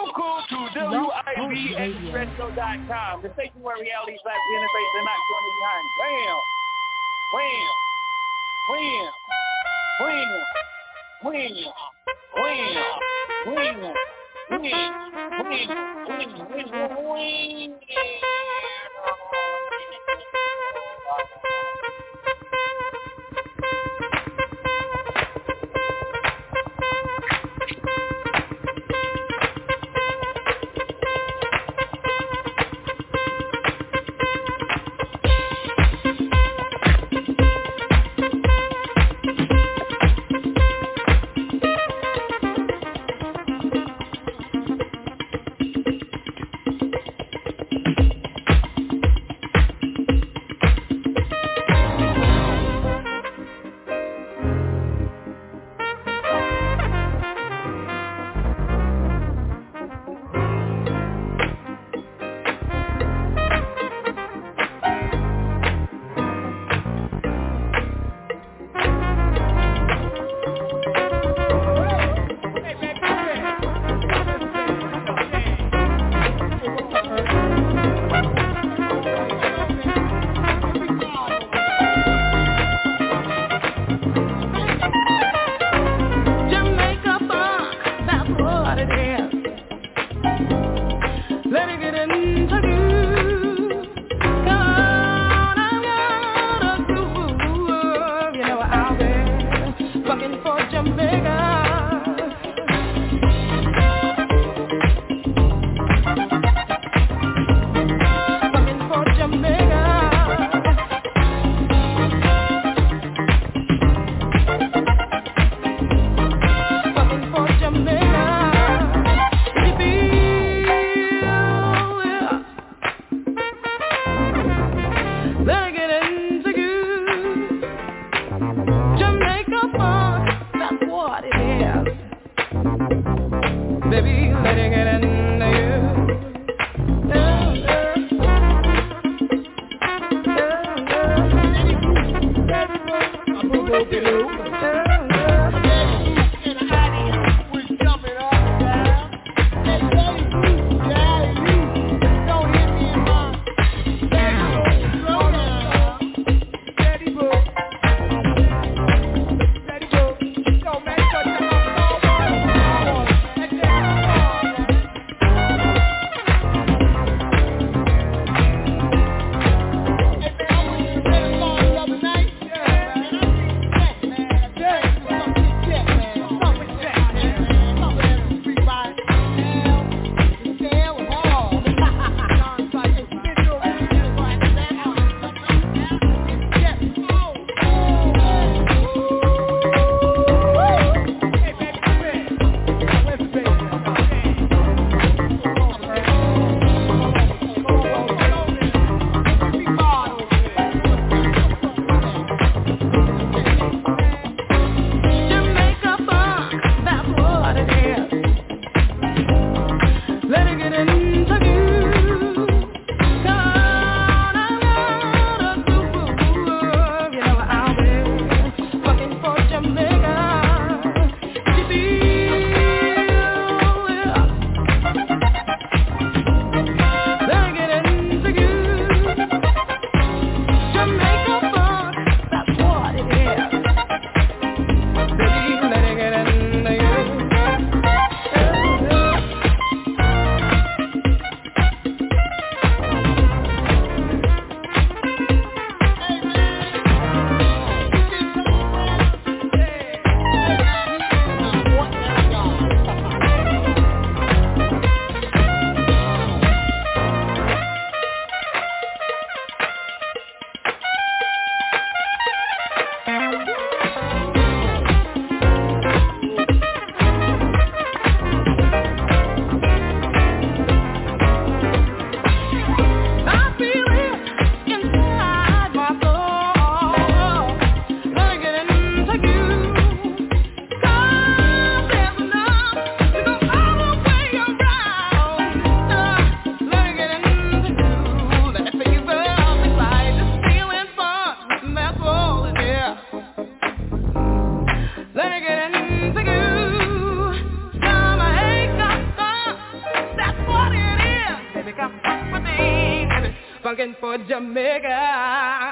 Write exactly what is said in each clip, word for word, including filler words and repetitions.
Local to W I B Expresso dot com, the station where reality slaps the interface and not going behind. Wham! Wham! Wham! Wham! Wham! Wham! Wham! Wham! Wham! Wham! funkin' for Jamaica.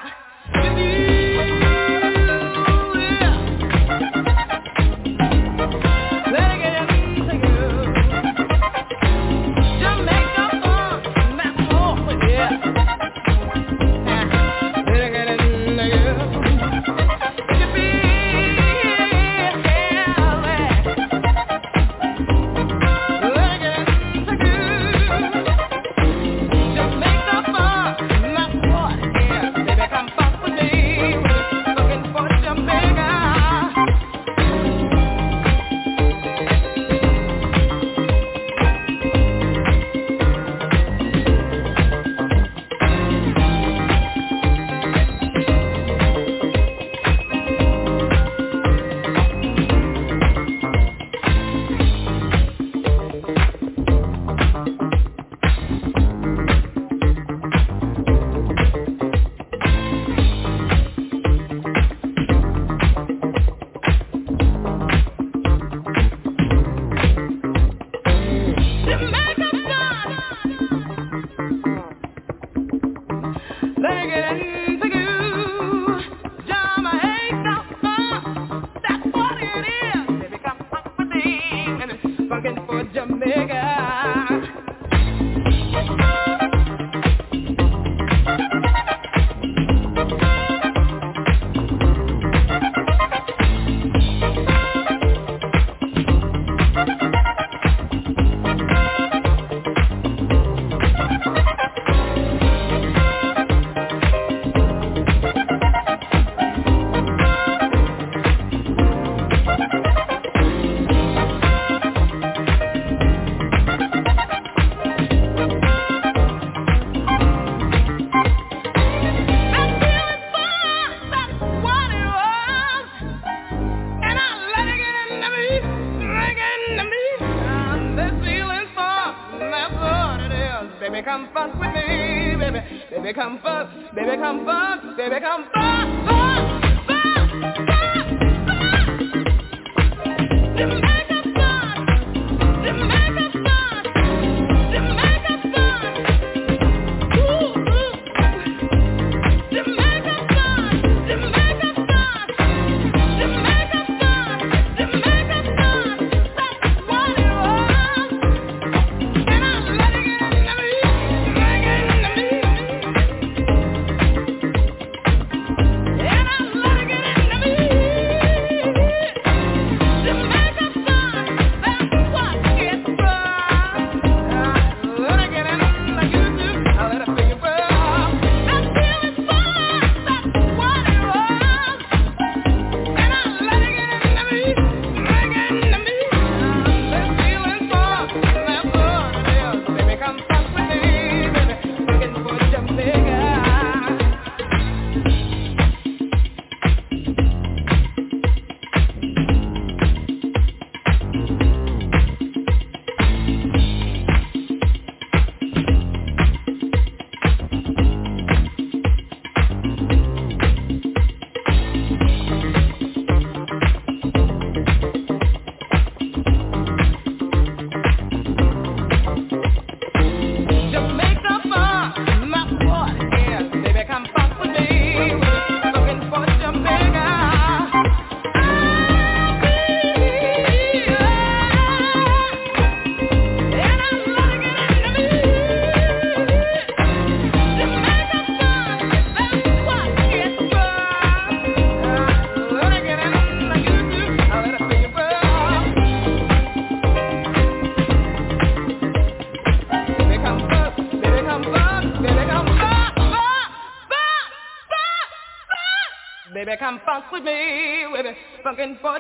Baby, come funk with me, baby, funkin' for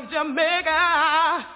Jamaica.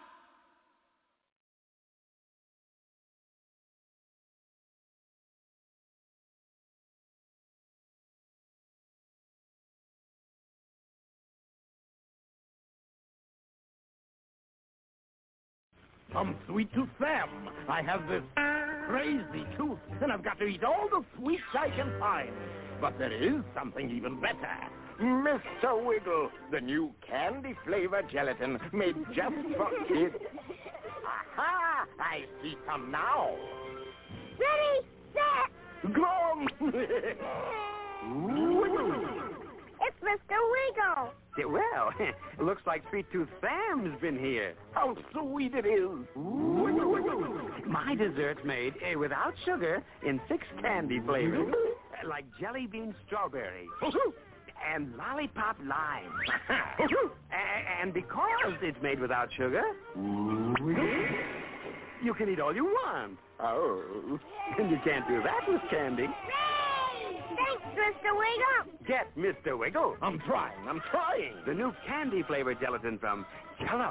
Some sweet tooth Sam. I have this crazy tooth, and I've got to eat all the sweets I can find. But there is something even better. Mister Wiggle, the new candy-flavored gelatin made just for kids. Aha! I see some now. Ready, set, Glom! It's Mister Wiggle. Yeah, well, looks like Sweet Tooth Sam's been here. How sweet it is. My dessert's made uh, without sugar in six candy flavors, uh, like jelly bean strawberry and lollipop lime. A- and because it's made without sugar, you can eat all you want. Oh. And you can't do that with candy. Yay! Thanks, Mister Wiggle. Get Mister Wiggle, I'm trying, I'm trying. the new candy-flavored gelatin from Jell-O.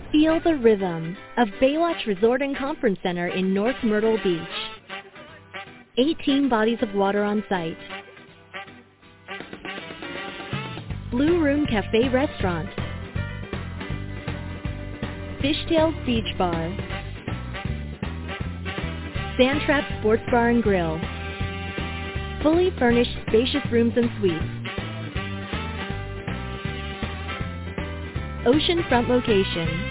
Feel the rhythm of Baywatch Resort and Conference Center in North Myrtle Beach. eighteen bodies of water on site. Blue Room Cafe Restaurant. Fishtails Beach Bar. Sandtrap Sports Bar and Grill. Fully furnished spacious rooms and suites. Oceanfront location.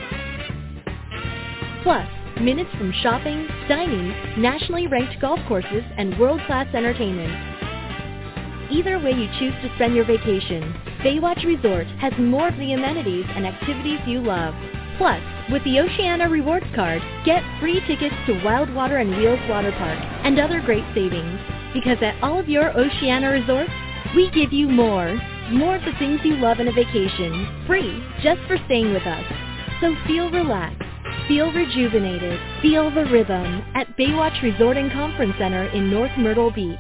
Plus, minutes from shopping, dining, nationally ranked golf courses, and world-class entertainment. Either way you choose to spend your vacation, Baywatch Resort has more of the amenities and activities you love. Plus, with the Oceana Rewards Card, get free tickets to Wildwater and Wheels Water Park and other great savings. Because at all of your Oceana resorts, we give you more. More of the things you love in a vacation, free, just for staying with us. So feel relaxed, feel rejuvenated, feel the rhythm at Baywatch Resort and Conference Center in North Myrtle Beach.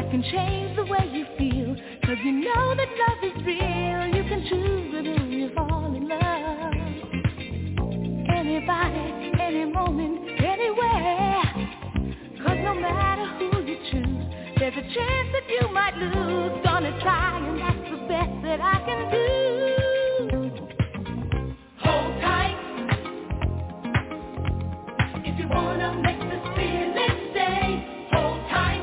can change the way you feel, 'cause you know that love is real. You can choose whether you fall in love. Anybody, any moment, anywhere. 'Cause no matter who you choose, there's a chance that you might lose. Gonna try, and that's the best that I can do. Hold tight if you wanna make this feeling stay. Hold tight.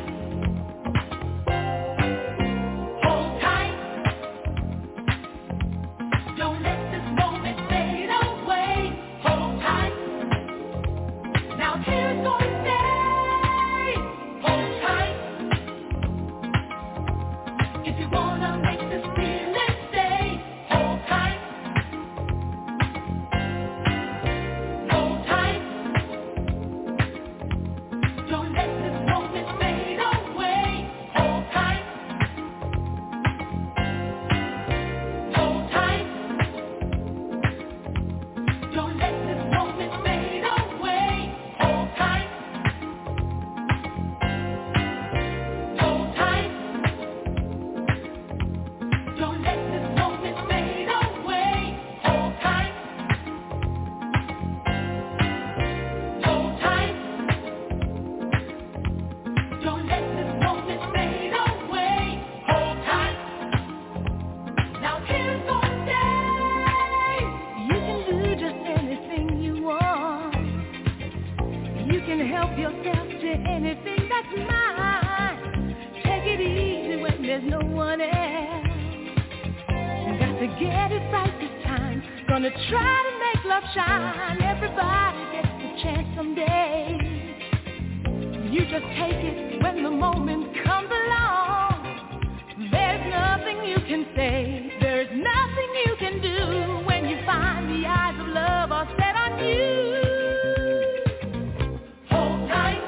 Hold tight. Don't let this moment fade away. Hold tight. Now here's going to stay. Hold tight. If you wanna make this feeling stay. Hold tight. Hold tight. Don't let this moment fade away. Hold tight. Hold tight. Don't let this moment fade away. Hold tight. Hold tight. Don't let this moment fade away. Hold tight. Hold tight. Don't let this moment fade away. Hold tight. Now here's gonna stay. You can do just anything you want. You can help yourself to anything that's mine. Take it easy when there's no one else. You got to get it right this time. Gonna try to make love shine. Everybody gets a chance someday. You just take it when the moment comes along. There's nothing you can say. There's nothing you can do when you find the eyes of love are set on you. Hold tight.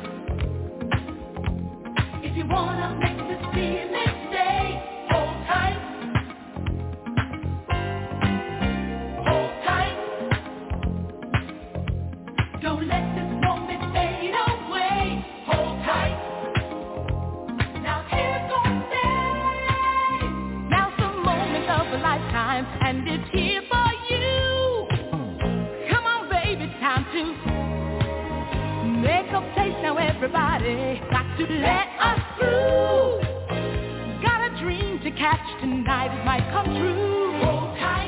If you wanna make this feeling stay. Hold tight. Hold tight. Don't let this moment fade away. Hold tight. Now here's gonna stay. Now's the moment of a lifetime, and it's here for you. Come on, baby, time to make a place now, everybody. Got to let us through. Got a dream to catch tonight, it might come true. Hold tight.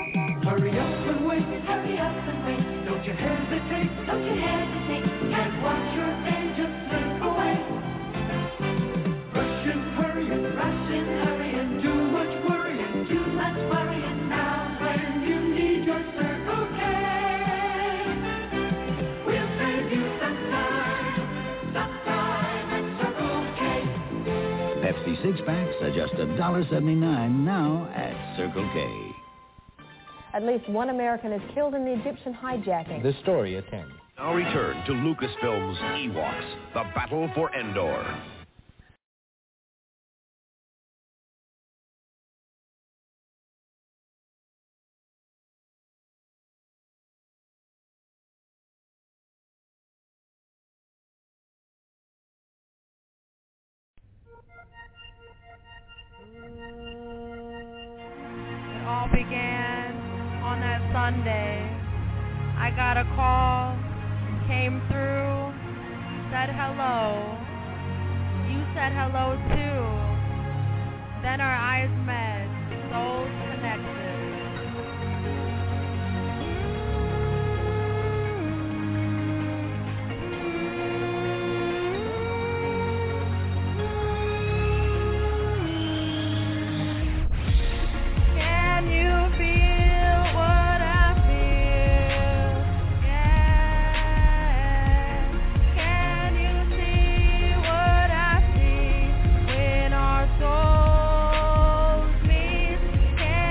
Hurry up and wait, hurry up and wait. Don't you hesitate, don't you hesitate. Can't watch your day just slip away. Rush and hurry and rush and hurry and too much worrying, too much worrying. Now when you need your Circle K, we'll save you some time. Stop time at Circle K. Pepsi six-packs are just one dollar seventy-nine now at Circle K. At least one American is killed in the Egyptian hijacking. The story at ten. Now return to Lucasfilm's Ewoks, The Battle for Endor. It all began on that Sunday. I got a call, came through, said hello. You said hello too. Then our eyes met, souls connected. Can you feel what I feel? Yeah. Can you see what I see when our souls meet? Can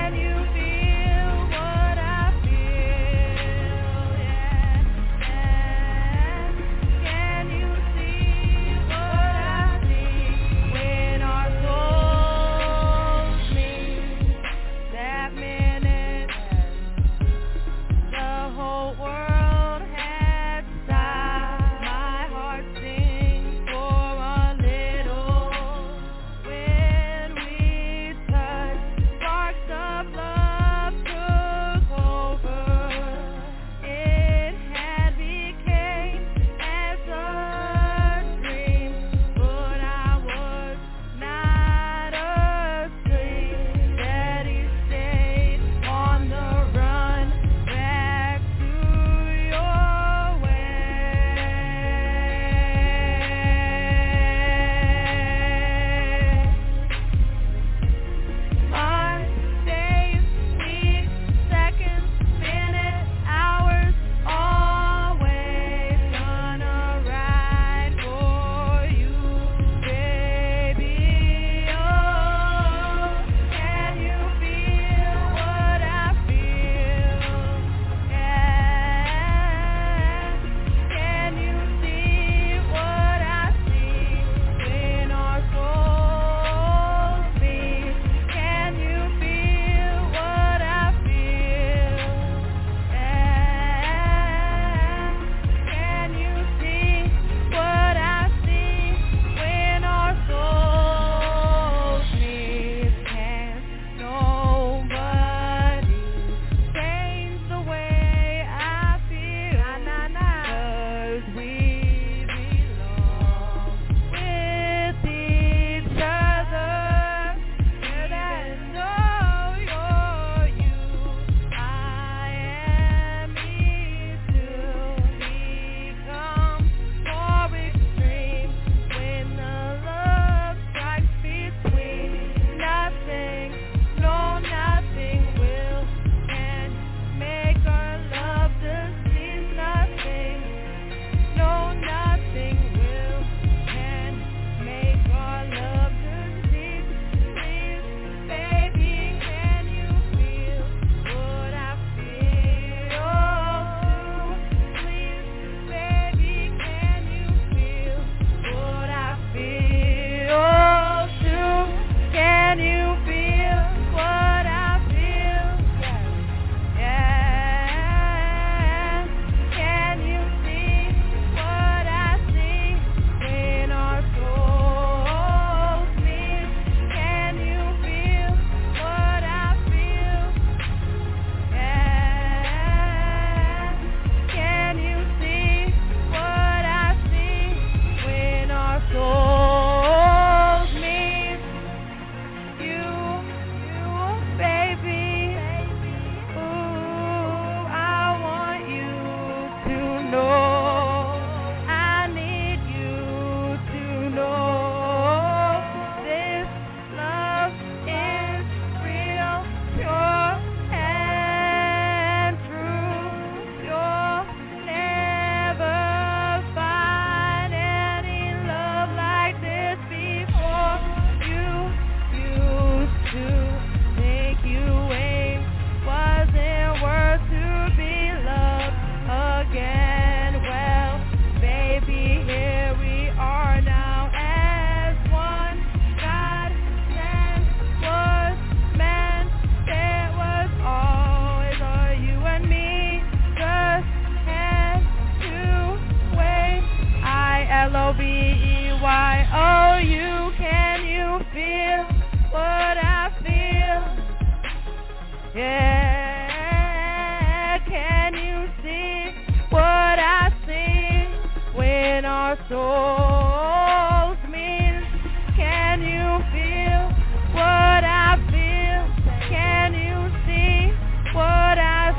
Yeah, can you see what I see when our souls meet? Can you feel what I feel? Can you see what I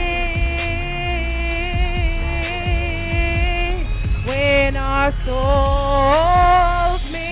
see when our souls meet?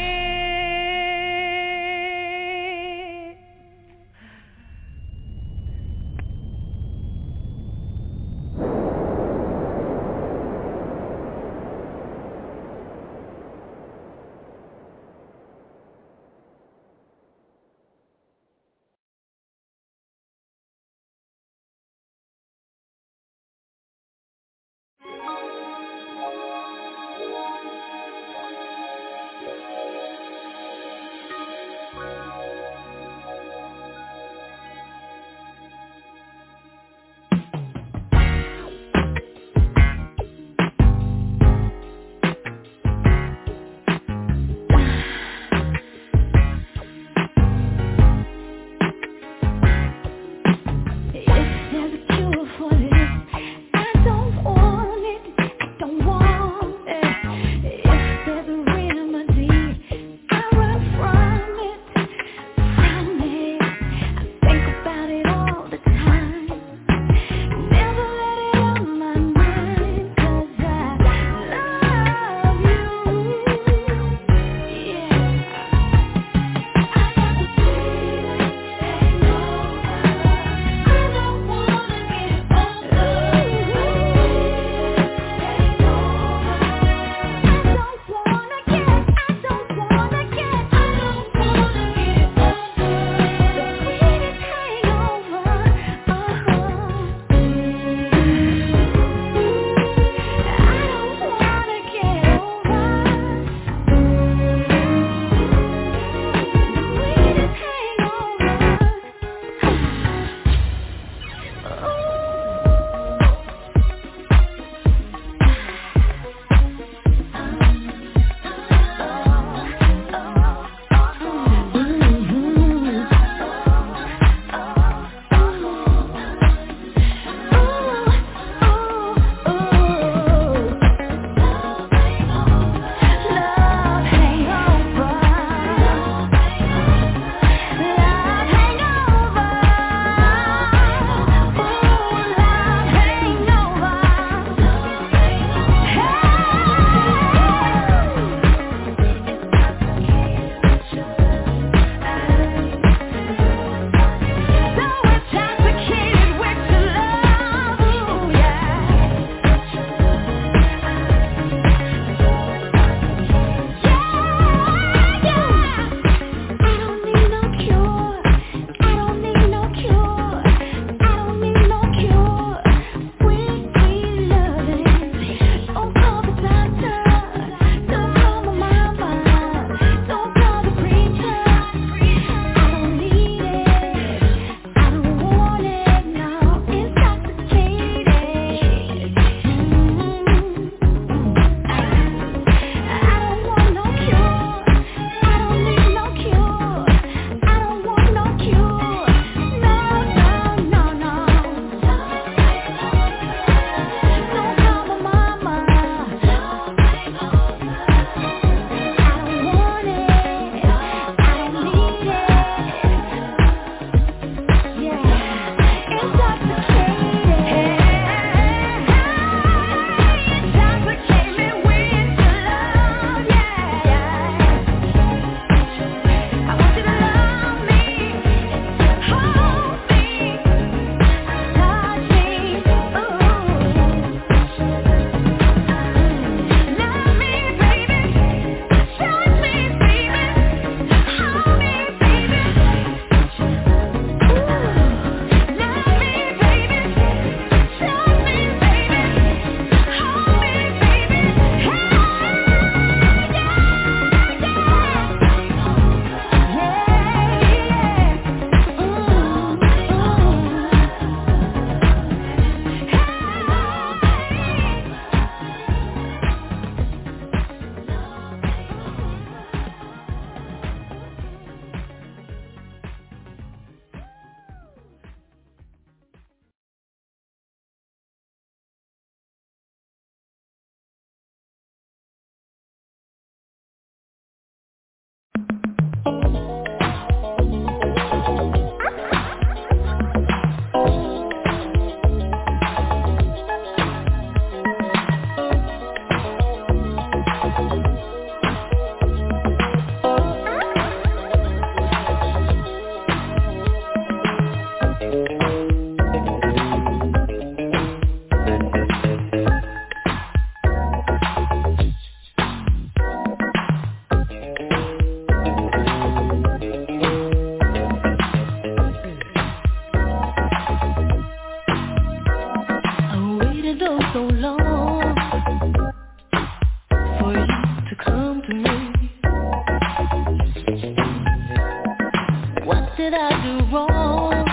did I do wrong?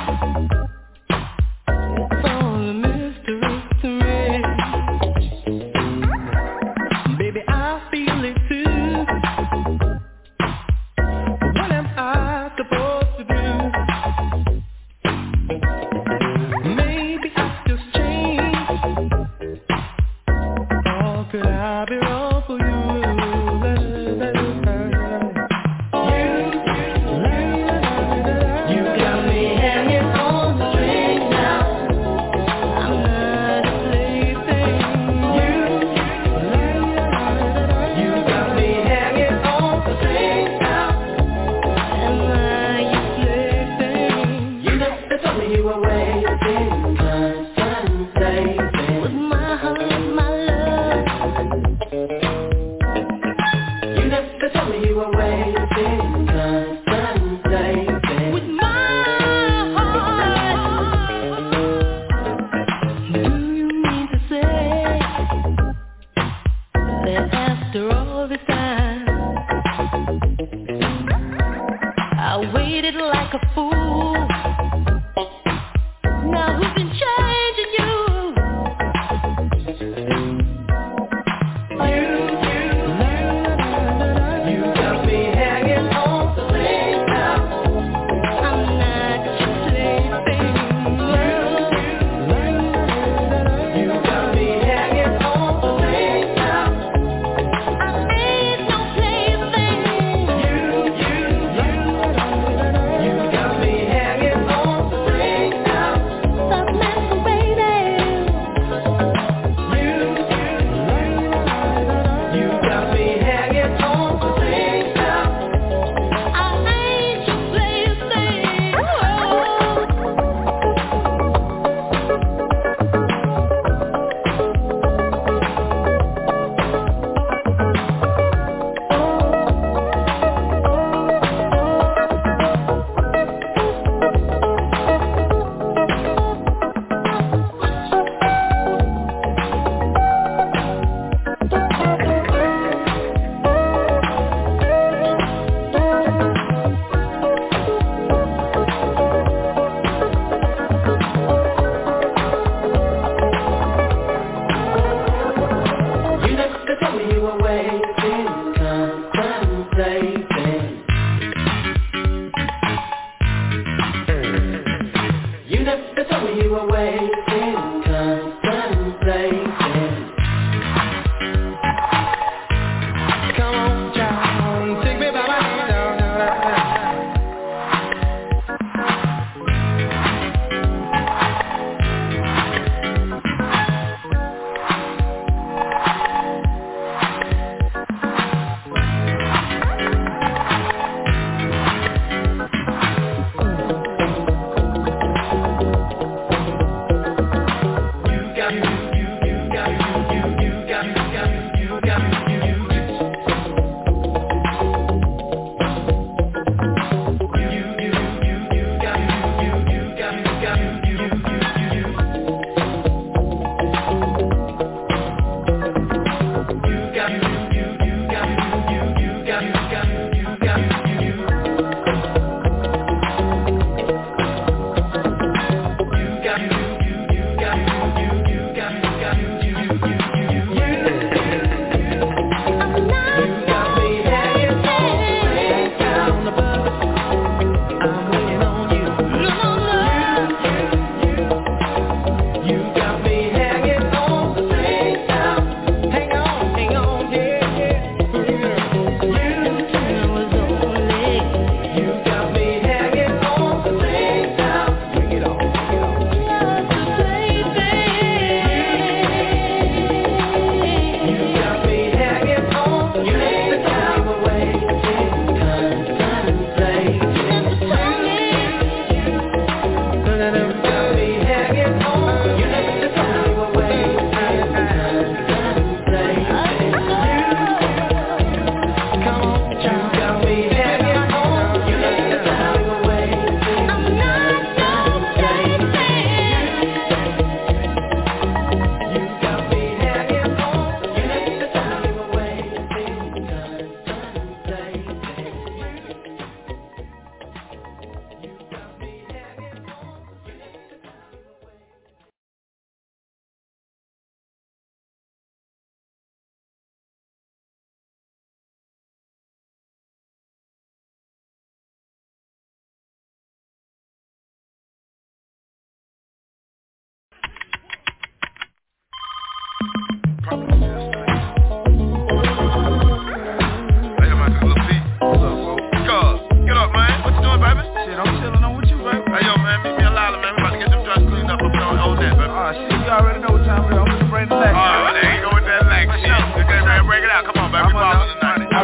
It's all a mystery to me. Baby, I feel it too. What am I supposed to do? Maybe I just changed. Or could I be wrong for you? You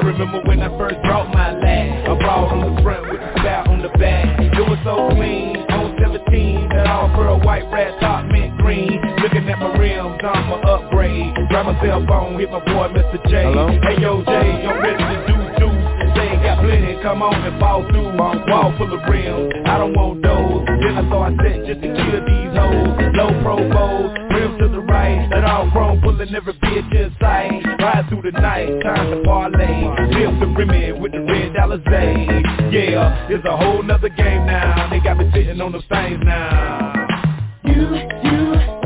remember when I first brought my lad. I brought on the front with the spout on the back. It was so clean, on seventeen, that all pearl white rat top mint green. Looking at my rims, I'm a upgrade. Grab my cell phone, hit my boy Mister J. Hello? Hey yo Jay, I'm ready to do juice. They ain't got plenty, come on and fall through. Wall full of rims, I don't want those. Then I saw I set just to kill these hoes. Low profile, rims to the right. That all chrome, pulling every bitch in sight. Ride through the night, time to parlay. Live the Remy with the red Alizé. Yeah, it's a whole nother game now. They got me sitting on the things now. You, you,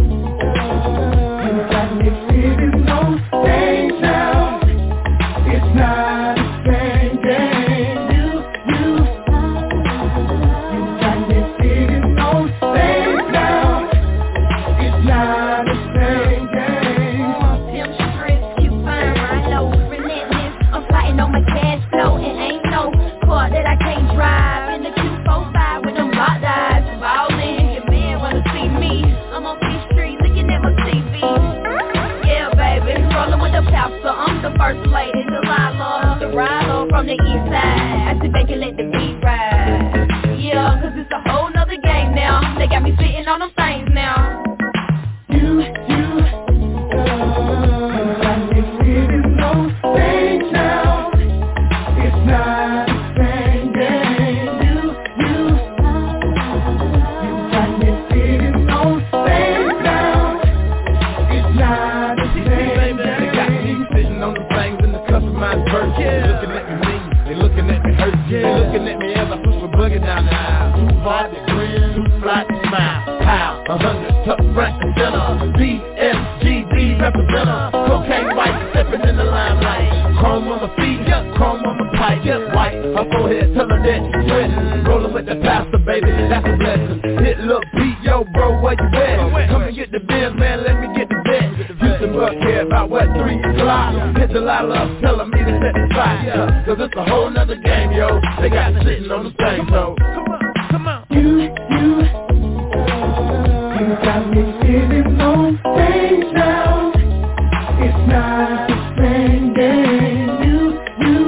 you got me sitting on things now. It's not the same game. You, you, you got me sitting on things now. It's not the same game. Them strips, you find my low relentless. I'm fighting on my cash flow. It ain't no car that I can't drive. In the Q forty-five with them locked eyes. Ballin', your man wanna see me. I'm on Fifth Street looking at my T V. Yeah, baby, rollin' with the pastor. I'm the first lady, Delilah, the rider from the east side. I sit back and let the beat ride. Yeah, cause it's a whole nother game now. They got me sitting on them things now. You, you, you got me sitting on things now. It's not the same game. You, you, you got me sitting on things now. It's not the same game. They got me sitting on the things in the customized version. They looking at me mean, they looking at me hurt. They looking at me as I push my buggy down the aisle. Too hard to grin, too flat to smile. Pow, a hundred, tuck front and center. B S G D representer. Cocaine white, stepping in the limelight. Chrome on my feet, chrome on my pipe. White, her forehead, tell her that she's sweating. Rolling with the pastor, baby, that's a blessing. Hit Lil Pete, yo bro, where you at? Come and get the biz, man, let me get the bet. Houston Buck here about what, three o'clock. Hit Delilah up, telling me to set the fire. Cause it's a whole nother game, yo. They got me sitting on the thing, so come on, come on. You, you, you got me sitting on things now. It's not the same game. You, you,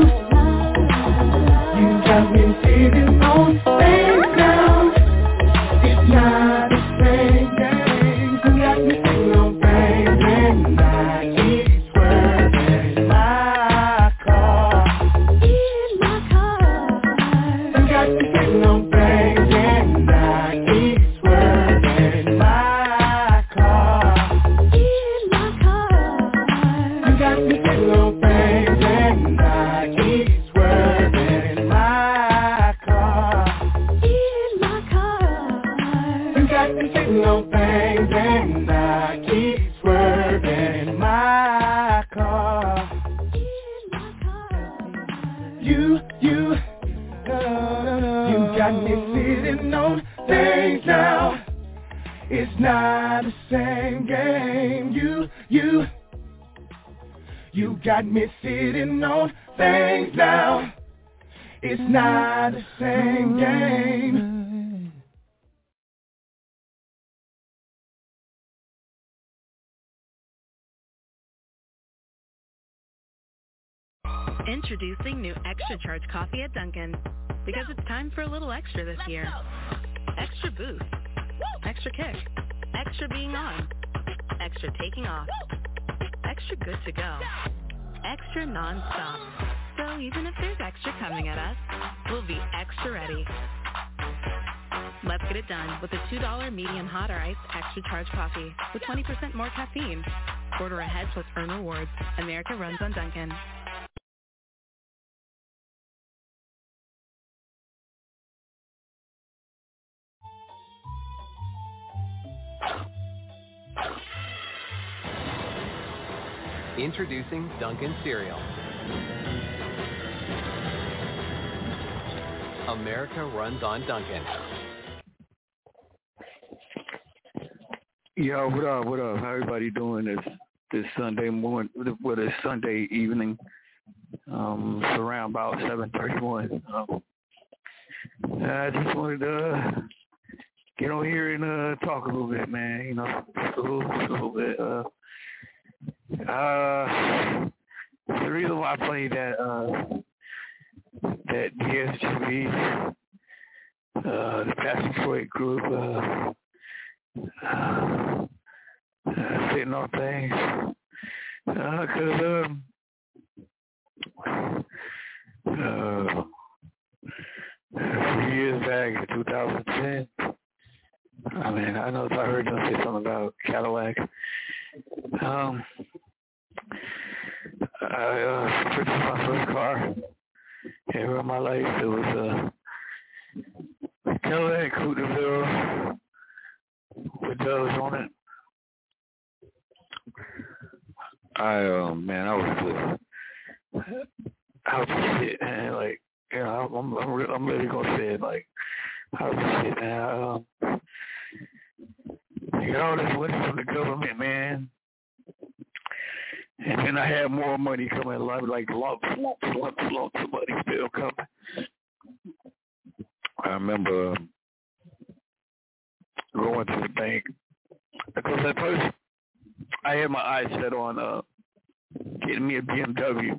you got me sitting on things now. It's not the same game. You got me sitting on things and I keep swerving my car. In my car. You got me sitting on things and I keep swerving my car. In my car. You got me sitting on things and I keep swerving my car. In my car. You got me sitting on things and I keep swerving my car. In my car. You, you, you got me sitting on things now. It's not the same game. You, you, you got me sitting on things now. It's not the same game. Introducing new Extra Charge coffee at Dunkin'. Because it's time for a little extra this year. Extra boost. Extra kick. Extra being on. Extra taking off. Extra good to go. Extra non-stop. So even if there's extra coming at us, we'll be extra ready. Let's get it done with a two dollar medium hot or iced Extra Charge coffee with twenty percent more caffeine. Order ahead plus earn rewards. America runs on Dunkin'. Introducing Dunkin' Cereal. America runs on Dunkin'. Yo, what up, what up? How everybody doing this this Sunday morning, well, this Sunday evening? Um, it's around about seven thirty-one. Um, I just wanted to uh, get on here and uh, talk a little bit, man. You know, just a little, just a little bit. Uh, uh, the reason why I played that uh, that D S G B, uh, the Passion Fruit group, uh, uh, uh, sitting on things, because uh, um, uh, a few years back in two thousand ten, I mean, I know if I heard them say something about Cadillac. Um, I uh, purchased my first car ever in my life. It was a Cadillac Coupe de Ville with doves on it. I, uh, man, I was just, I was just shit, man. Like, you know, I'm, I'm, re- I'm really gonna say it. Like, I was just shit, man. I, um, you got all this money from the government, man. And then I had more money coming, like, like lumps, lumps, lumps, lumps of money still coming. I remember going to the bank, because at first I had my eyes set on uh, getting me a B M W.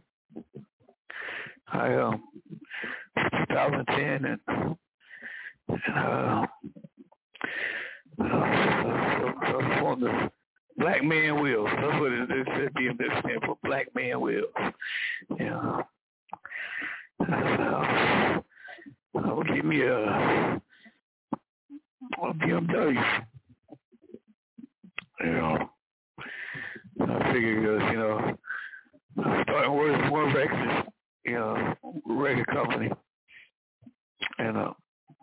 I, um, twenty ten, and, and uh, uh, so, so on the Black Man Wheels. That's what it is. It B M W stands for, Black Man Wheels. Yeah. Uh, I'll give me a, a B M W. You know, I figured, uh, you know, I started working for one record, you know, record company, and uh,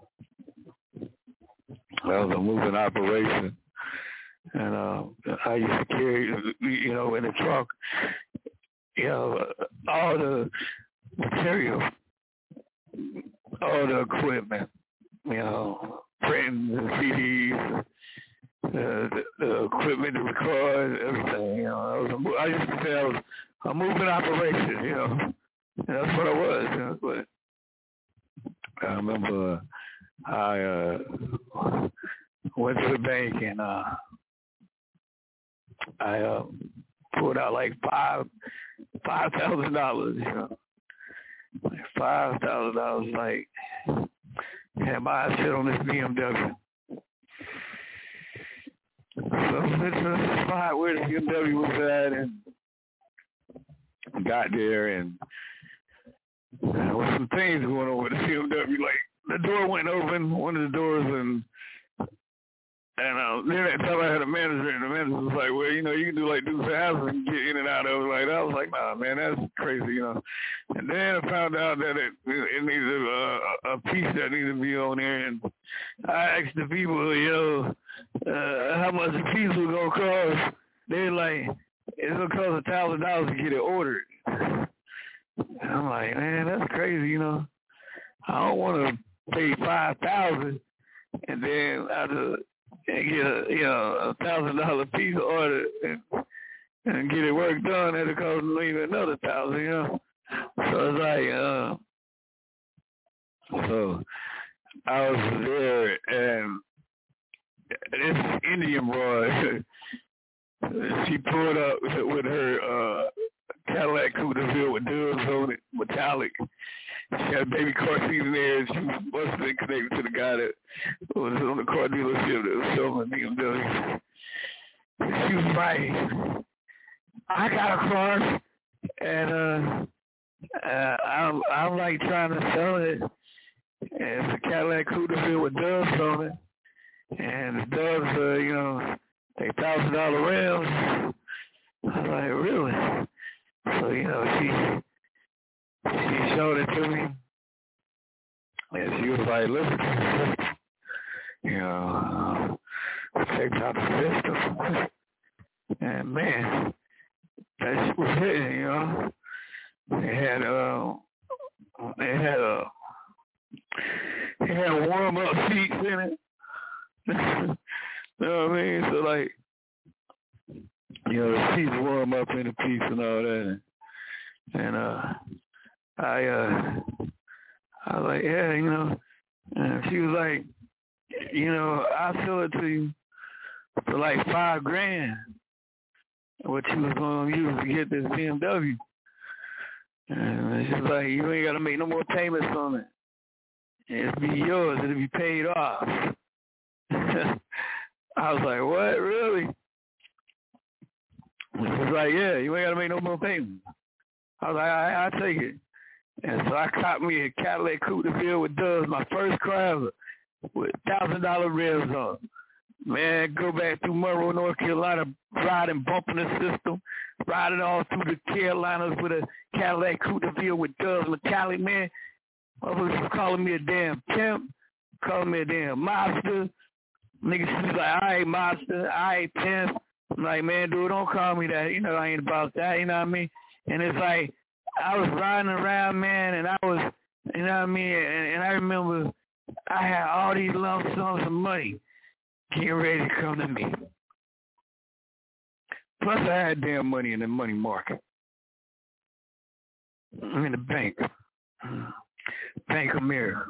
that was a moving operation. And uh, I used to carry, you know, in the trunk, you know, all the material, all the equipment, you know, printing the C Ds, uh, the, the equipment to record, everything. You know, I, was a, I used to say I was a moving operation. You know, and that's what I was. You know, but I remember I uh, went to the bank and uh, I uh, pulled out like five five thousand dollars. You know, like five thousand dollars. Like, had my eyes set on this B M W. So it's a spot where the B M W was at, and got there, and there was some things going on with the B M W. Like, the door went open, one of the doors, and and uh, then that time I had a manager, and the manager was like, well, you know, you can do like Dukes of Hazzard and get in and out of it. Like, I was like, nah, man, that's crazy, you know. And then I found out that it it needed a, a piece that needed to be on there, and I asked the people, yo, uh, how much a piece was gonna cost. They're like, it's gonna cost a thousand dollars to get it ordered. And I'm like, man, that's crazy, you know. I don't want to pay five thousand and then I just and get a you know a thousand dollar piece order and and get it work done. It'll cost maybe another thousand, you know. So it's like, uh, so I was there, and this Indian boy, she pulled up with her uh, Cadillac Coupe de Ville with doves on it, metallic. She had a baby car seat in there, and she was must have been connected to the guy that was on the car dealership that was selling the B M W. And she was like, I got a car, and uh, uh, I'm, I'm like trying to sell it. And it's a Cadillac Coupe de Ville with doves on it. And the doves are, you know, they one thousand dollars rims. I was like, really? So, you know, she she showed it to me. And she was like, listen, you know, uh, checked out the system. And, man, that shit was hitting, you know. They had, uh, they had a, they had warm-up seats in it. You know what I mean? So, like, you know, the seats warm up in the piece and all that. And, and uh, I, uh, I was like, yeah, you know. And she was like, you know, I'll sell it to you for like five grand. What you was going to use to get this B M W. And it's just like, you ain't got to make no more payments on it. It'll be yours. It'll be paid off. I was like, what? Really? It's like, yeah, you ain't got to make no more payments. I was like, I, I'll take it. And so I caught me a Cadillac Coupe de Ville with Doves, my first car ever, with one thousand dollar rims on. Man, go back through Monroe, North Carolina, riding, bumping the system, riding all through the Carolinas with a Cadillac Coupe de Ville with Doves metallic, man. Motherfuckers was calling me a damn pimp, calling me a damn mobster. Niggas was like, all right, mobster, all right, pimp. I'm like, man, dude, don't call me that. You know, I ain't about that, you know what I mean? And it's like, I was riding around, man, and I was, you know what I mean? And, and I remember I had all these lump sums of money getting ready to come to me. Plus, I had damn money in the money market. I'm in the bank. Bank of America.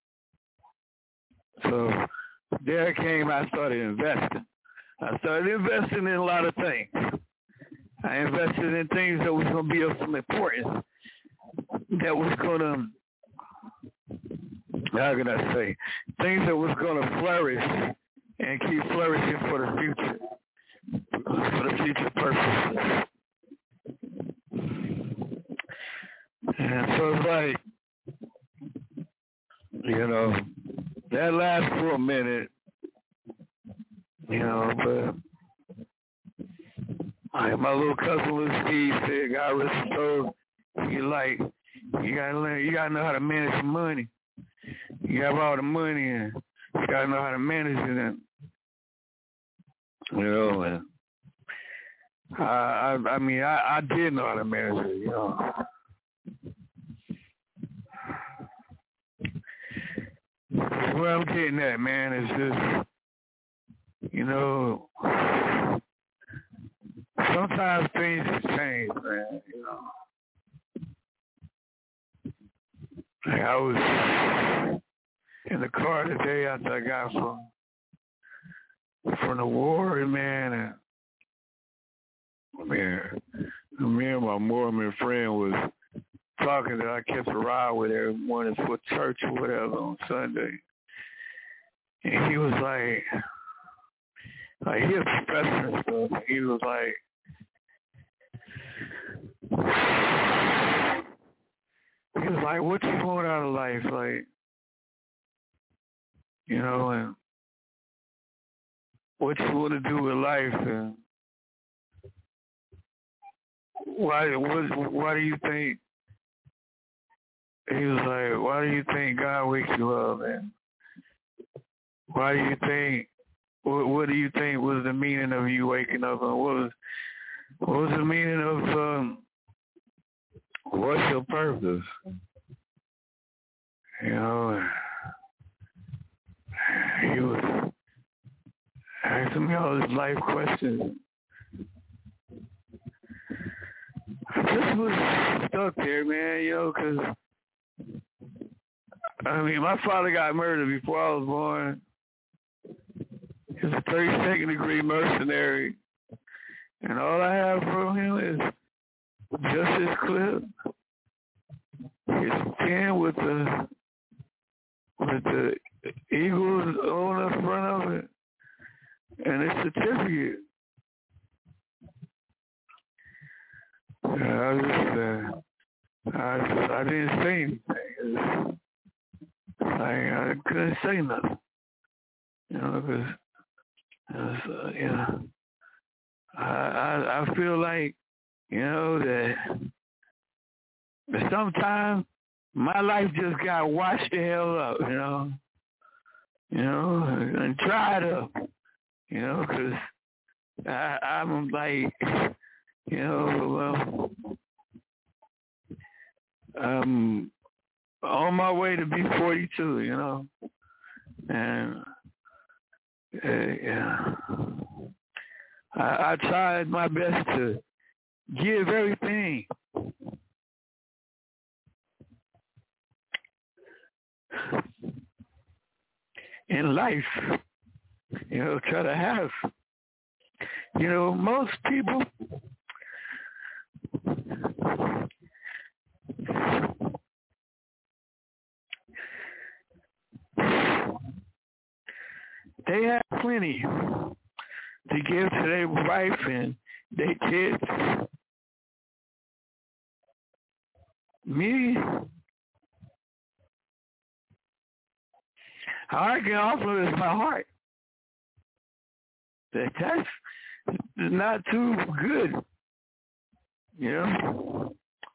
So there I came, I started investing. I started investing in a lot of things. I invested in things that was going to be of some importance, that was going to, how can I say, things that was going to flourish and keep flourishing for the future, for the future purposes. And so it's like, you know, that lasts for a minute, you know, but like my little cousin was Steve said, God rest his soul, he like, you gotta learn, you gotta know how to manage your money. You have all the money and you gotta know how to manage it, and you know, and I, I, I mean, I, I did know how to manage it, you know. What I'm getting at, man, is just, you know, sometimes things change, man, you know. Like I was in the car today after I got from from the war, man, and man, me and my Mormon friend was talking that I kept a ride with every morning for church or whatever on Sunday. And he was like, like he a professor and stuff. And he was like, he was like, what you want out of life? Like, you know, and what you want to do with life, and why, what, why do you think, he was like, why do you think God wakes you up, and why do you think, what, what do you think was the meaning of you waking up, and what was, what was the meaning of, um, what's your purpose? You know, he was asking me all these life questions. I just was stuck there, man, you know, because, I mean, my father got murdered before I was born. He was a thirty-second degree mercenary. And all I have from him is just his clip, his pen with the with the Eagles on the front of it, and his certificate. I just, uh, I, just, I didn't say anything. I, I couldn't say nothing, you know, because, uh, you know, I, I I feel like, you know, that, that sometimes my life just got washed the hell up, you know, you know, and dried up, you know, because I'm like, you know, well, I'm on my way to be forty-two, you know, and uh, yeah, I, I tried my best to give everything. In life, you know, try to have, you know, most people, they have plenty to give to their wife and their kids. Me, all I can offer is my heart. That that's not too good, you know.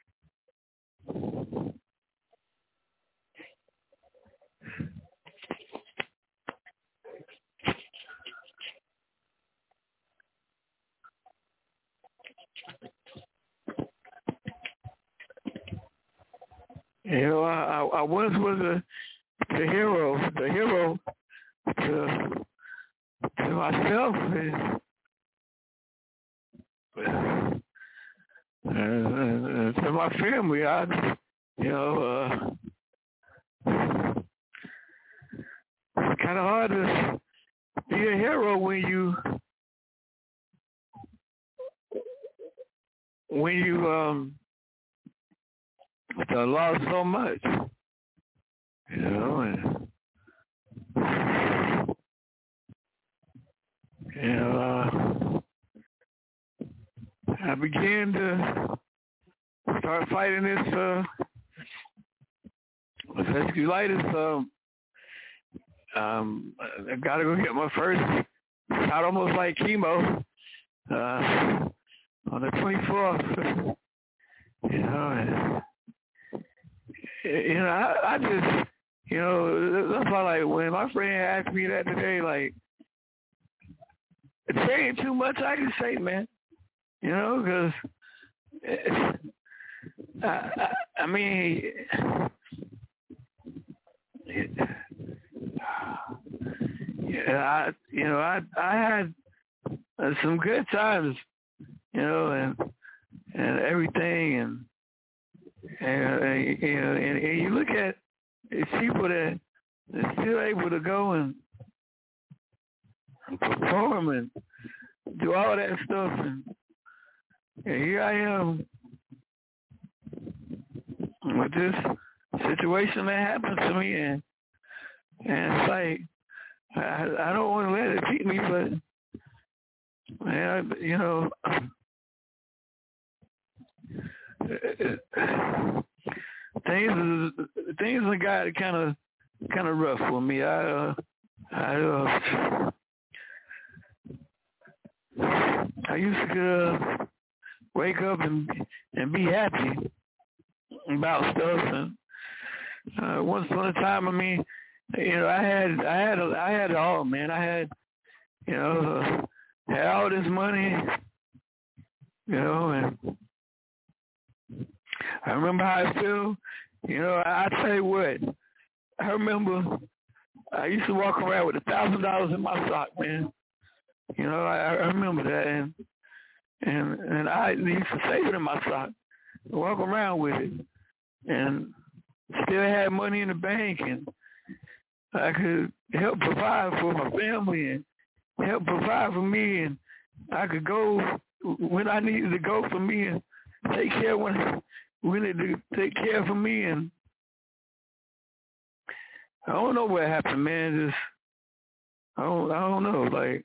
You know, I, I once was a the hero, the hero to to myself and, and, and to my family. I, you know, uh, it's kind of hard to be a hero when you when you um. I lost so much, you know, and, and uh, I began to start fighting this uh, vasculitis. Um, um, I got to go get my first shot, almost like chemo, uh, on the twenty-fourth, you know, and, you know, I, I just, you know, that's why, like, when my friend asked me that today, like, it's saying too much I can say, man, you know, because, I, I, I mean, yeah, I, you know, I, I had some good times, you know, and, and everything, and, And, uh, you know, and, and you look at it's people that are still able to go and perform and do all that stuff, and, and here I am with this situation that happened to me, and and it's like I, I don't want to let it beat me, but man, you know. Things things have got kind of kind of rough for me. I uh, I uh, I used to uh, wake up and and be happy about stuff, and uh, once upon a time, I mean, you know, I had I had a, I had it all, man. I had you know uh, had all this money, you know, and I remember how I feel. You know, I, I tell you what, I remember I used to walk around with a thousand dollars in my sock, man. You know, I, I remember that, and and and I used to save it in my sock, walk around with it, and still had money in the bank, and I could help provide for my family and help provide for me, and I could go when I needed to go for me and take care when I needed to take care for me. And I don't know what happened, man. Just I don't I don't know. Like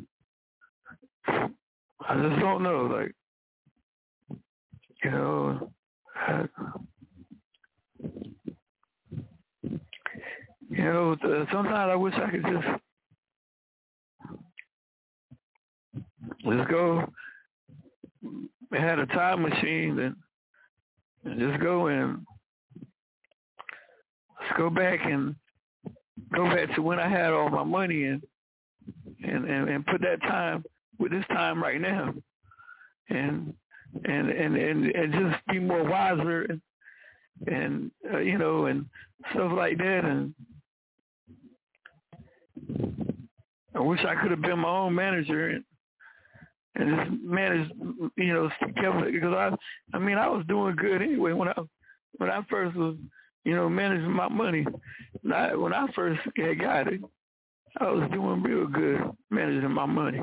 I just don't know. Like you know, I, you know. Sometimes I wish I could just just go. I had a time machine and, and just go and let's go back and go back to when I had all my money and and, and, and put that time with this time right now, and and and, and, and just be more wiser and, and uh, you know, and stuff like that. And I wish I could have been my own manager and and just manage, you know, because I, I mean, I was doing good anyway when I, when I first was, you know, managing my money. When I, when I first had got it, I was doing real good managing my money.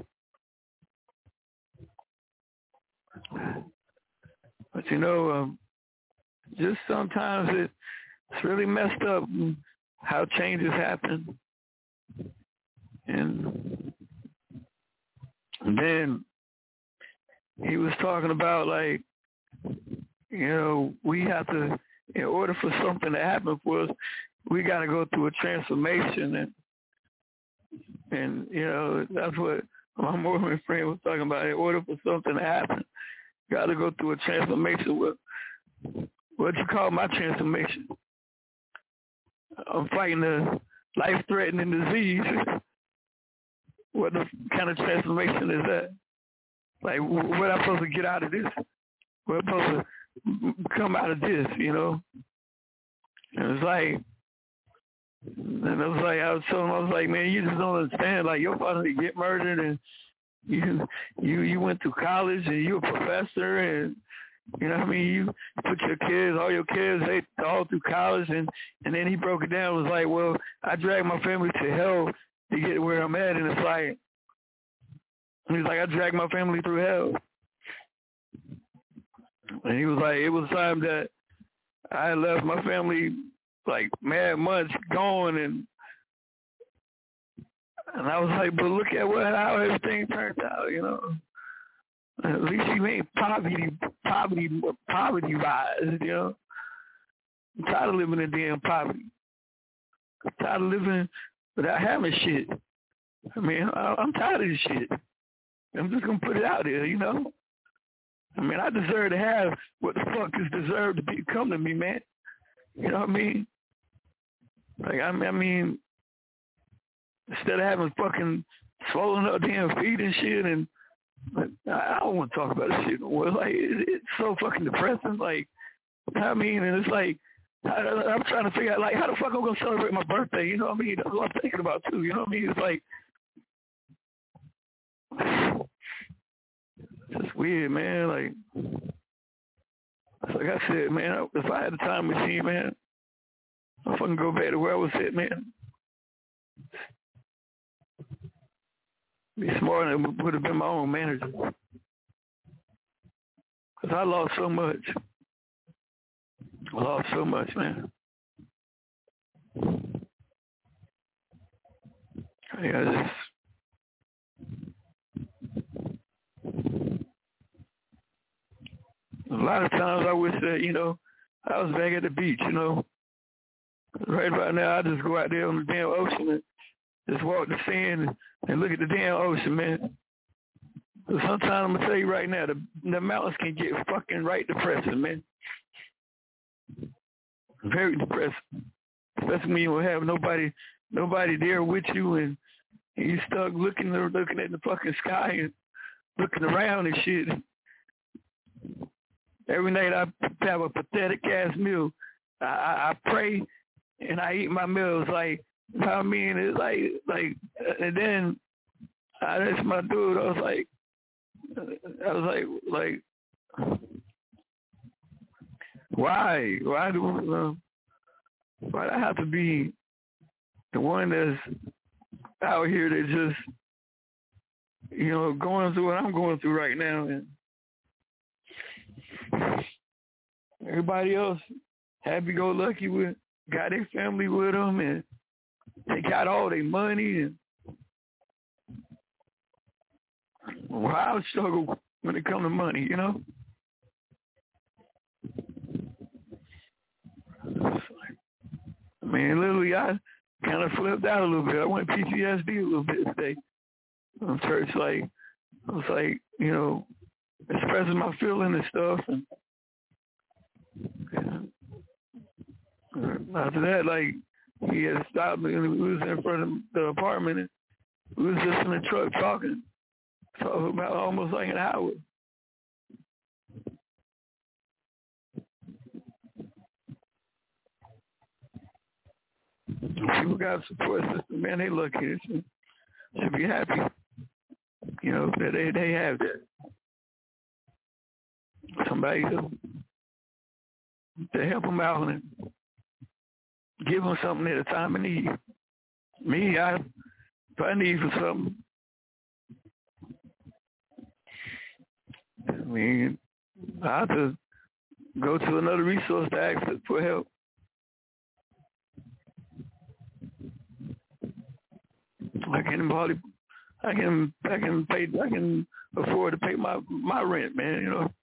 But you know, um, just sometimes it, it's really messed up how changes happen. And, and then he was talking about, like, you know, we have to, in order for something to happen for us, we got to go through a transformation. And, and you know, that's what my Mormon friend was talking about. In order for something to happen, you got to go through a transformation. What, what you call my transformation? I'm fighting a life-threatening disease. What the kind of transformation is that? Like, what am I supposed to get out of this? What am I supposed to come out of this, you know? And it's like, and I was like, I was telling him, I was like, man, you just don't understand. Like, your father did get murdered, and you, you, you went through college, and you're a professor, and you know what I mean? You put your kids, all your kids, they all through college, and, and then he broke it down. It was like, well, I dragged my family to hell to get where I'm at, and it's like, he's like, I dragged my family through hell. And he was like, it was time that I had left my family, like, mad months gone, and and I was like, but look at what how everything turned out, you know. At least you ain't poverty, poverty, poverty wise, you know. I'm tired of living in damn poverty. I'm tired of living without having shit. I mean, I, I'm tired of this shit. I'm just gonna put it out there, you know. I mean, I deserve to have what the fuck is deserved to be come to me, man. You know what I mean? Like, I mean, I mean, instead of having fucking swollen up damn feet and shit, and like, I don't want to talk about this shit no more. Like, it, it's so fucking depressing. Like, I mean, and it's like, I, I'm trying to figure out, like, how the fuck I'm going to celebrate my birthday? You know what I mean? That's what I'm thinking about, too. You know what I mean? It's like, it's just weird, man. Like, like I said, man, if I had a time machine, man, I'd fucking go back to where I was at, man. Be smart and would have been my own manager. Because I lost so much. I lost so much, man. Yeah, just... A lot of times I wish that, you know, I was back at the beach, you know. Right about now, I just go out there on the damn ocean and just walk the sand and, and look at the damn ocean, man. But sometimes I'm going to tell you right now, the, the mountains can get fucking right depressing, man. Very depressing. Especially when you don't have nobody nobody there with you, and, and you stuck looking looking at the fucking sky and looking around and shit. Every night I have a pathetic ass meal. I, I, I pray and I eat my meals. Like, you know what I mean? It's like, like, and then I, that's my dude. I was like, I was like, like, why? Why do, uh, why do I have to be the one that's out here that just, you know, going through what I'm going through right now? And everybody else happy-go-lucky with, got their family with them, and they got all their money. And well, I would struggle when it comes to money, you know? I mean, literally, I kind of flipped out a little bit. I went P T S D a little bit today from church. Like, I was like, you know, expressing my feeling and stuff. And, and after that, like, he had stopped me and we was in front of the apartment and we was just in the truck talking, talking about almost like an hour. People got a support system, man. They lucky. They should, should be happy, you know, that they they have that. Somebody to, to help them out and give them something at a time of need. Me, I if I need for something, I mean, I have to go to another resource to ask for help. I can hardly, I can, I can pay, I can afford to pay my my rent, man. You know,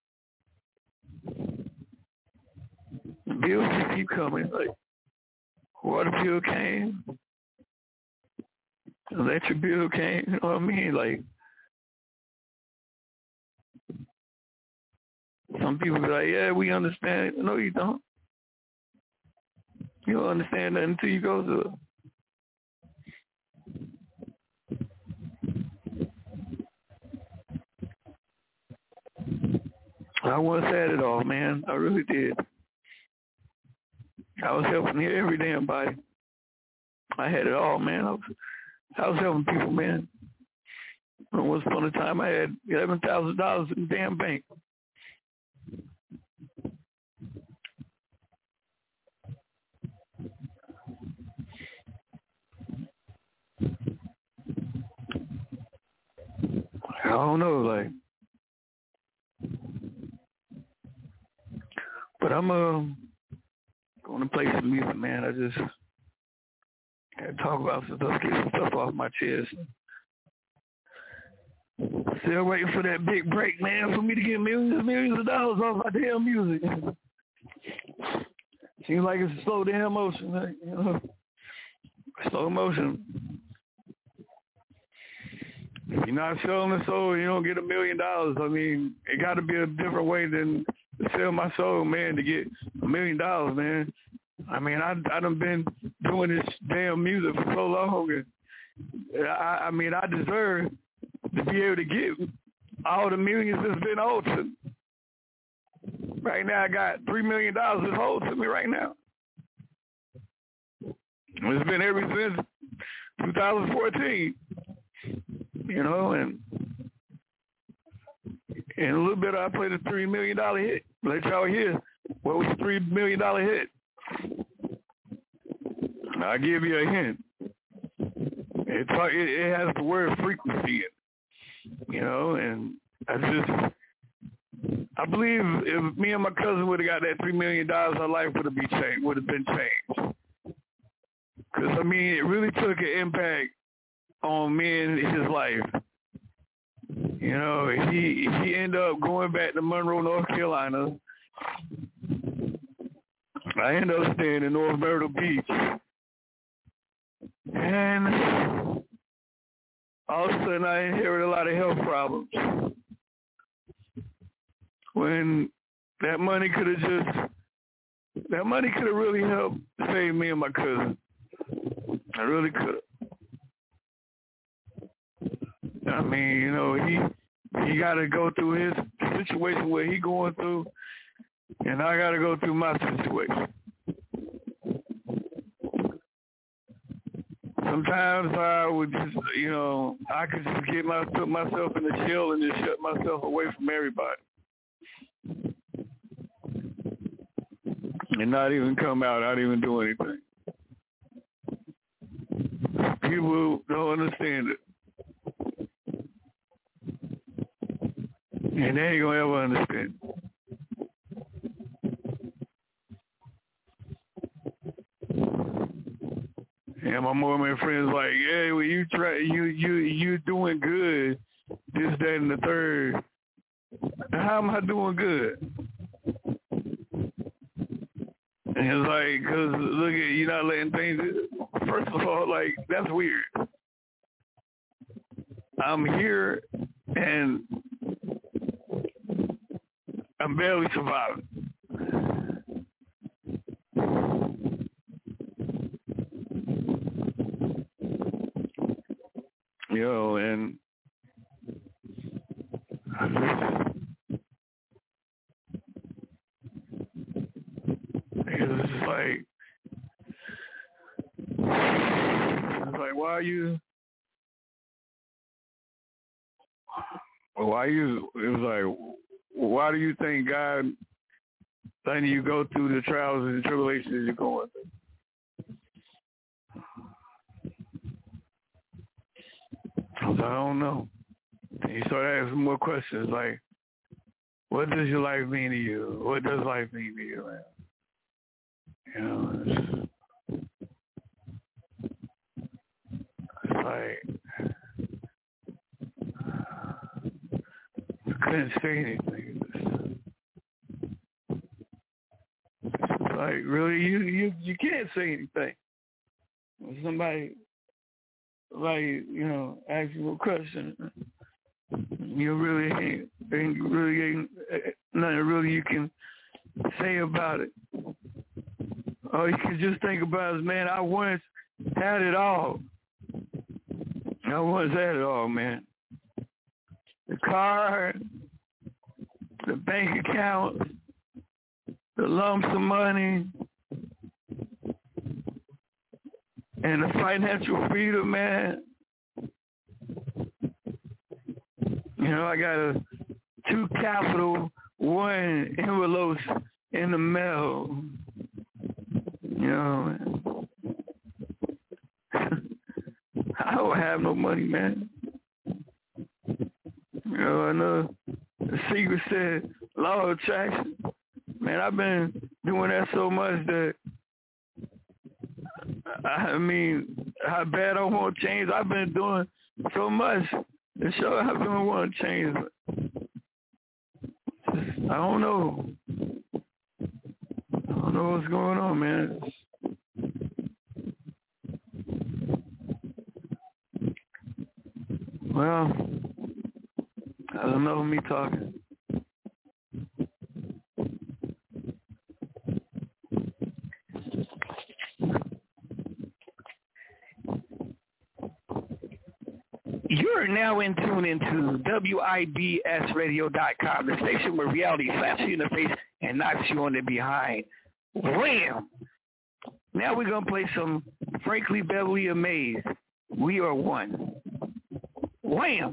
the bills just keep coming. Like water bill came, electric bill came. You know what I mean? Like some people be like, yeah, we understand. No, you don't. You don't understand that until you go to it. I once had it all, man. I really did. I was helping every damn body. I had it all, man. I was, I was helping people, man. Once upon a time, I had eleven thousand dollars in the damn bank. I don't know, like, but I'm uh, going to play some music, man. I just got to talk about some stuff, get some stuff off my chest. Still waiting for that big break, man, for me to get millions and millions of dollars off my damn music. Seems like it's a slow damn motion, like, you know, slow motion. If you're not selling the soul, you don't get a million dollars. I mean, it got to be a different way than to sell my soul, man, to get a million dollars, man. I mean, I I done been doing this damn music for so long. And I, I mean, I deserve to be able to get all the millions that's been owed to me. Right now, I got three million dollars that's owed to me right now. It's been ever since two thousand fourteen. You know, and and a little bit I played a three million dollar hit. Let y'all hear what was a three million dollar hit. I'll give you a hint. It, talk, it, it has the word frequency in it. You know, and I just I believe if me and my cousin would have got that three million dollars, our life would have been changed. Would have been changed. Because I mean, it really took an impact on me and his life. You know, he he ended up going back to Monroe, North Carolina. I ended up staying in North Myrtle Beach. And all of a sudden I inherited a lot of health problems. When that money could have just, that money could have really helped save me and my cousin. I really could have. I mean, you know, he he got to go through his situation where he going through, and I got to go through my situation. Sometimes I would just, you know, I could just get my put myself in the shell and just shut myself away from everybody, and not even come out, not even do anything. People don't understand it. And they ain't gonna ever understand. And my mom and friends like, hey, well, you try, you you you doing good, this, that, and the third. How am I doing good? And it's like, cause look at you not letting things. First of all, like that's weird. I'm here and I'm barely surviving. You know, and I just, it's just like, it's like, why are you, why are you, it was like, why do you think God letting you go through the trials and the tribulations you're going through? I was like, I don't know. And he started asking more questions like, what does your life mean to you? What does life mean to you, man? You know, it's, it's like, couldn't say anything. Like, really, you you you can't say anything. When somebody, like, you know, asks you a question, you really ain't, ain't really ain't nothing really you can say about it. All you can just think about is, man, I once had it all. I once had it all, man. The car, the bank account, the lumps of money, and the financial freedom, man. You know, I got a two Capital One envelopes in the mail. You know, I don't have no money, man. You know, I know the secret said law of attraction. Man, I've been doing that so much that, I mean, how bad I want to change. I've been doing so much to show I've been want to change. I don't know. I don't know what's going on, man. Well, I don't know me talking. You're now in tune into W I B S radio dot com, the station where reality slaps you in the face and knocks you on the behind. Wham! Now we're going to play some Frankly Beverly and Maze. We are one. Wham!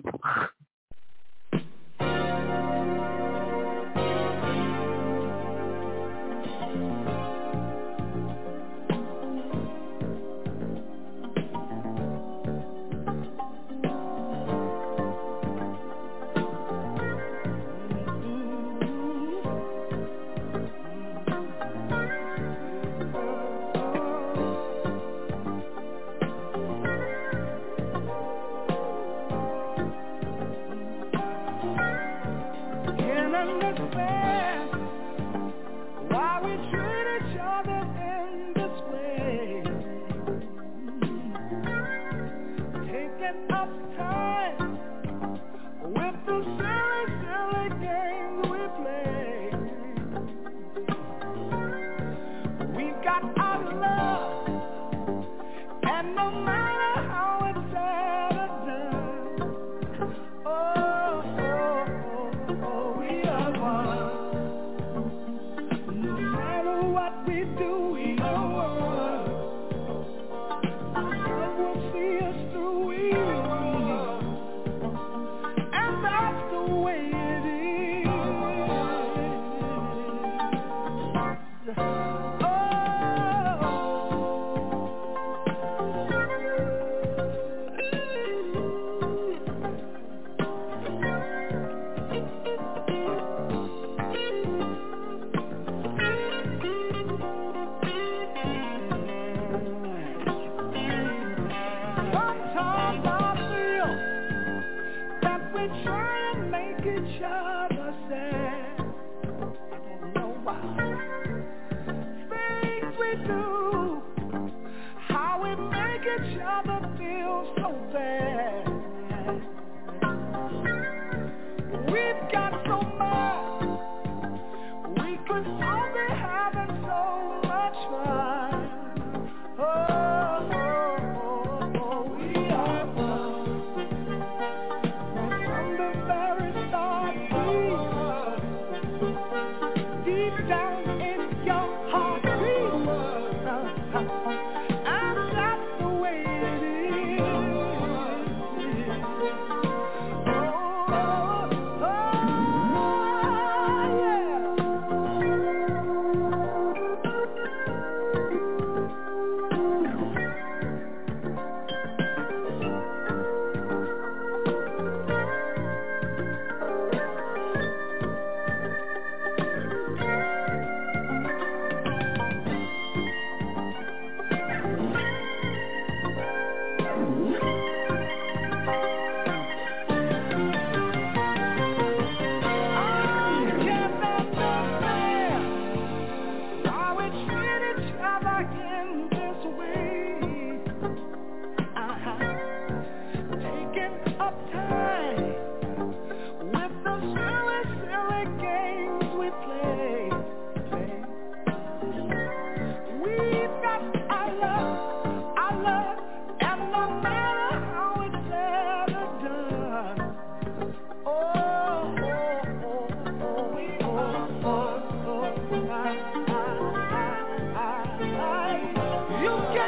And that's the way it is.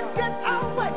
get away.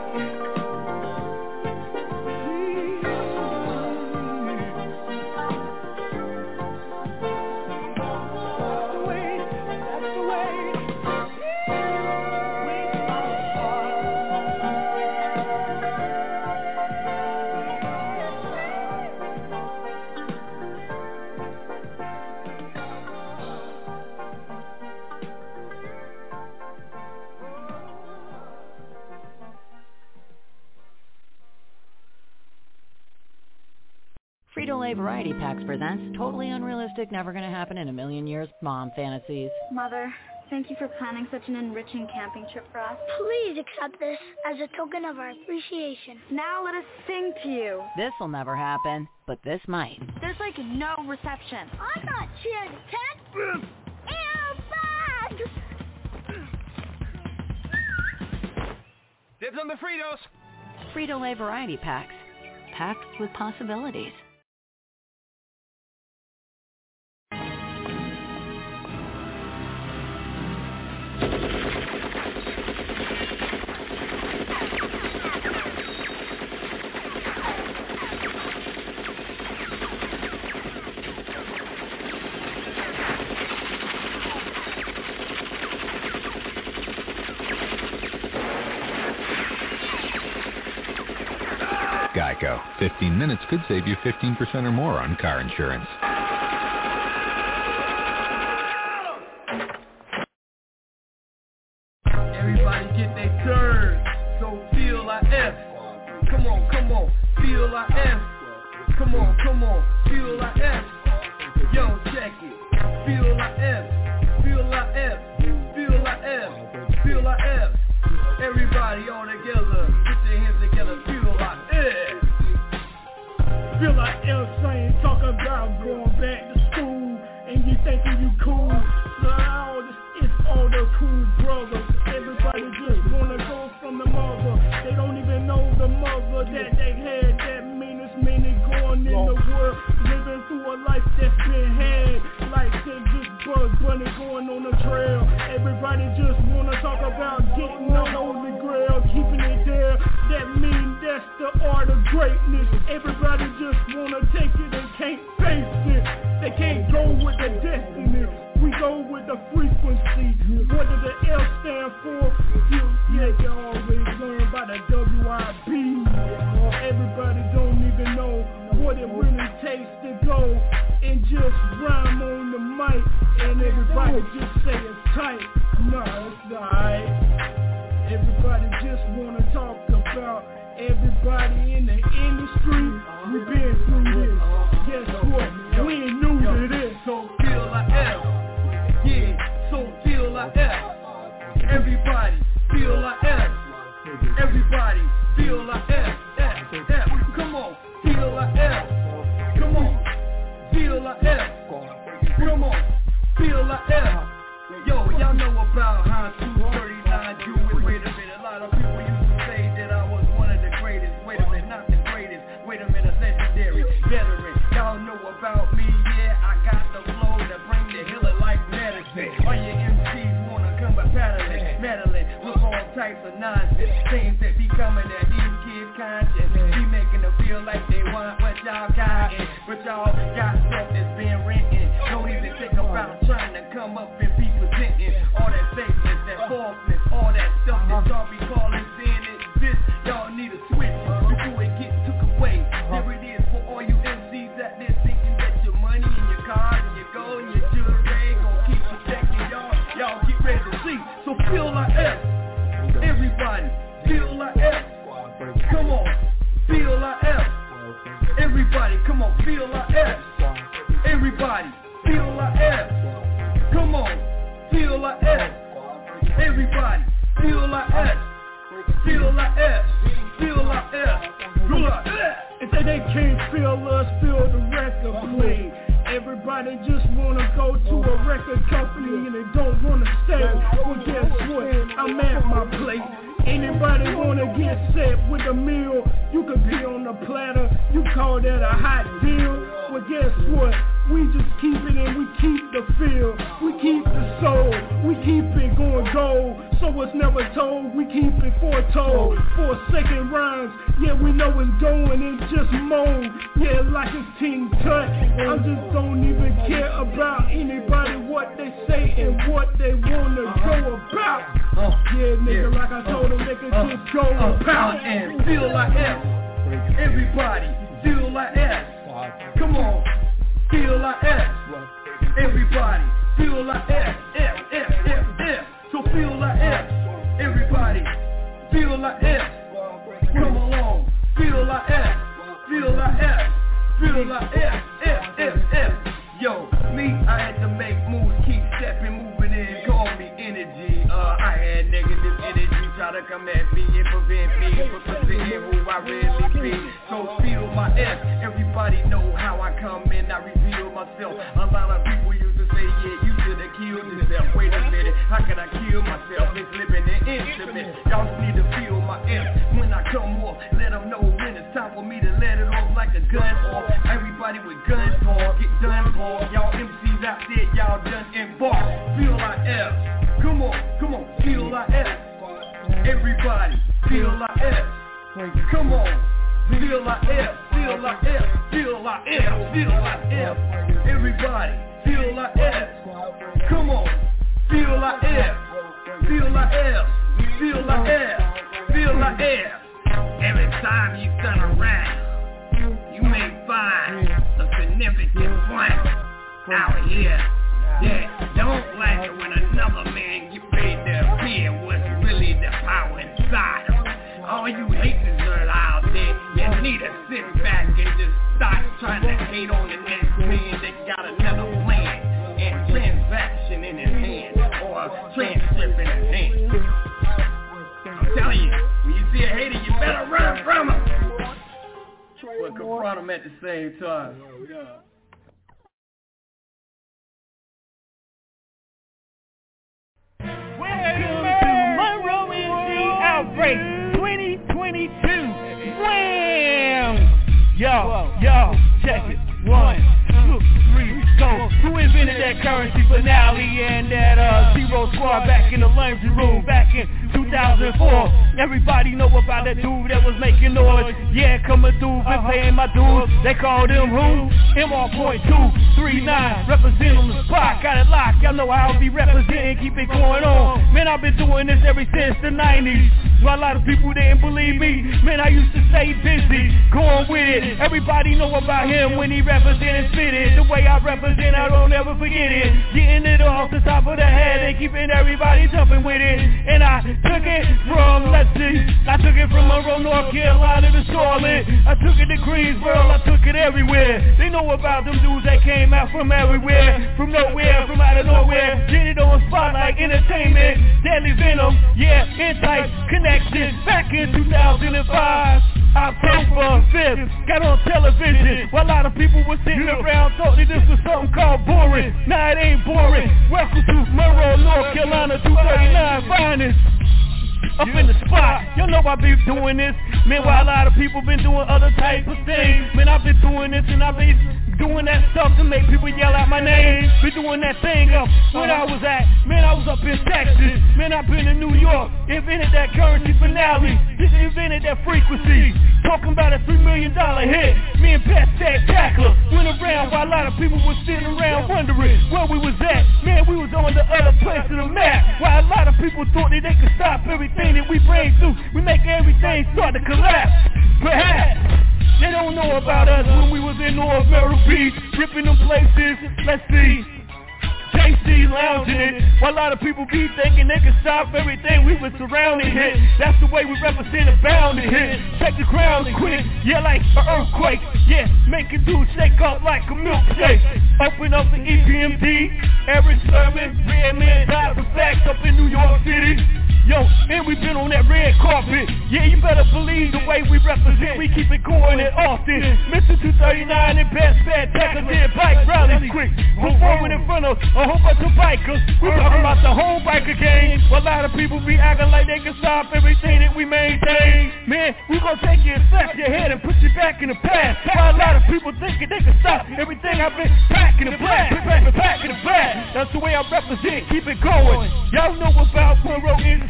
Frito-Lay Variety Packs presents Totally Unrealistic, Never Gonna Happen in a Million Years Mom Fantasies. Mother, thank you for planning such an enriching camping trip for us. Please accept this as a token of our appreciation. Now let us sing to you. This'll never happen, but this might. There's like no reception. I'm not cheering tent. Airbag! Dibs on the Fritos! Frito-Lay Variety Packs. Packed with possibilities. Geico. fifteen minutes could save you fifteen percent or more on car insurance. Everybody get their turn, so feel I F. Come on, come on, feel I F. Come on, come on, feel I F. Yo, check it. Feel I F. Feel I F. Feel I F. Feel I F. Everybody all together. Put your hands together. Feel I F. Feel like F saying, talk about going back to school, and you thinking you cool. No, it's all the cool brothers. Everybody just wanna go from the mother. They don't even know the mother that they had. That meanest minute going in the world, living through a life that's been had. Like they just bug bunny going on the trail. Everybody just wanna talk about getting the holy grail, keeping it there. That mean that's the art of greatness. Everybody just wanna take it and can't face it. They can't go with the destiny. We go with the frequency. What does the L stand for? You, yeah, you always learn by the W I B. Everybody don't even know what it really takes to go and just rhyme on the mic. And everybody just say it's tight. No, it's alright. Everybody just wanna talk about everybody in the industry. We been through this. Guess what? We ain't new to this. So feel I F. Yeah, so feel I F. Everybody feel I F. Everybody feel I F. F, F. Come on, feel I F. Come on, feel I F. Come on, feel I F. Yo, y'all know about how two thirty-nine do it. Wait a minute, a lot of people used to say that I was one of the greatest. Wait a minute, not the greatest. Wait a minute, legendary veteran. Y'all know about me, yeah, I got the flow to bring the healer like medicine. All your M Cs wanna come by paddling, meddling with all types of nonsense. Things that be coming at these kids' conscience. Be making them feel like they want what y'all got, but y'all got stuff that's been written. Don't even think about trying to come up and be presenting all that fakeness, that falseness, all that stuff that y'all be calling sin exists. Y'all need a switch before it gets took away. There it is for all you M Cs out there thinking that your money and your cars and your gold and your jewelry gon' keep protecting y'all. Y'all get ready to see. So feel like F. Everybody feel like F. Come on, feel like F. Everybody, come on, feel like F. Everybody feel like F. Come on, feel like F. Everybody feel like F. Feel like F. Feel like F. Feel like F. If they, they can't feel us, feel the record play. Everybody just wanna go to a record company and they don't wanna stay. Well, guess what? I'm at my place. Anybody wanna get set with a meal? You could be on the platter. You call that a hot deal? Well, guess what? We just keep it and we keep the feel. We keep the soul. We keep it going gold. so it's never told, we keep it foretold. Forsaken rhymes, yeah, we know it's going and just moan. Yeah, like it's Team Tut. I just don't even care about anybody, what they say and what they wanna go about. Yeah, nigga, like I told them, they can just go about and feel like F. Everybody, feel like F. Come on, feel like F. Everybody, feel like F, F, F, F, F. So feel like F. Everybody, feel like F. Come along, feel like F. Feel like F. Feel like F, F, F, F. Yo, me, I had to make moves, keep stepping, moving in, call me energy. Uh, I had negative energy, try to come at me and prevent me from presenting who I really be. So feel my F. Everybody know how I come in, I reveal myself. A lot of people used to say, yeah, you should have killed yourself. Wait a minute, how can I kill myself? It's living and intimate. Y'all just need to feel my F. When I come off, let them know when it's time for me to let it off like a gun off. Everybody with guns talk, get done for. Y'all M Cs out there, y'all done embark. Feel like F. Come on, come on, feel like F. Everybody, feel like F. Come on, feel like F. Feel like F. Feel like F. Feel like F. Everybody, feel like F. Come on, feel like F. Feel like F. Feel like F. Feel like F. Every time you turn around, you may find a significant point out here that don't like it when another man get paid to appear what's really the power inside of him. All you haters are out there, you need to sit back and just stop trying to hate on the next man that got another plan and transaction in his hand or a transcript in his hand. I'm telling you, when you see a hater, you better run from him. But confront him at the same time. Welcome to Monroe N G Outbreak twenty twenty-two. Wham! Yo, yo, check it. One, two, three, go. Who invented that currency finale and that uh, Zero Squad back in the laundry room back in two thousand four? Everybody know about that dude that was making noise. Yeah, coming through, been paying my dues. They called him who? M R point two three nine, represent on the spot, got it locked. Y'all know how I'll be representing, keep it going on. Man, I've been doing this ever since the nineties. Well, a lot of people didn't believe me. Man, I used to stay busy, going with it. Everybody know about him when he represented spit it. The way I represent, I don't ever forget it. Getting it off the top of the head and keeping everybody jumping with it. And I took it from, let's see, I took it from Monroe, North Carolina to Charlotte. I took it to Greensboro, I took it everywhere. They know about them dudes that came out from everywhere, from nowhere, from out of nowhere. Did it on Spotlight Entertainment, Deadly Venom, yeah, Insight Connection. Back in two thousand five, October fifth, got on television while a lot of people were sitting around thought that this was something called boring. Nah, it ain't boring. Welcome to Monroe, North Carolina, two thirty-nine finest. Up in the spot, y'all know I been doing this. Man, while a lot of people been doing other type of things. Man, I've been doing this and I've been doing that stuff to make people yell out my name. Been doing that thing up when I was at. Man, I was up in Texas. Man, I've been in New York. Invented that currency finale. Just invented that frequency. Talking about a three million dollar hit. Me and Pat Spectacular went around while a lot of people were sitting around wondering where we was at. Man, we was on the other place of the map. While a lot of people thought that they could stop everything that we bring through. We make everything start to collapse. Perhaps they don't know about us when we was in North Vero Beach, ripping them places. Let's see, J C lounging it. While a lot of people be thinking they can stop everything, we was surrounded hit. That's the way we represent a bounded hit. Check the ground and quick, yeah, like an earthquake. Yeah, make it do shake up like a milkshake. Open up the E P M D, Eric Sermon, Redman, Dive the Facts up in New York City. Yo, and we been on that red carpet. Yeah, you better believe the way we represent. We keep it going and often. Mister two thirty-nine and Best Spectacular did bike rallies quick. Performing in front of a whole bunch of bikers. We talking about the whole biker gang. A lot of people be acting like they can stop everything that we maintain. Man, we gonna take you and slap your head and put you back in the past. While a lot of people thinking they can stop everything I've been packing the black, packing the black. That's the way I represent. Keep it going. Y'all know about Monroe N G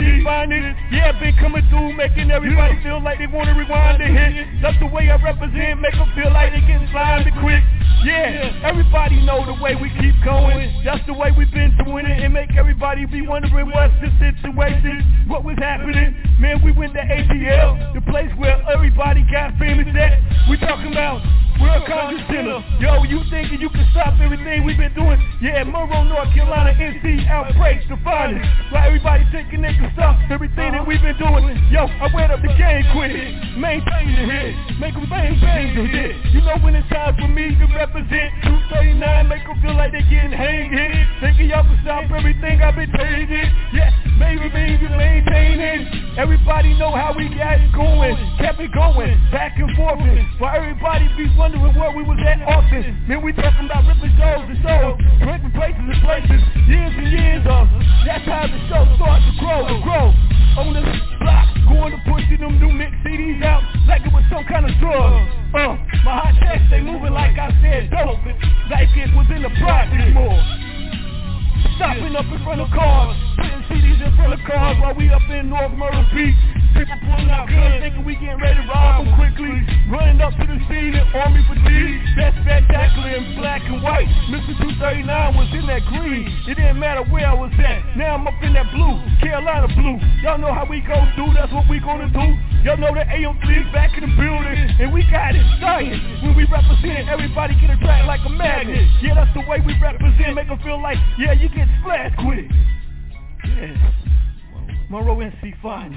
C finest. Yeah, been coming through, making everybody feel like they wanna rewind the hit. That's the way I represent, make them feel like they getting slimed quick. Yeah, everybody know the way we keep going. That's the way we've been doing it, and make everybody be wondering what's the situation, what was happening. Man, we went to A T L, the place where everybody got famous at. We talking about World Congress Center. Yo, you thinking you can stop everything we've been doing? Yeah, Monroe, North Carolina, N C outbreaks, the finest. Why everybody thinking they can stop everything that we've been doing? Yo, I went up the game quick, maintain the hit, make them bang bang the hit. You know when it's time for me to represent two thirty-nine, make them feel like they getting hang hit. Thinking y'all can stop everything I've been changing. Yeah, baby, baby, maintaining. Everybody know how we got it going, kept it going, back and forth. While everybody be wondering where we was at often. Man, we talking about ripping shows and shows, breaking places and places, years and years of. That's how the show starts to grow, to grow. On the block, going to pushing them new mix C Ds out like it was some kind of drug. Uh, my hot text, they moving like I said dope, like it was in the project more. Stopping up in front of cars, putting C Ds in front of cars while we up in North Myrtle Beach. People pulling out guns, thinking we getting ready to rob them quickly. Running up to the scene in army fatigue. That's spectacular in black and white. Mister two thirty-nine was in that green. It didn't matter where I was at. Now I'm up in that blue, Carolina blue. Y'all know how we gon' do, that's what we gonna do. Y'all know the A M three back in the building, and we got it started. When we represent, everybody get attracted like a magnet. Yeah, that's the way we represent, make them feel like, yeah, you get splashed quick. Yeah, Monroe N C finest.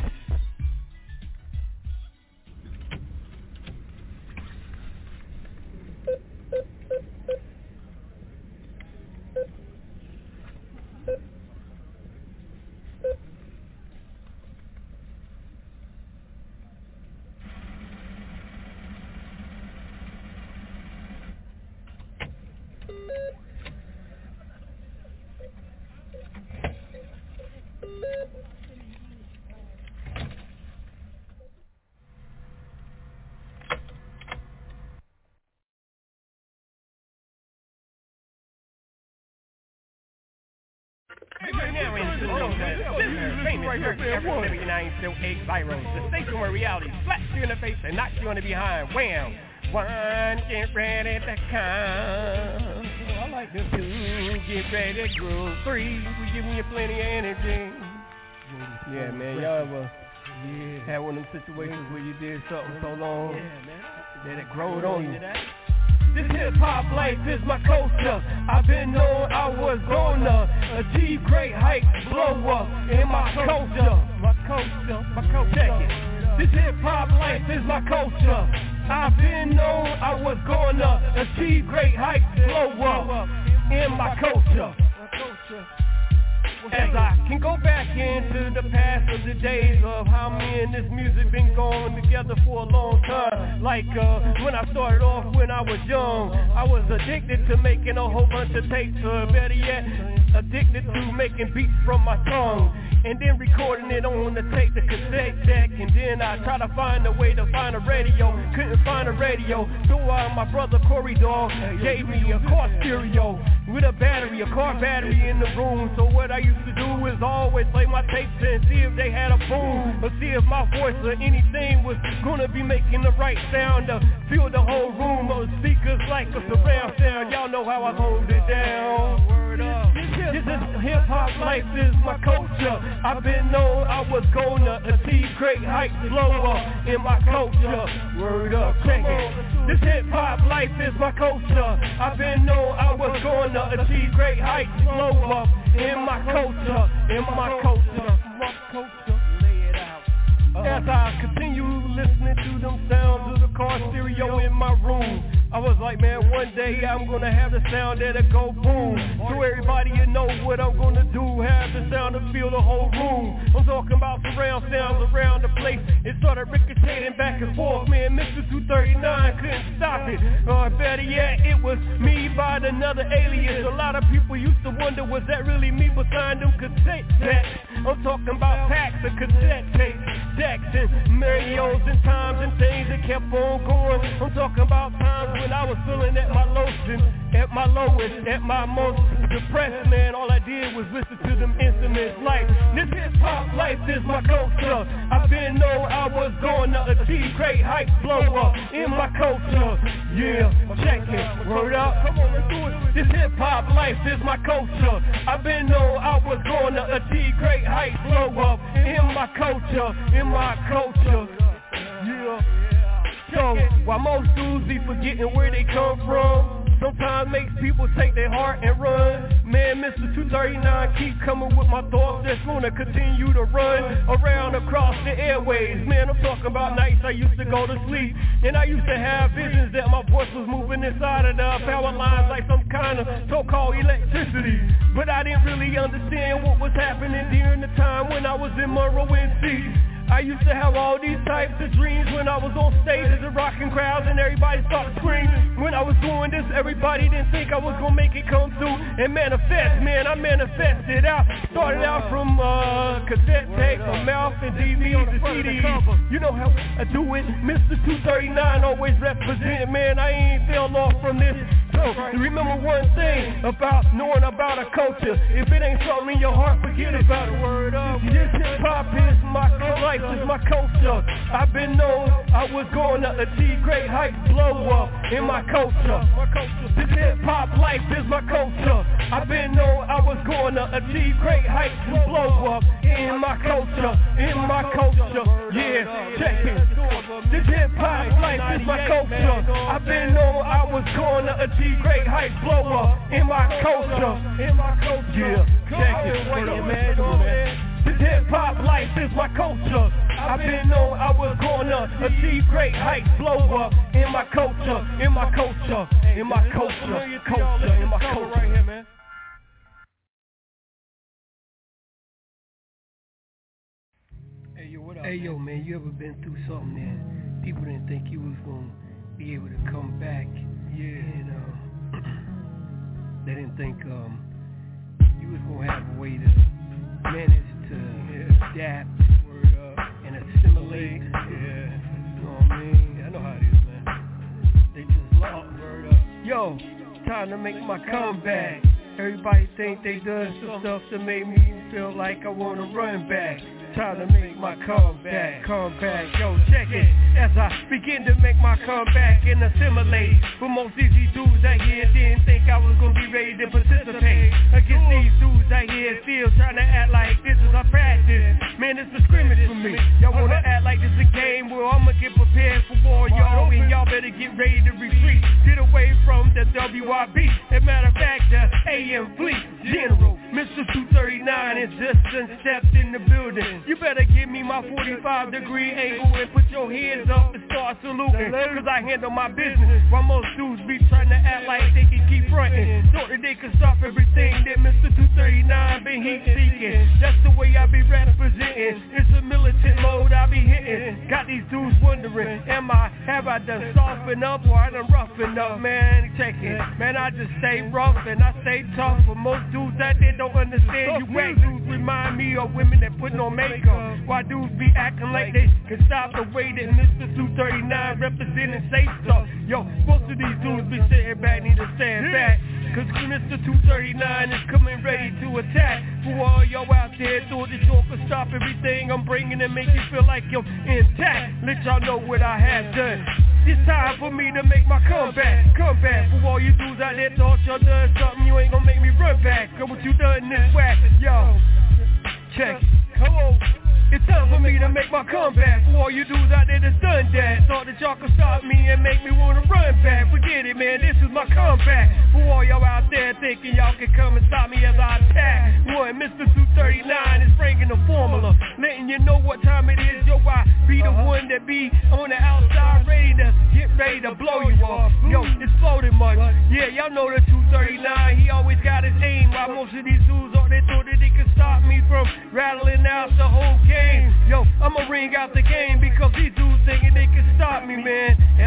The station where reality slaps you in the face and knocks you on the behind. Wham! One, get ready to come. Oh, I like this. Two, get ready to groove. Three, we giving you plenty of energy. Yeah, man, y'all ever yeah. had one of them situations where you did something so long that it growed on you? This hip-hop life is my culture. I've been known I was gonna achieve great heights, blow up in my culture. My culture, my culture. Check it. This hip-hop life is my culture. I've been known I was gonna achieve great heights, blow up in my culture. As I can go back into the past of the days of how me and this music been going together for a long time. Like uh, when I started off when I was young, I was addicted to making a whole bunch of tapes, or better yet, addicted to making beats from my tongue. And then recording it on the tape, the cassette deck. And then I tried to find a way to find a radio. Couldn't find a radio. So uh, my brother Corey Dog gave me a car stereo with a battery, a car battery in the room. So what I used to do is always play my tapes and see if they had a boom, or see if my voice or anything was gonna be making the right sound to fill the whole room of speakers like a surround sound. Y'all know how I hold it down. Word up. This is hip-hop life is my culture. I've been known I was gonna achieve great heights, blow up in my culture. Word up, check it. This hip-hop life is my culture. I've been known I was gonna achieve great heights, blow up in my culture, in my culture, my culture. Lay it out. As I continue listening to them sounds of the car stereo in my room, I was like, man, one day I'm gonna have the sound that'll go boom. So everybody you know what I'm gonna do, have the sound to fill the whole room. I'm talking about surround sounds around the place. It started ricocheting back and forth, man. Mister two thirty-nine couldn't stop it. Or better yet, it was me by another alias. A lot of people used to wonder, was that really me behind them cassette decks? I'm talking about packs of cassette tapes, decks and radios and times and things that kept on going. I'm talking about times when I was feeling at my lowest, at my lowest, at my most depressed, man. All I did was listen to them instruments. Like, this hip-hop life is my culture. I've been known I was going to achieve great heights, blow up in my culture. Yeah, check it, word up, come on, let's do it. This hip-hop life is my culture. I've been known I was going to achieve great heights, blow up in my culture, in my culture. Yeah. So, while most dudes be forgetting where they come from, sometimes makes people take their heart and run. Man, Mister two thirty-nine keep coming with my thoughts that's gonna continue to run around across the airways. Man, I'm talking about nights I used to go to sleep, and I used to have visions that my voice was moving inside of the power lines like some kind of so-called electricity. But I didn't really understand what was happening during the time when I was in Monroe, N C. I used to have all these types of dreams when I was on stages and rocking crowds and everybody started screaming. When I was doing this, everybody didn't think I was gonna make it come through and manifest. Man, I manifested out. Started out from uh, cassette tape, from mouth and D Vs and C Ds. You know how I do it. Mister two thirty-nine always representing. Man, I ain't fell off from this. So remember one thing about knowing about a culture. If it ain't something in your heart, forget about it. Word up. This hip hop is my life, is my culture. I've been known I was going to achieve great heights, blow up in my culture. This hip hop life is my culture. I've been known I was going to achieve great heights and blow up in my culture, in my culture. Yeah, check it. This hip hop life is my culture. I've been known I was going to achieve great heights, blow up in my culture, in my culture. Yeah, check it. Wait a minute, man. This hip-hop life is my culture. I've been known I was gonna achieve great heights, blow up in my culture, in my culture, in my culture, culture, in my culture. Right here, man. Hey yo, what up? Hey yo, man, you ever been through something that people didn't think you was gonna be able to come back? Yeah, you know, they didn't think um you was gonna have a way to manage to yeah, adapt word up, and assimilate. Yeah, you know what I mean? I know how it is, man. They just lost word up. Yo, time to make my comeback. Everybody think they done some stuff to make me feel like I wanna run back. Time to make my comeback, comeback, yo, check it. As I begin to make my comeback and assimilate. For most easy dudes I hear didn't think I was gonna be ready to participate against these dudes I hear still trying to act like this is a practice. Man, it's a scrimmage for me. Y'all wanna act like this a game? Well, I'ma get prepared for war, y'all, and y'all better get ready to retreat. Get away from the W I B. As a matter of fact, the A M Fleet General Mister two thirty-nine is just stepped in the building. You better give me my forty-five degree angle and put your hands up and start saluting. Cause I handle my business while most dudes be trying to act like they can keep fronting. Thought that they can stop everything that Mister two thirty-nine been heat seeking. That's the way I be representing. It's a militant mode I be hitting. Got these dudes wondering, am I, have I done softened up or I done roughened up? Man, check it. Man, I just stay rough and I stay tough. For most dudes out there don't understand, you whack dudes remind me of women that put on makeup. Why dudes be acting like they can stop the way that Mister two thirty-nine representing safe stuff? Yo, most of these dudes be sitting back, need to stand back. Cause Mister two thirty-nine is coming ready to attack. For all y'all out there, thought that y'all could stop everything I'm bringing and make you feel like you're intact. Let y'all know what I have done. It's time for me to make my comeback. Comeback for all you dudes out there thought y'all done something, you ain't gonna make me run back. Cause what you done this whack, yo, check it. Come on. It's time for me to make my comeback. For all you dudes out there that's done that, thought that y'all could stop me and make me wanna run back. Forget it, man, this is my comeback. For all y'all out there thinking y'all can come and stop me as I attack. One, Mister two thirty-nine is bringing the formula, letting you know what time it is. Yo, I be the one that be on the outside ready to get ready to blow you off. Yo, it's floating much. Yeah, y'all know the two thirty-nine, he always got his aim. While most of these dudes out there thought that they could stop me from rattling out the whole game. Yo, I'ma ring out the game because these dudes thinking they can stop me, man. As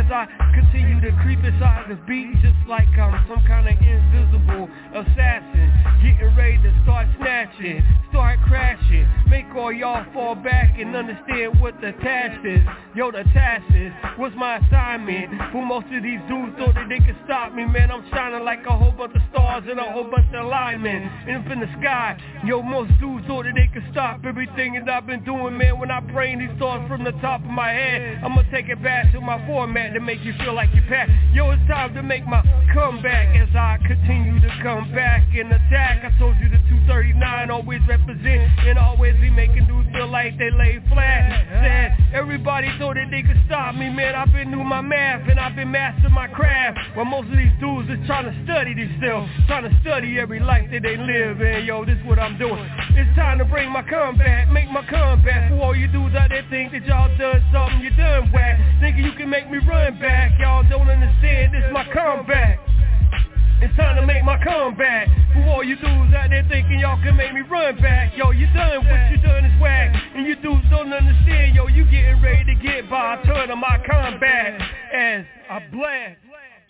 I continue to creep inside the beat, just like I'm some kind of invisible assassin, getting ready to start snatching, start crashing, make all y'all fall back and understand what the task is. Yo, the task is, what's my assignment? For most of these dudes thought that they could stop me, man. I'm shining like a whole bunch of stars and a whole bunch of linemen, and up in the sky. Yo, most dudes thought that they could stop everything that I've been doing, man. When I bring these thoughts from the top of my head, I'ma take it back to my format to make you feel like you're packed. Yo, it's time to make my comeback as I continue to come back and attack. I told you the two thirty-nine always represent and always be making dudes feel like they lay flat. Said everybody thought that they could stop me, man. I've been through my math and I've been mastering my craft. While most of these dudes is trying to study this still, trying to study every life that they live. And yo, this is what I'm doing. It's time to bring my comeback, make my comeback. For all you dudes out there think that y'all done something, you done whack. Thinking you can make me run back. Y'all don't understand, this is my comeback. It's time to make my comeback. For all you dudes out there thinking y'all can make me run back. Yo, you done, what you done is whack. And you dudes don't understand, yo, you getting ready to get by. I turn on my comeback as I blast.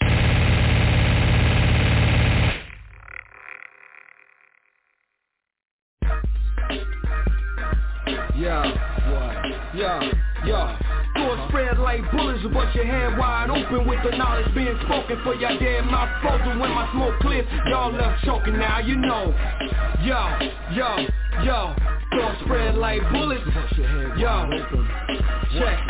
Yeah, what? Yeah, yeah. Thoughts spread like bullets, but your head wide open with the knowledge being spoken for your dead mouth frozen. When my smoke clears, y'all left choking. Now you know. Yo, yo, yo. Thoughts spread like bullets. Yo, check.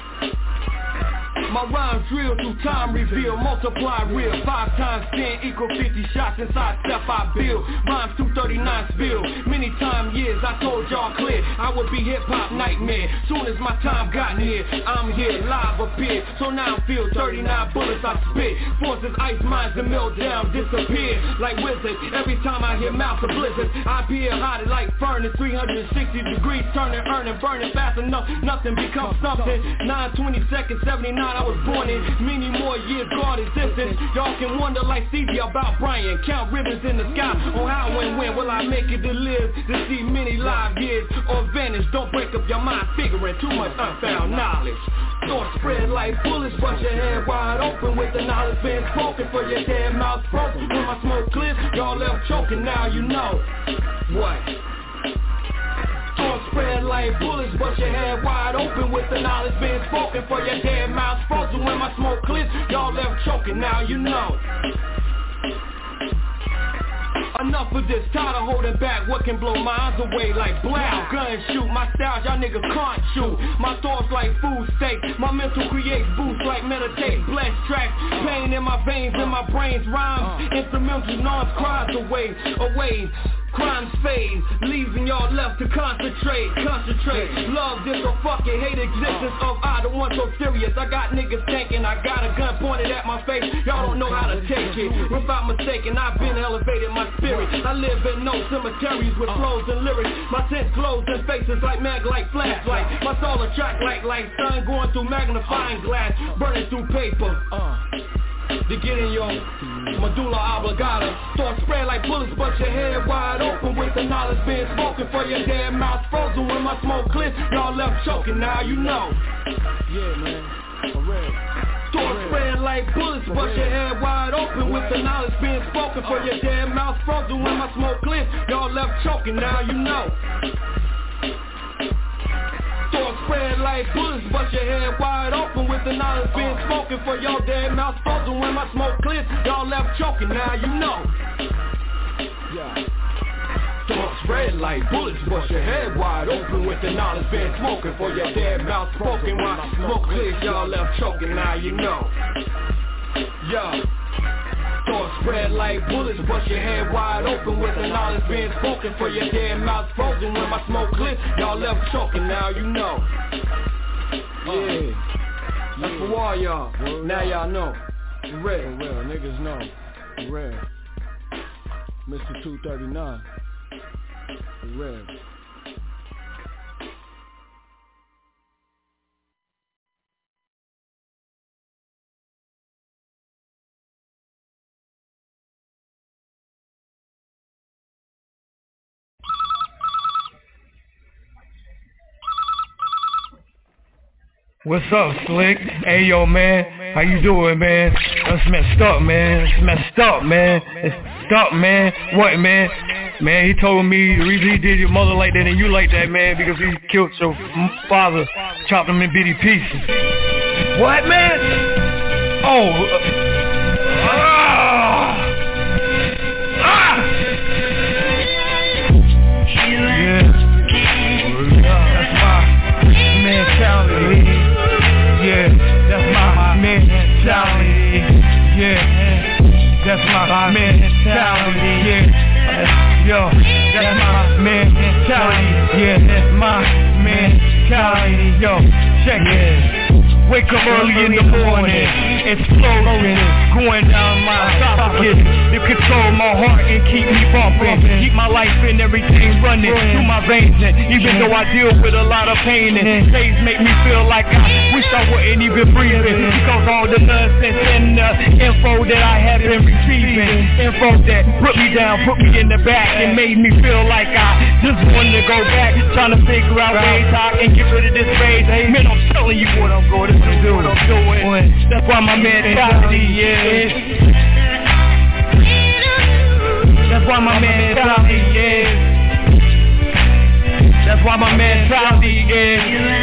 My rhymes drill through time reveal, multiply real. Five times ten equal fifty shots inside step I build. Rhymes two thirty-nine spill. Many time years I told y'all clear I would be hip hop nightmare. Soon as my time got near, I'm here live appear. So now I feel thirty-nine bullets I spit. Forces ice minds and melt down, disappear like wizards. Every time I hear mouths of blizzards, I appear hot like furnace. Three hundred sixty degrees, turning, earning, burning fast enough. Nothing becomes something. Nine twenty seconds, seventy-nine. I was born in many more years, God existence. Y'all can wonder like Stevie about Brian. Count ribbons in the sky on how and when will I make it to live to see many live years or vanish. Don't break up your mind figuring too much unfound knowledge. Thoughts spread like bullets, but your head wide open with the knowledge being spoken for your dead mouth frozen. When my smoke clears, y'all left choking. Now you know what. Thoughts spread like bullets, but your head wide open with the knowledge being spoken for your dead mouth frozen. When my smoke clears, y'all left choking. Now you know. Enough of this, tired of holding back. What can blow minds away like blow? Gun shoot, my style y'all niggas can't shoot. My thoughts like food steak, my mental creates boosts like meditate. Blessed tracks, pain in my veins, in my brains rhymes. Instrumental noise cries away, away. Crimes fade, leaving y'all left to concentrate, concentrate. Love this or fucking hate existence of I, the one so serious. I got niggas thinking I got a gun pointed at my face. Y'all don't know how to take it. Without mistaking, I've been elevated my spirit. I live in no cemeteries with flows and lyrics. My sense glows in faces like mag like flashlight. My soul attract like like sun going through magnifying glass, burning through paper. To get in your medulla oblongata. Thoughts spread like bullets, but your head wide open with the knowledge being spoken for your dead mouth frozen. When my smoke clears, y'all left choking. Now you know. Yeah, man. For real. Thoughts spread like bullets, but your head wide open with the knowledge being spoken for your dead mouth frozen. When my smoke clears, y'all left choking. Now you know. Thoughts spread like bullets, but your head wide open with the knowledge being spoken for your dead mouth frozen. When my smoke clears, y'all left choking. Now you know. Yeah. Thoughts spread like bullets, but your head wide open with the knowledge being spoken for your dead mouth spoken. When my smoke clears, y'all left choking. Now you know. Yeah. Thoughts spread like bullets, but your head wide open with the knowledge being spoken for your dead mouth frozen. When my smoke clears, y'all left choking. Now you know. Yeah, that's for all y'all. Now y'all know. For real, for real, niggas know. For real. Mister two thirty-nine. For real. What's up, Slick? Hey, yo, man. How you doing, man? That's messed up, man. It's messed up, man. It's messed up, man. What, man? Man, he told me the reason he did your mother like that and you like that, man, because he killed your father, chopped him in bitty pieces. What, man? Oh. Uh, ah. Ah. Yeah. That's my mentality. Yeah, that's my mentality. Yeah, that's my mentality. Yeah, yo, that's my mentality. Yeah, that's my mentality. Yo, check it. Wake up early in the morning, exploding, going down my esophagus to control my heart and keep me bumping. Keep my life and everything running through my veins. And even though I deal with a lot of pain and days make me feel like I wish I wouldn't even breathing, because all the nonsense and the info that I have been receiving, info that put me down, put me in the back and made me feel like I just wanted to go back, trying to figure out ways how I can get rid of this rage. Man, I'm telling you what I'm going to do, what I'm doing. That's why my mentality is. That's why my mentality is. That's why my mentality is.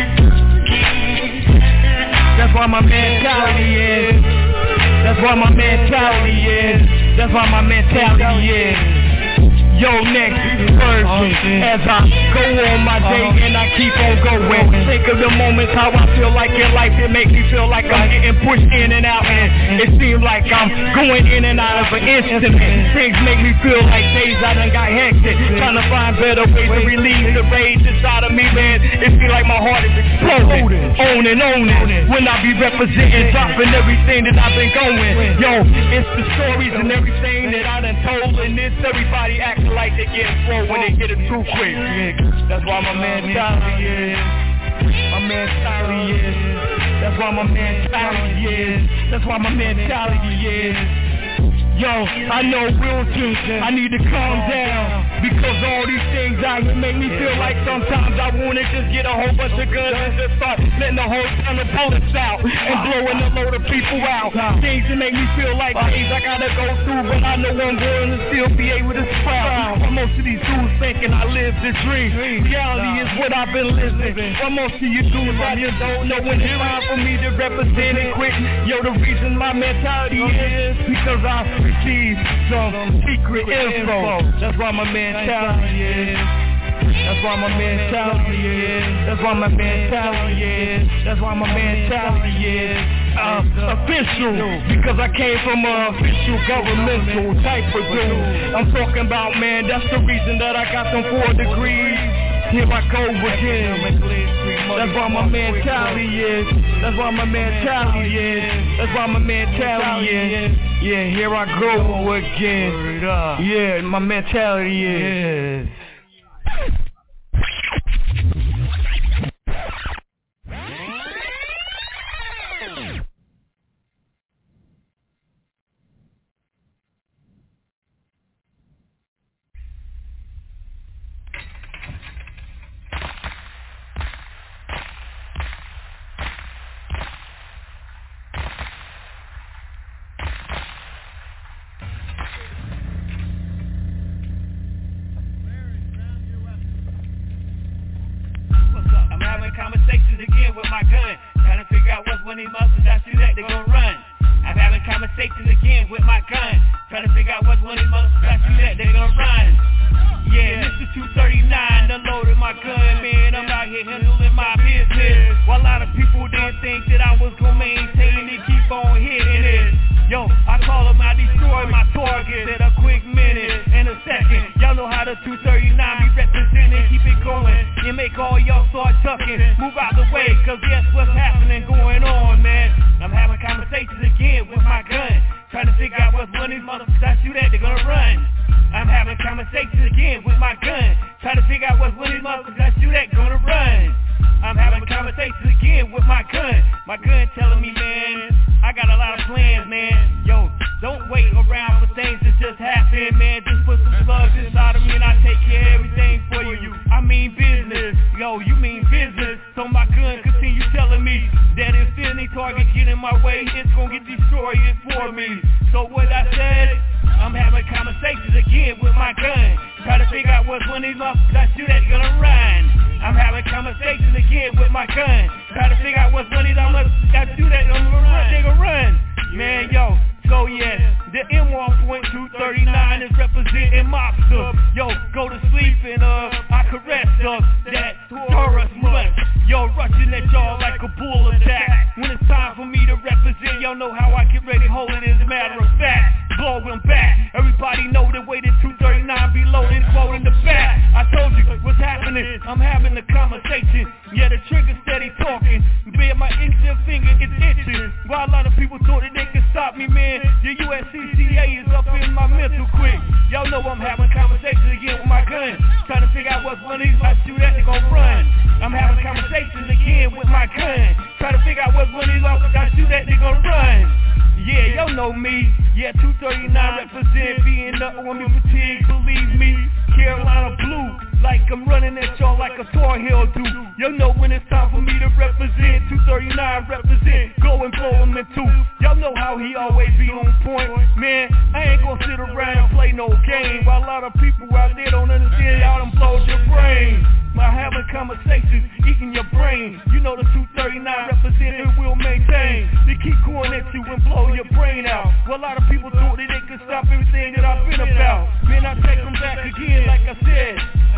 That's why my mentality is. That's why my mentality is. That's why my mentality is. Yo, next version, as I go on my day and I keep on going. Think of the moments how I feel like in life, it makes me feel like I'm getting pushed in and out, and it seems like I'm going in and out of an instant. Things make me feel like days I done got hectic, trying to find better ways to relieve the rage inside of me, man. It feels like my heart is exploding, on and on it. When I be representing, dropping everything that I've been going. Yo, it's the stories and everything that I done told, and it's everybody acting like they get slow when they get it too quick. That's why my mentality is. My mentality is. That's why my mentality is. That's why my mentality is. Yo, I know real truth. I need to calm down, because all these things out here make me feel like sometimes I wanna just get a whole bunch of guns and just start letting the whole ton of bullets out and blowing a load of people out. Things that make me feel like things I gotta go through, but I know I'm going to still be able to sprout. But most of these dudes thinking I live this dream. Reality is what I've been living. But most of you dudes out here don't know when it's time for me to represent it quick. Yo, the reason my mentality is because I receive some secret info. That's why my mentality is. That's why my mentality is. That's why my mentality is. That's why my mentality is uh, official, because I came from an official governmental type of dude. I'm talking about, man, that's the reason that I got them four degrees. Here I go again. That's why my mentality is. That's why my mentality is. That's why my mentality is. Yeah, here I go again. Yeah, my mentality is. Conversations again with my gun, trying to figure out what's when these muscles I shoot at, they gon' run. I'm having conversations again with my gun, trying to figure out what's when these muscles I shoot at, they gon' run. Yeah, this is two thirty-nine, unloaded my gun, man, I'm out here handling my business. While a lot of people didn't think that I was gon' maintain it, keep on hitting it. Yo, I call them, I destroy my targets at a quick minute and a second. Y'all know how the two thirty-nine be representing, keep it going. You make all y'all start tucking, move out the way, cause guess what's happening going on, man. I'm having conversations again with my gun, trying to figure out what's when these motherfuckers I shoot at, they're gonna run. I'm having conversations again with my gun, trying to figure out what's when these motherfuckers I shoot at, gonna run. I'm having conversations again with my gun, my gun telling me, man, I got a lot of plans, man. Yo, don't wait around for things to just happen, man. Just put some slugs inside of me and I take care of everything for you. I mean business. Yo, you mean business. So my gun continue telling me notorious for me. So what I said, I'm having conversations again with my gun. Try to figure out what's one of these motherfuckers I shoot at gonna run. I'm having conversations again with my gun. Try to figure out what's one of these motherfuckers I shoot at gonna run. They gonna run. Man, yo. So yeah, the M one point two thirty-nine is representing mobster. Yo, go to sleep and uh, I caress us that Taurus month. Yo, rushing at y'all like a bull attack. When it's time for me to represent, y'all know how I get ready, hold it as a matter of fact. Blow them back. Everybody know the way that two thirty-nine be loaded, quoting the fact. I told you what's happening. I'm having a conversation. Yeah, the trigger steady talking. Bear my index finger is itching. While a lot of people thought that they could stop me, man. The U S C C A is up in my mental quick. Y'all know I'm having conversations again with my gun. Trying to figure out what's one of these I shoot at, they gon' run. I'm having conversations again with my gun. Trying to figure out what's one of these I shoot at, they gon' run. Yeah, y'all know me. Yeah, two thirty-nine represent being up on me fatigue, believe me. Carolina blue, like I'm running at y'all like a Tar Heel do. Y'all know when it's time for me to represent. two thirty-nine represent, go and blow him in two. Y'all know how he always be on point. Man, I ain't gonna sit around and play no game. While a lot of people out there don't understand, y'all done blowed your brain. By having conversations, eating your brain. You know the two thirty-nine represent and will maintain. They keep going at you and blow your brain out. Well, a lot of people thought that they could stop everything that I've been about. Man, I take them back again, like I said.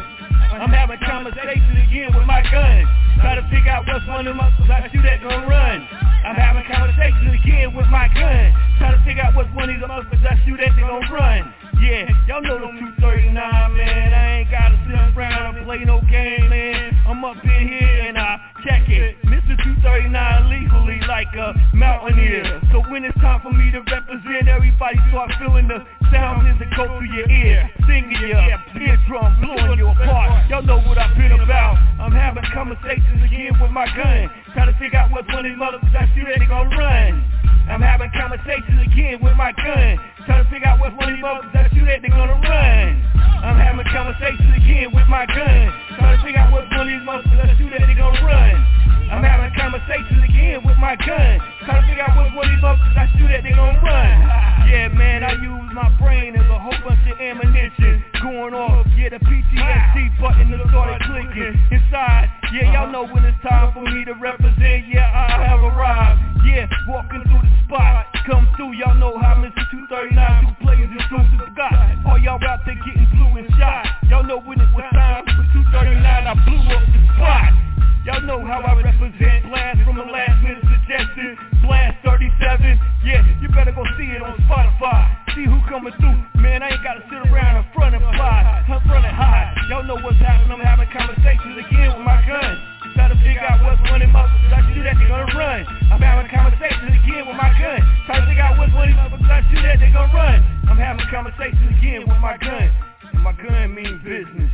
I'm having conversations again with my gun. Try to figure out what's one of my I shoot at gonna run. I'm having conversations again with my gun. Try to figure out what's one of these motherfuckers I shoot at they gonna run. Yeah, y'all know the two thirty-nine, man. I ain't gotta sit around and play no game, man. I'm up in here and I check it. Mister two thirty-nine legally like a mountaineer. So when it's time for me to represent, everybody start feeling the sounds as it go through your ear. Singing your eardrum, blowing you apart. Y'all know what I've been about. I'm having conversations again with my gun. Trying to figure out what's one of these motherfuckers I shoot at, they gon' run. I'm having conversations again with my gun. Trying to figure out what's one of these motherfuckers I shoot at, they gonna run. I'm having conversations again with my gun. Trying to figure out what's one of these motherfuckers I shoot at, they gonna run. I'm having conversations again with my gun. Trying to figure out what's one of these motherfuckers I shoot at, they gonna run. Yeah, man, I use my brain as a whole bunch of ammunition going off. Yeah, the P T S D button that started clicking inside. Yeah, y'all know when it's time for me to represent. Yeah, I have arrived. Yeah, walking through the spot. Come through, y'all know how Mister two thirty-nine two players exclusive got. All y'all out there getting blue and shot. Y'all know when it was time for two thirty-nine, I blew up the spot. Y'all know how I represent. Blast from the last minute suggestion. Blast thirty-seven. Yeah, you better go see it on Spotify. See who coming through. Man, I ain't gotta sit around in front and fly. I'm running high. Y'all know what's happening. I'm having conversations again with my gun. Try to figure out what's one of them motherfuckers I shoot at, they gonna run. I'm having conversations again with my gun. Try to figure out what's one of them motherfuckers I shoot at, they gonna run. I'm having conversations again with my gun. And my gun means business.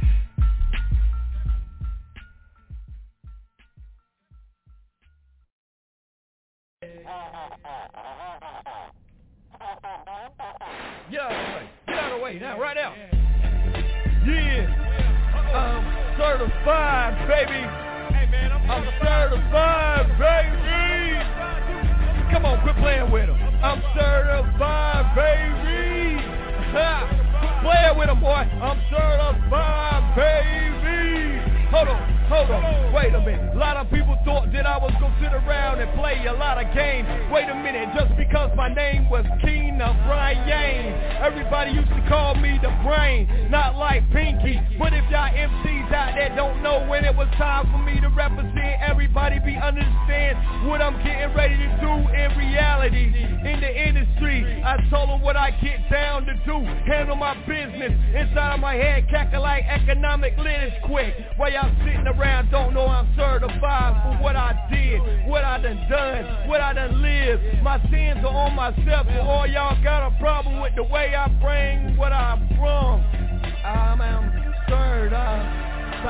Get out of the way. Get out of the way now, right now. Yeah. I'm certified, baby. I'm certified, baby. Come on, quit playing with him. I'm certified, baby. Ha. Quit playing with him, boy. I'm certified, baby. Hold on, hold on, wait a minute. A lot of people thought that I was gonna sit around and play a lot of games. Wait a minute, just because my name was Keena Brian, everybody used to call me the brain, not like Pinky. But if y'all M Cs out there don't know when it was time for me to represent, everybody be understand what I'm getting ready to do in reality. In the industry, I told them what I get down to do. Handle my business inside of my head, cackle like economic lit is quick. While y'all sitting around don't know I'm certified for what I did, what I done done, what I done lived. My sins are on myself, so all y'all got a problem with the way I bring what I brought. I'm, I'm certified.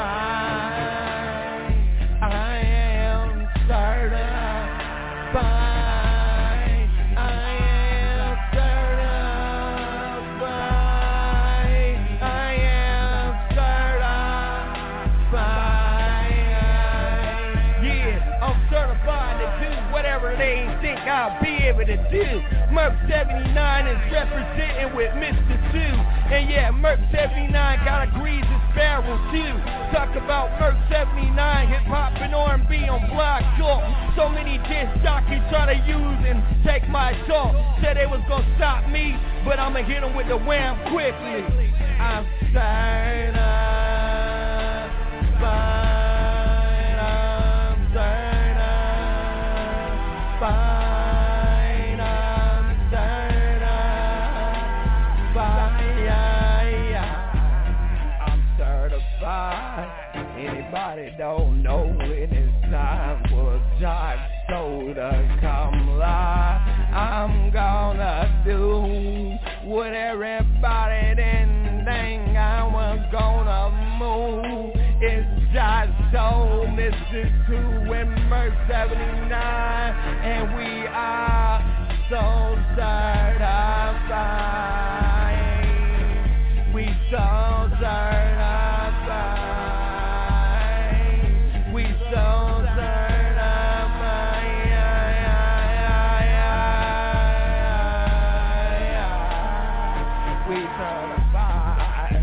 I am certified. whatever they think I'll be able to do. Merc seventy-nine is representing with Mister Two. And yeah, Merc seventy-nine got a greasy sparrow too. Talk about Merc seventy-nine, hip-hop and R and B on Block Talk. So many disc jockeys try to use and take my talk. Said they was gonna stop me, but I'ma hit them with the wham quickly. I'm tired of fine, I'm tired of fine, I'm tired of fine, I'm certified. Anybody don't know when it's time for Jive Soul to come live? I'm gonna do what everybody didn't think I was gonna move. It's Jive Soul, Mister Two and Merc seventy-nine, and we are so certified. We so certified. We so certified. We certified.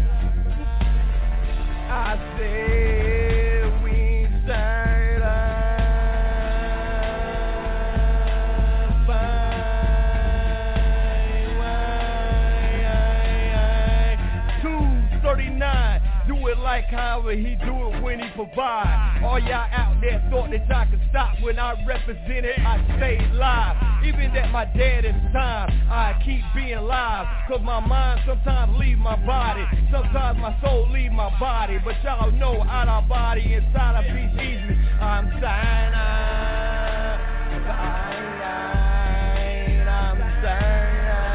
I said we certified. two thirty-nine. Do it like however he do it when he provide. All y'all out there thought that y'all could stop when I represented, I stayed live. Even at my deadest time, I keep being live. Cause my mind sometimes leave my body. Sometimes my soul leave my body. But y'all know out of body, inside a piece easy. I'm signing. I'm signing.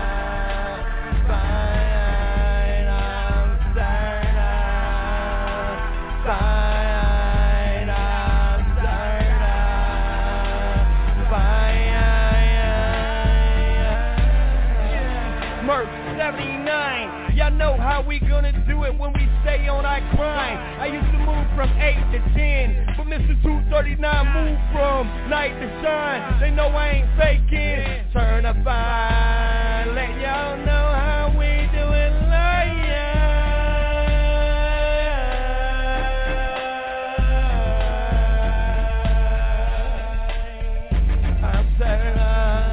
seventy-nine, y'all know how we gonna do it when we stay on our grind. I used to move from eight to ten, but Mister two thirty-nine moved from night to shine. They know I ain't faking, certified. Let y'all know how we do it like yeah. I'm certified.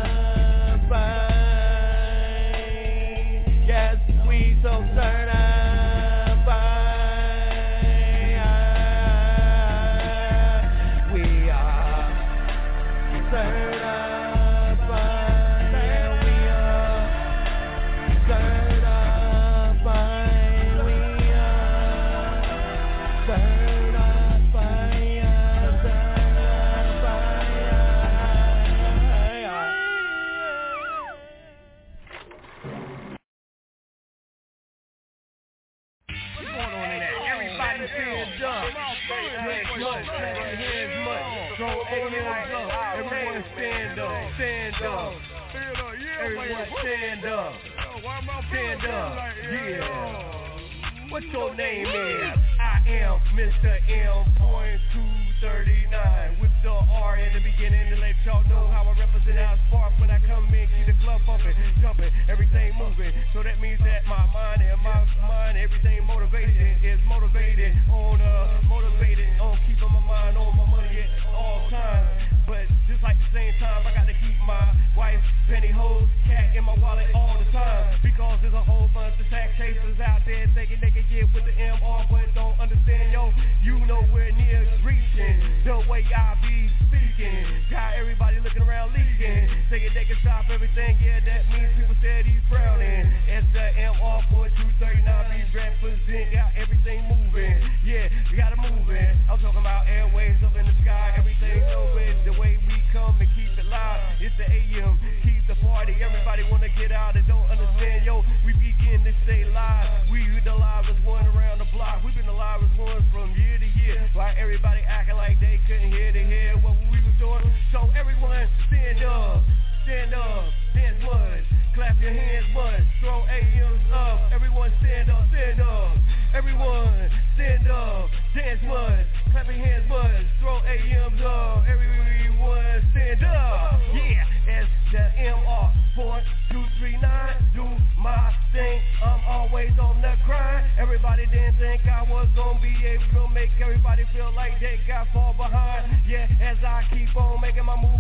So certified, we are certified, we are certified, we are certified, Stand up, hands up, hands up, throw hands up, everyone stand up, stand up, everyone stand up, stand up, yeah. What your name is? I am Mister M point two thirty-nine with the R in the beginning to let y'all know how I represent how it's spark when I come in, keep the club pumping, jumping, everything moving. So that means that my mind and my mind, everything motivation is motivated on uh motivated on keeping my mind on my money at all times. But just like the same time, I got to keep my wife's pantyhose cat in my wallet all the time because there's a whole bunch of tax chasers out there thinking they can get with the M R but don't understand, yo, you nowhere near reaching the way I be speaking. Got everybody looking around leaking, thinking they can stop everything, yeah, that means people said he's frowning. It's the M R point two thirty-nine, we represent, got everything moving, yeah, we got it moving. I'm talking about airways up in the sky, everything open, the way we come and keep it live. It's the A M, keep the party, everybody wanna get out and don't understand, yo, we begin to stay live. We the livest one around the block, we've been the livest ones from year to year. Why everybody acting like they couldn't hear to hear what we was doing? So everyone stand up, stand up, dance once, clap your hands once, throw A Ms up. Everyone stand up, stand up. Everyone stand up, dance once, clap your hands once, throw A Ms up. Everyone stand up.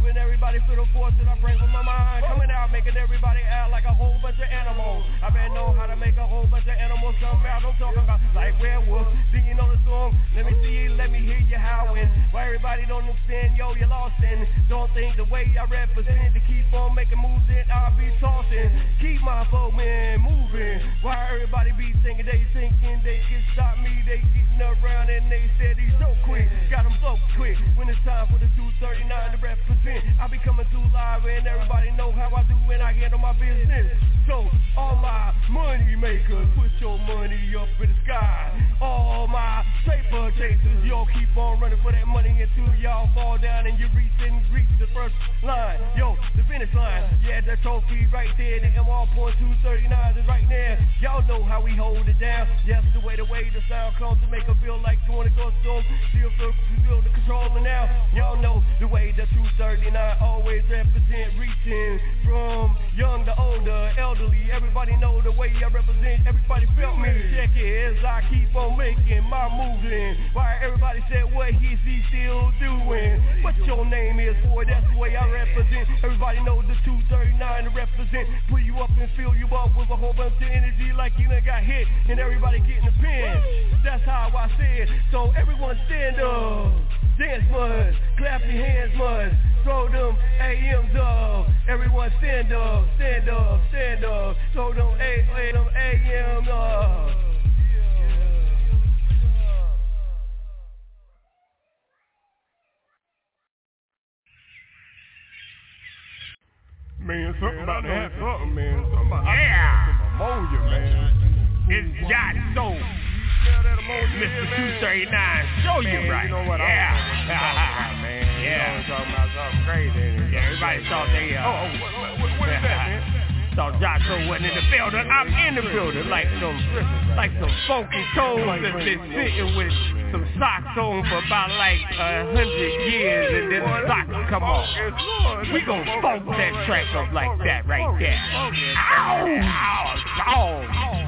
moving, everybody feel the force that I bring with my mind. Coming out, making everybody act like a whole bunch of animals. I better know how to make a whole bunch of animals come out. I'm talking about like werewolves. Do you know the song? Let me see you, let me hear you howling. Why everybody don't understand, yo, you're lost in. Don't think the way I represent to keep on making moves that I'll be tossing. Keep my folk, man, moving. Why everybody be thinking they thinking they can stop me? They getting around and they said he's so quick. Got them so quick. When it's time for the two thirty-nine to represent, I'll be coming through live and everybody know how I do when I handle my business. So all my money makers, put your money up in the sky. All my paper chasers, yo, keep on running for that money until y'all fall down and you reach and reach the first line. Yo, the finish line. Yeah, the trophy right there. The M R point two thirty-nine is right there. Y'all know how we hold it down. Yes, the way the way the sound comes to make her feel like doing it goes so still feel, feel the control now. Y'all know the way the two thirty-nine always represent, reaching from young to older, elderly. Everybody know the way I represent. Everybody felt me. Check it as I keep on making my moving. Why everybody said what is he still doing? What your name is, boy, that's the way I represent. Everybody know the two thirty-nine to represent. Pull you up and fill you up with a whole bunch of energy like you done got hit and everybody getting a pin. That's how I say it. So everyone stand up, dance mud, clap your hands mud, throw them A Ms up. Everyone stand up, stand up, stand up, throw them A, A, them A Ms up. Man, something about to happen. Something, man. Something about yeah. Some ammonia, man. It's Jot Soul. Mister two thirty-nine, show man, you right. You know what? Yeah. About, man. Yeah. You know, talking about something crazy. Yeah, everybody thought they, uh... Oh, oh what, what, what is that, man? Thought Jot Soul wasn't in the building. I'm in the building like some, like some funky toes that's been sitting with some socks on for about like a hundred years and then the socks come off. We gon' funk that track up like that right there. Ow! Ow! Ow!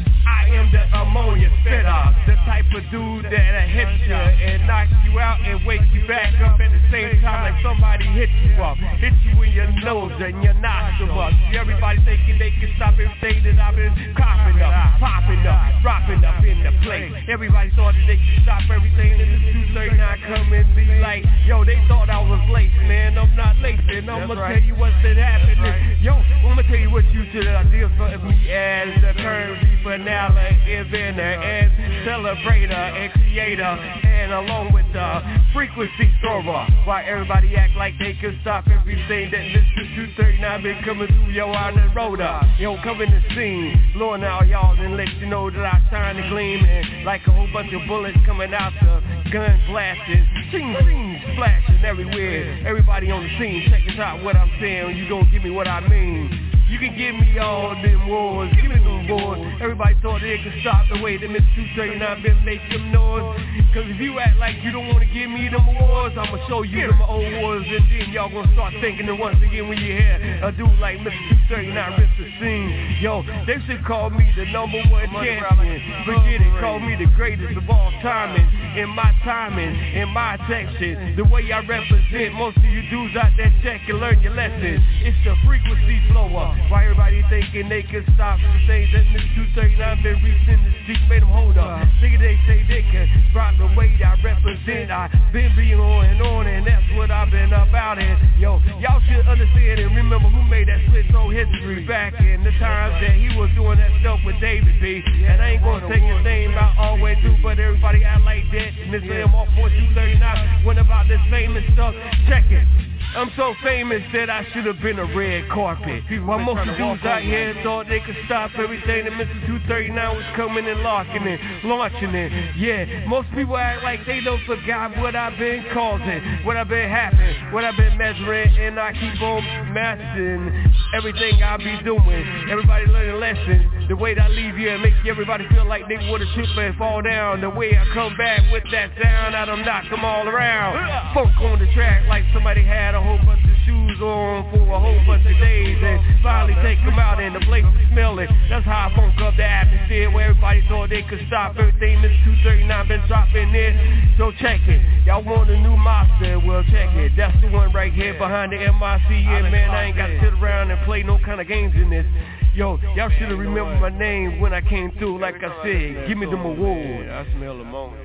I am the ammonia spitter, the type of dude that'll hit you and knock you out and wake you back up at the same time like somebody hit you up. Hit you in your nose and your nostrils. Everybody thinking they can stop everything that I've been coughing up, popping up, dropping up in the place. Everybody thought that they could stop everything and this two thirty-nine come and be like, yo, they thought I was late, man. I'm not late, and I'm gonna tell you what's been happening. Yo, I'm gonna tell you what you should ideal for me as the currency finale. Inventor and celebrator, creator, and along with the frequency thrower. Why everybody act like they can stop everything that Mister two thirty-nine been coming through, yo, on the road up. Yo, coming to scene, blowing out y'all and let you know that I shine and gleam and like a whole bunch of bullets coming out the gun blasting, sing, sing, splashing everywhere. Everybody on the scene, check this out what I'm saying. You gon' give me what I mean. You can give me all them wars, give me them wars. Everybody thought they could stop the way that Mister two thirty-nine been making them noise. Cause if you act like you don't wanna give me them wars, I'ma show you them old wars. And then y'all gonna start thinking that once again when you hear a dude like Mister two thirty-nine rip the scene. Yo, they should call me the number one champion. Forget it, call me the greatest of all timing. In my timing, in my section, the way I represent. Most of you dudes out there check and learn your lessons. It's the frequency flower. Why everybody thinking they can stop the things that Mister two thirty-nine been reaching the street, made them hold up. Nigga, they say they can drop the way I represent. I been being on and on, and that's what I've been about. And yo, y'all should understand and remember who made that switch on history back in the times that he was doing that stuff with David B. And I ain't gonna take his name out all the way through, but everybody act like that. Mister M R point two thirty-nine went about this famous stuff. Check it. I'm so famous that I should have been a red carpet. While most of the dudes out here thought they could stop everything that Mister two thirty-nine was coming and locking it, launching it. Yeah, most people act like they don't forgot what I've been causing, what I've been having, what I've been measuring, and I keep on mastering everything I be doing. Everybody learn a lesson, the way that I leave you and make everybody feel like they would have tripped and fall down. The way I come back with that sound, I done knock them all around. Funk on the track like somebody had a whole bunch of shoes on for a whole bunch of days and finally take them out and the place is smelling. That's how I funk up the atmosphere where everybody thought they could stop everything. This two thirty-nine been dropping in, so check it. Y'all want a new monster? Well, check it. That's the one right here behind the M I C. Yeah, man, I ain't got to sit around and play no kind of games in this. Yo, y'all should have remembered my name when I came through. Like I said, give me them awards. I smell ammonia.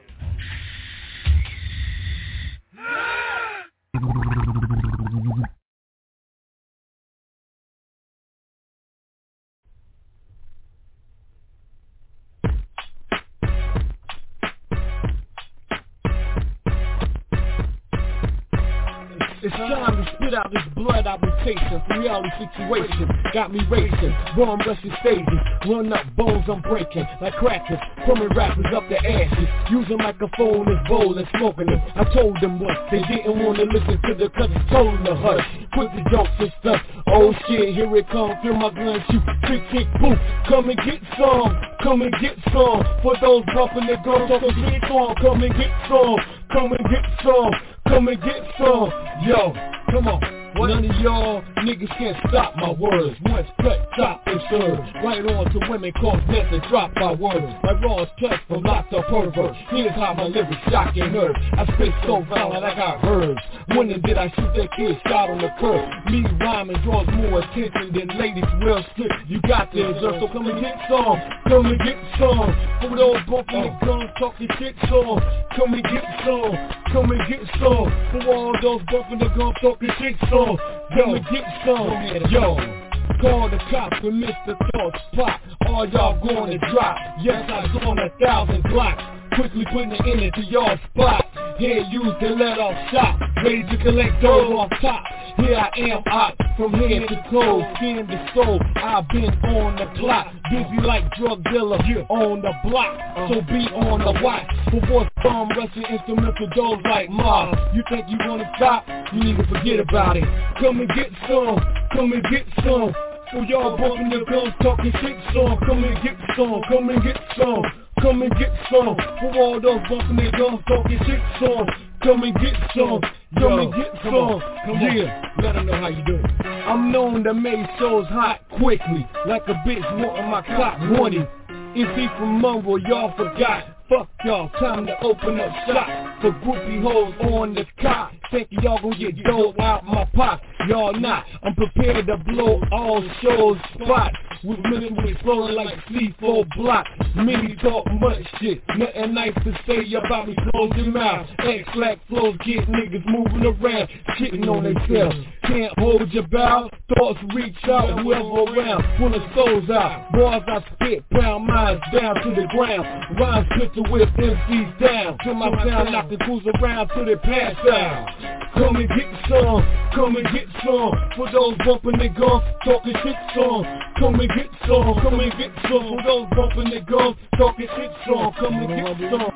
It's time to spit out this blood I've been chasing. Reality situation got me racing. Born rushing stages, run up bones I'm breaking like crackers, coming rappers up the ashes. Using microphone as bowl and smoking them. I told them once they didn't want to listen to the cuts. Told them to hush, quit the jokes and stuff. Oh shit, here it comes. Feel my gun shoot, trick, kick, boom. Come and get some, come and get some. For those bumping their guns, talking shit on. Come and get some, come and get some. Come and get some, yo, come on. None of y'all niggas can't stop my words. Once cut, chop, and serve. Right on to women, cause death and drop my words. Like Raw's touch from locked up pervert. Here's how my lyrics shock and hurt. I spit so violent I got herbs. When did I shoot that kid shot on the curb? Me rhyming draws more attention than ladies well strip. You got to observe, so come and get some. Come and get some. For those bumping the guns, talking shit some. Come and get some. Come and get some. For all those bumping the guns, talking shit some. Come and get some, yo. Call the cops for Mister Thoughts Pop. All y'all going to drop. Yes, I was on a thousand blocks. Quickly putting it in into y'all spot. Here used to let off shot. Ready to collect those off top. Here I am out from head to toe. Skin to soul. I've been on the clock. Busy like drug dealer on the block. So be on the watch. For voice bomb rushing instrumental doors like Mob. You think you gonna stop? You need to forget about it. Come and get some. Come and get some. For y'all bumping your guns, talking shit some. Come and get some. Come and get some. Come and get some. For all those bumping their guns, talking shit some. Come and get some. Come and get some. Yeah, let them know how you do. I'm known to make shows hot quickly, like a bitch wanting my cock running. If he from Mumble, y'all forgot. Fuck y'all, time to open up shop for groupie hoes on the cop. Thinking y'all gon' get dough out my pot. Y'all not. I'm prepared to blow all shows spot. With minutes exploding like C four block. Many talk much shit. Nothing nice to say about me. Close your mouth. X-Lack flows get niggas moving around. Shitting on themselves. Can't hold your bow. Thoughts reach out. Whoever around. Pulling souls out. Bars I spit. Pound minds down to the ground. Rhymes put to whip M Cs down. To my sound knocking fools around till they pass out. Come and get some. Come and get some. For those bumping their guns. Talking shit some. Come and get some. Come and get some. For those bumping their guns. Talking shit some. Come and get some.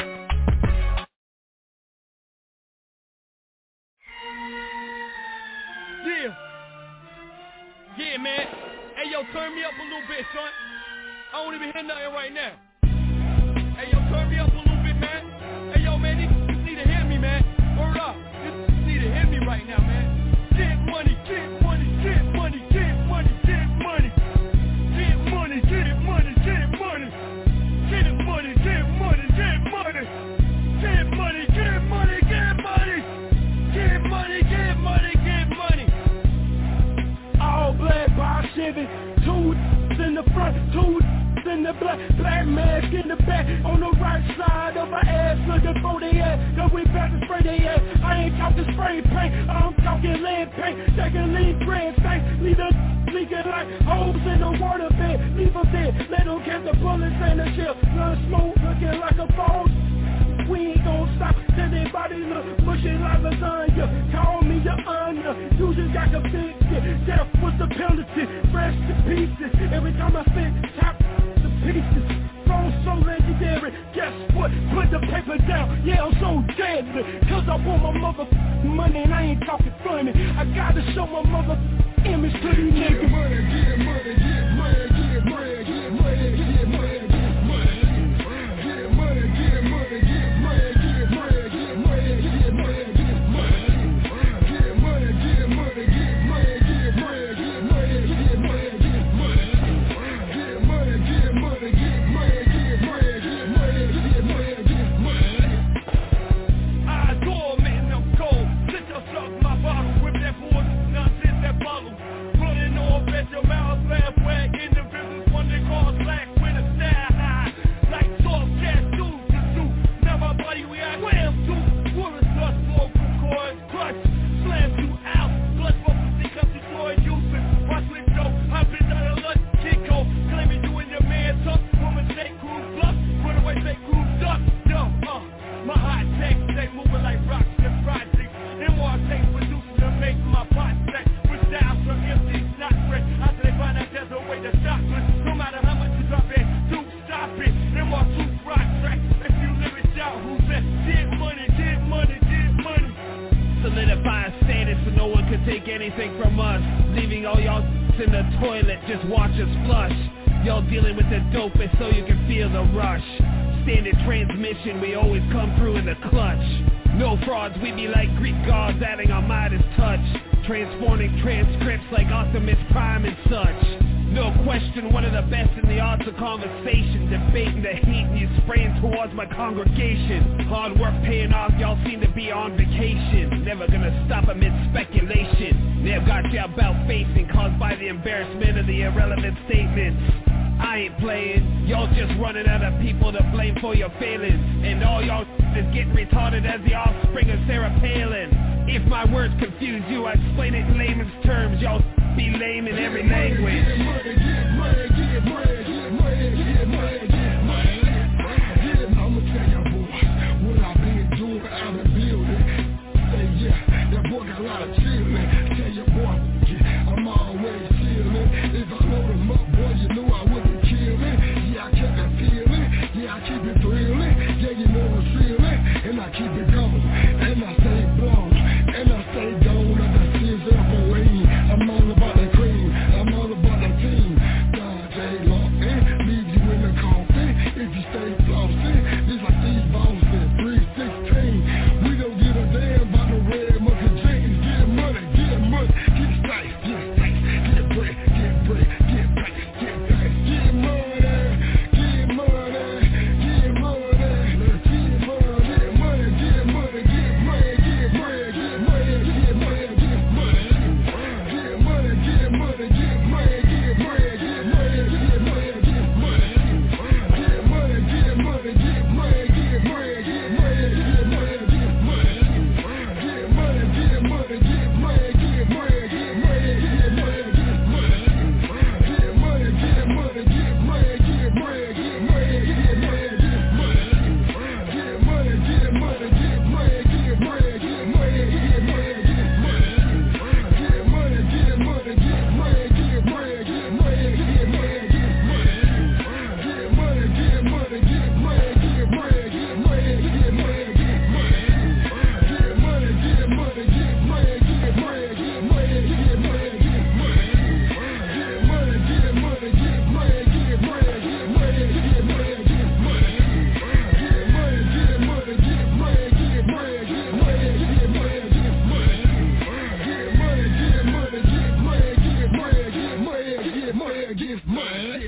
Yeah. Yeah, man. Hey, yo, turn me up a little bit, son. I don't even hear nothing right now. Hey, yo, turn me up a little bit, man. Hey, yo, man, these need to hear me, man. Word up. These need to hear me right now, man. Get money, get money, get money, get money, get money. Get money, get money, get money. Get money, get money, get money. Get money, get money, get money. Get money, get money, get money. All black bar Chevy, two in the front, two in the black, black mask in the back, on the right side of my ass, looking for the ass, cause we back to spray they ass. I ain't talking spray paint, I'm talking lead paint, taking lead bread stank, leave the leaking like holes in the water bed, leave them dead, let them catch the bullets and the shell, blood smoke looking like a phone. We ain't gon' stop till they body look mushy like lasagna. Call me the onion, you just got the big shit. Death was the penalty, fresh to pieces. Every time I spit, top the pieces. So, so legendary, guess what? Put the paper down, yeah, I'm so deadly. Cause I want my mother money and I ain't talking funny. I gotta show my mother image to these niggas. Get money, get money, get money, get money, get money, get money. could take anything from us, leaving all y'all in the toilet, just watch us flush. Y'all dealing with the dopest so you can feel the rush. Standard transmission, we always come through in the clutch. No frauds, we be like Greek gods adding our Midas touch. Transforming transcripts like Optimus Prime and such. No question, one of the best in the arts of conversation. Debating the heat and you spraying towards my congregation. Hard work paying off, y'all seem to be on vacation. Never gonna stop amid speculation. Never got you about facing, caused by the embarrassment of the irrelevant statements. I ain't playing, y'all just running out of people to blame for your failings. And all y'all is getting retarded as the offspring of Sarah Palin. If my words confuse you, I explain it in layman's terms. Y'all be lame in every language. Get money, get money, get money, get money, get money, get money. I'ma tell y'all boys what I been doing out in the building. Say yeah, that boy got a lot of chillin'. Tell your boy, yeah, I'm always chillin'. If I load him up, boy, you knew I wouldn't kill it. Yeah, I kept that feeling. Yeah, I keep it thrilling. Yeah, you know it's feeling. And I keep it going. And I stay blown. And I stay gone. And I see it's up away. I'm all about that cream. I'm all about that team. God, J. Lawson, leave you in the coffin. If you stay flossing, just like these Boston, three sixteen. We don't give a damn about the red monkey jeans. Get money, get money, get stacks, get stacks, get bread, get bread, get packs, get packs, get money, get money, get money, get money, get money, get money, get money, get bread, get money, get money, get money. Get money, get money, get money, get bread, get money, get money, get money. Get money, get money, get money, get bread, get money, get money, get money. Get money, get money, get money, get bread, get money, get money, get money. Get money, get money, get money, get bread, get money, get money, get money. Get money, get money, get money, get bread, get money, get money, get money. Get money, get money, get money, get bread, get money, get money, get money. Get money, get money, get money, get bread, get money, get money, get money. Get money, get money, get money, get bread, get money, get money, get money. Get money, get money, get money, get bread, get money, get money, get money. Get money, get money, get money, get bread, get money, get money, get money. Get money, get money, get money, get bread, get money, get money, get money.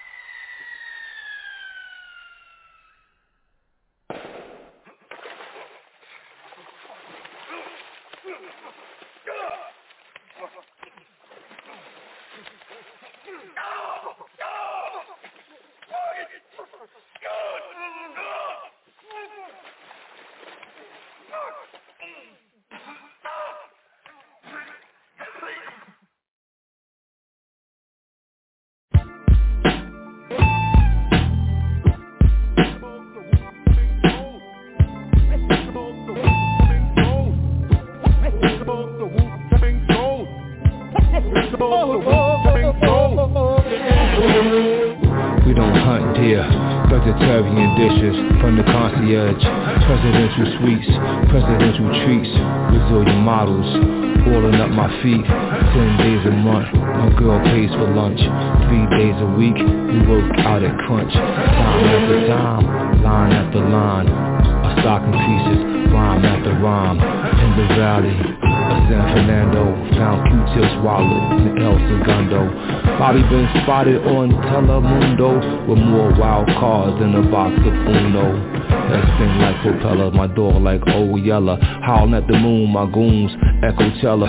We don't hunt deer, vegetarian dishes from the concierge, presidential suites, presidential treats, Brazilian models, oiling up my feet, ten days a month, my girl pays for lunch, three days a week, we work out at Crunch, time after time, line after line, our stocking pieces, rhyme after rhyme, in the valley of San Fernando, found Q-tips wallet in El Segundo. Bobby been spotted on Telemundo with more wild cards than a box of Uno. That sting like propeller, my dog like old Yeller, howling at the moon, my goons echo Chella.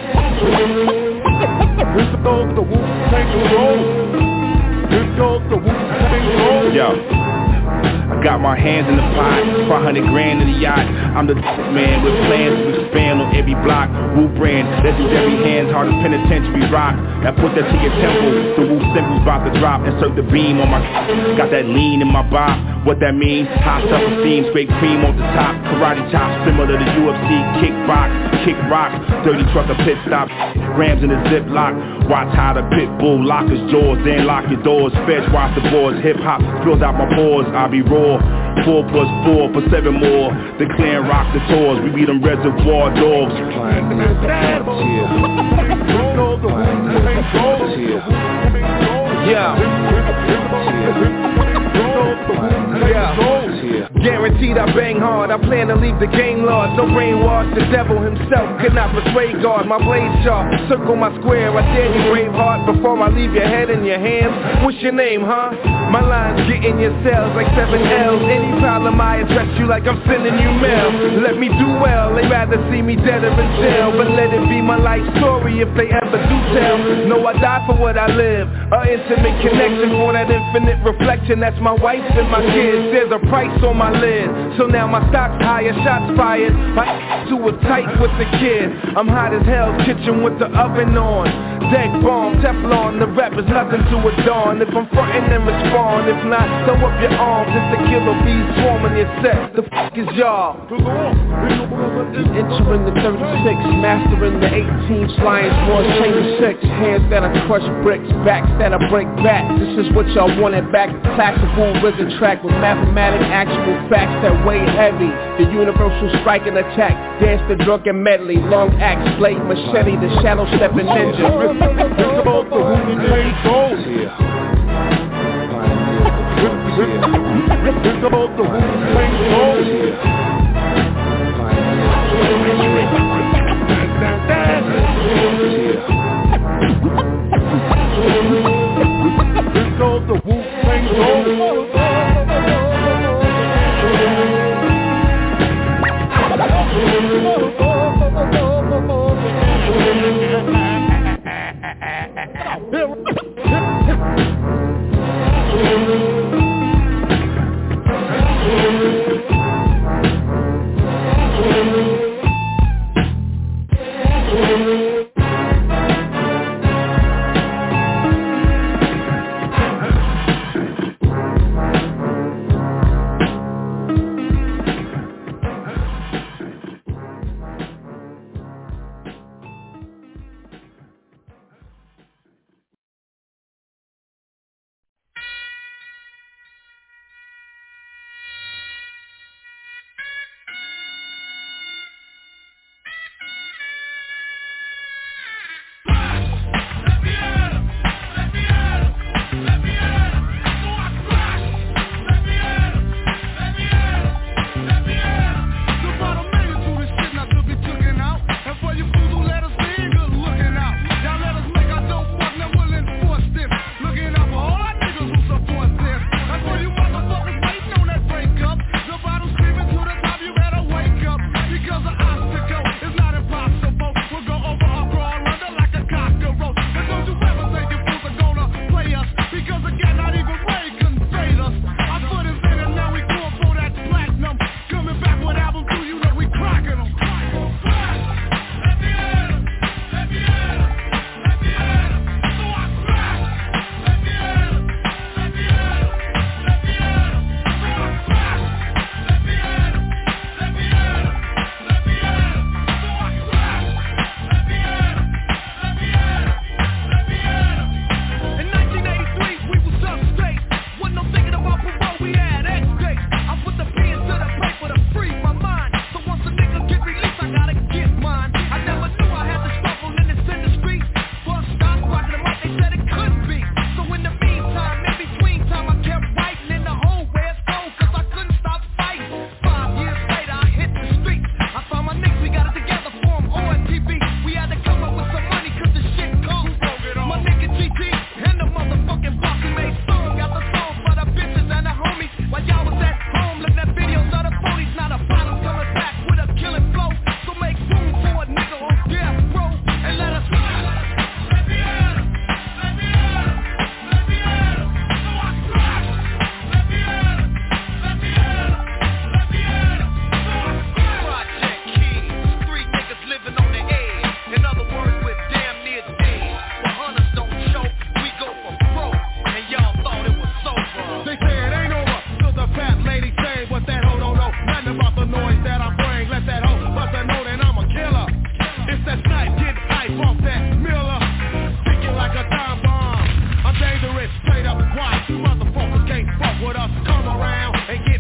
This goes the Wu-Tang roll. This goes the Wu-Tang roll. Yo. I got my hands in the pot, five hundred grand in the yacht. I'm the man with plans to expand on every block. Wu brand, that do every hand's hard as penitentiary rock. Now put that to your temple, the Wu symbol's about to drop. Insert the beam on my, got that lean in my bop. What that means, high self-esteem, straight cream on the top. Karate chop, similar to the U F C, kickbox, kick rock. Dirty trucker pit stop, grams in the ziplock. Watch how the pit bull lock his jaws, then lock your doors. Fetch, watch the boards, hip hop, spills out my pores. I'll be rolling raw. Four plus four for seven more. The clan rock the tours. We beat them reservoir dogs. Yeah. Yeah. Guaranteed I bang hard. I plan to leave the game lost. No brainwash. The devil himself could not persuade God. My blade sharp. Circle my square. I dare you, brave heart. Before I leave your head in your hands. What's your name, huh? My lines get in your cells like seven L's. Any problem I address you like I'm sending you mail. Let me do well. They rather see me dead or in jail. But let it be my life story if they ever do tell. No, I die for what I live. A intimate connection for that infinite reflection. That's my wife and my kids. There's a price on my lid. So now my stock's higher, shots fired. My too was tight with the kid. I'm hot as hell, kitchen with the oven on. Deck bomb, Teflon, the rap is nothing to adorn. If I'm frontin', then respond. If not, throw up your arms. It's the killer bees swarming your set. The fuck is y'all? Entering the thirty-six, mastering the eighteen, flying towards chamber six. Hands that'll crush bricks, backs that'll break back. This is what y'all wanted back. Classical rhythm track with mathematic actual facts that weigh heavy. The universal strike and attack. Dance the drunken medley. Long axe, blade, machete, the shadow stepping ninja. Think about the Wu-Tang Gold. Think about the Wu-Tang Gold. Think about the Wu-Tang Gold. Straight up quiet, you motherfuckers can't fuck with us. Come around and get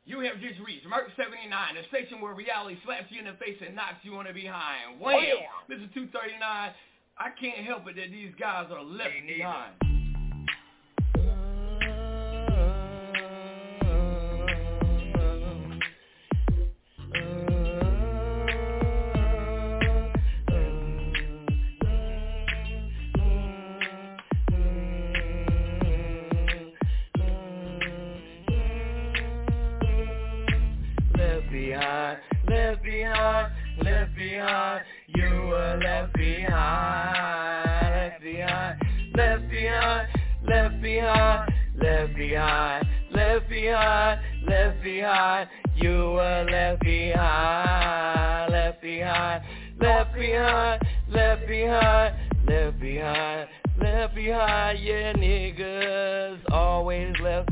You have just reached Merc seventy-nine, the station where reality slaps you in the face and knocks you on the behind. Wham! Oh, yeah. This is two thirty-nine. I can't help it that these guys are left behind. Left behind, left behind, left behind. You were left behind, left behind, left behind, left behind, left behind, left behind, left behind. You were left behind, left behind, left behind, left behind, left behind, left behind. Yeah, niggas always left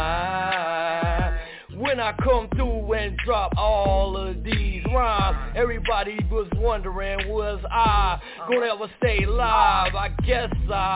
behind. When I come through and drop all of these rhymes, everybody was wondering, was I gonna ever stay live? I guess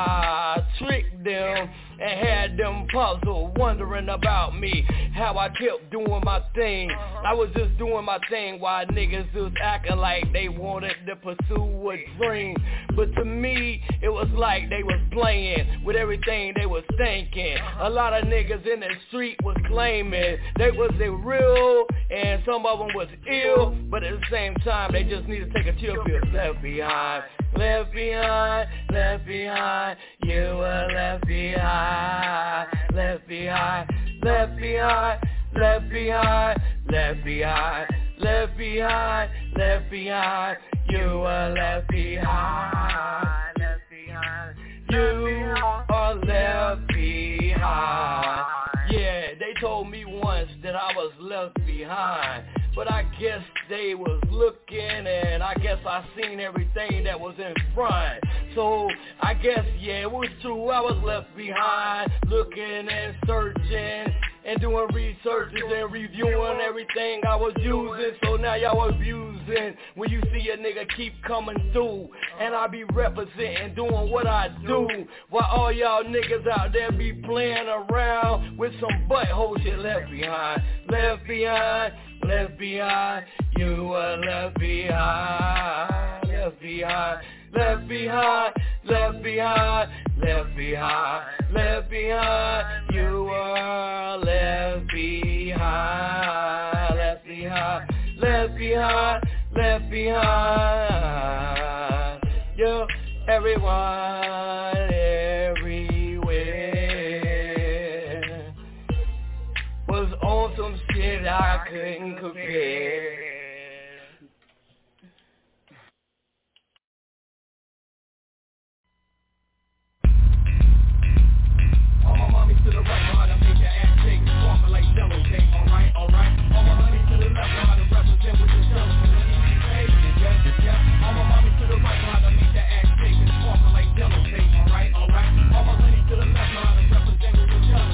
I tricked them and had them puzzled, wondering about me, how I kept doing my thing. I was just doing my thing while niggas was acting like they wanted to pursue a dream. But to me, it was like they was playing with everything they was thinking. A lot of niggas in the street was claiming they was the real, and some of them was ill, but at the same time, they just need to take a chill pill. Left behind, left behind, left behind, you were left behind, left behind, left behind, left behind, left behind, left behind, left behind, you were left behind, left behind, you are left behind. Yeah, they told me once that I was left behind, but I guess they was looking, and I guess I seen everything that was in front. So I guess, yeah, it was true, I was left behind, looking and searching and doing researches and reviewing everything I was using. So now y'all abusing when you see a nigga keep coming through, and I be representing, doing what I do, while all y'all niggas out there be playing around with some butthole shit. Left behind, left behind, left behind, you were left behind, left behind, left behind, left behind, left behind, left behind, you were left behind, left behind, left behind, left behind. Yo, everyone, everywhere was on some shit I couldn't compare. All my mommies to the right, hard to make your ass shake, walking like jello cake. Alright, alright. All my honeys to the left, hard to represent with the jello. Yes, yes. All my mommies to the right, hard to make your ass shake, walking like jello cake. Alright, alright. All my honeys to the left, hard to represent with the jello.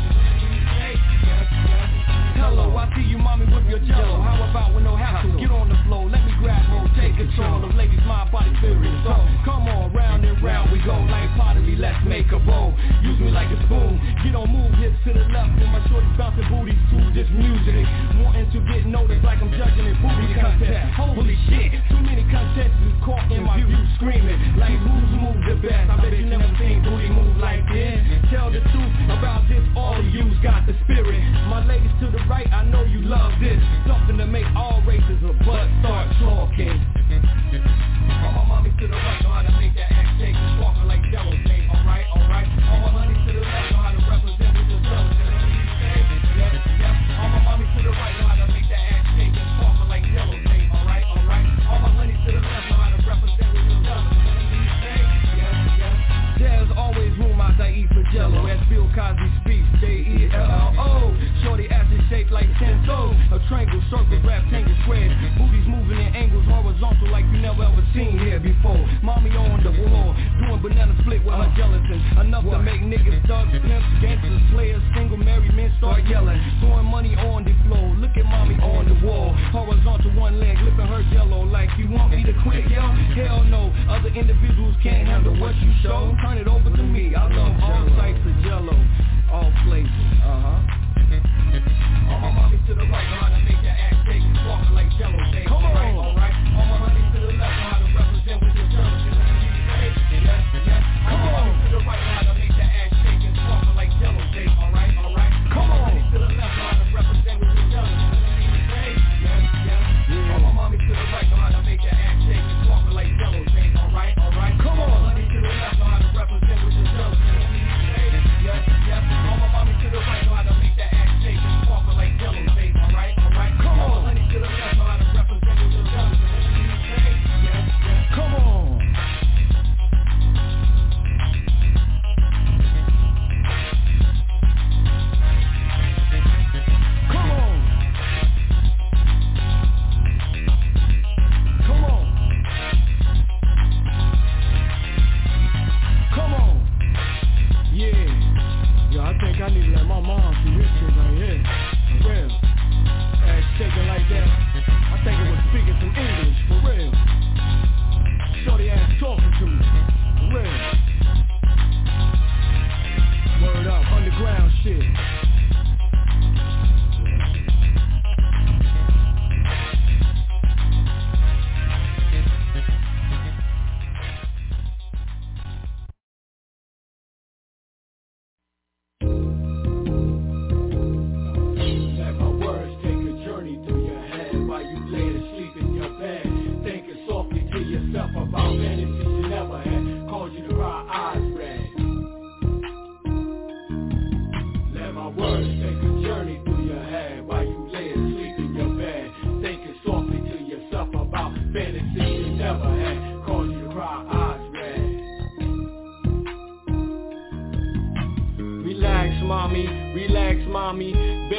Hello, I see you, mommy, with your jello. How about with no hassle? Get on the floor, let me grab hold, take control of ladies' mind, body, spirit, soul. Come on, round and round we go, like pottery, let's make a bowl. Use me like a spoon, get on move, hips to the left, and my shorty bouncing booties to this music. Wanting to get noticed like I'm judging in booty contest. Holy shit, too many contestants caught in my view, screaming like who's move the best. I bet you never seen booty move like this. Tell the truth about this, all of you's got the spirit. My ladies to the right, I know you love this. Something to make all races of butt start talking. All my mommies to the right know how to make that ass shake, walking like jello cake. Alright, alright. All my honeys to the left know how to represent with the jello. Yes, yes. All my mommies to the right know how to make that ass shake, walking like jello cake. Alright, alright. All my honeys to the left know how to represent with the jello. Yes, yes. There's always room out there eat for jello. As Bill Cosby speaks, J E L L O. Shorty ass is shaped like ten toes. A triangle, circle, rectangle, square. Booties moving in angles horizontal like you never ever seen here before. Mommy on the wall, doing banana split with her gelatin. Enough to make niggas, thugs, pimps, gangsters, players, single, married men start yelling. Throwing money on the floor, look at mommy on the wall. Horizontal one leg, lipping her jello like you want me to quit, yo? Hell no, other individuals can't handle what you show. Turn it over to me, I love all types of jello, all places, uh-huh. All my mommies to the right,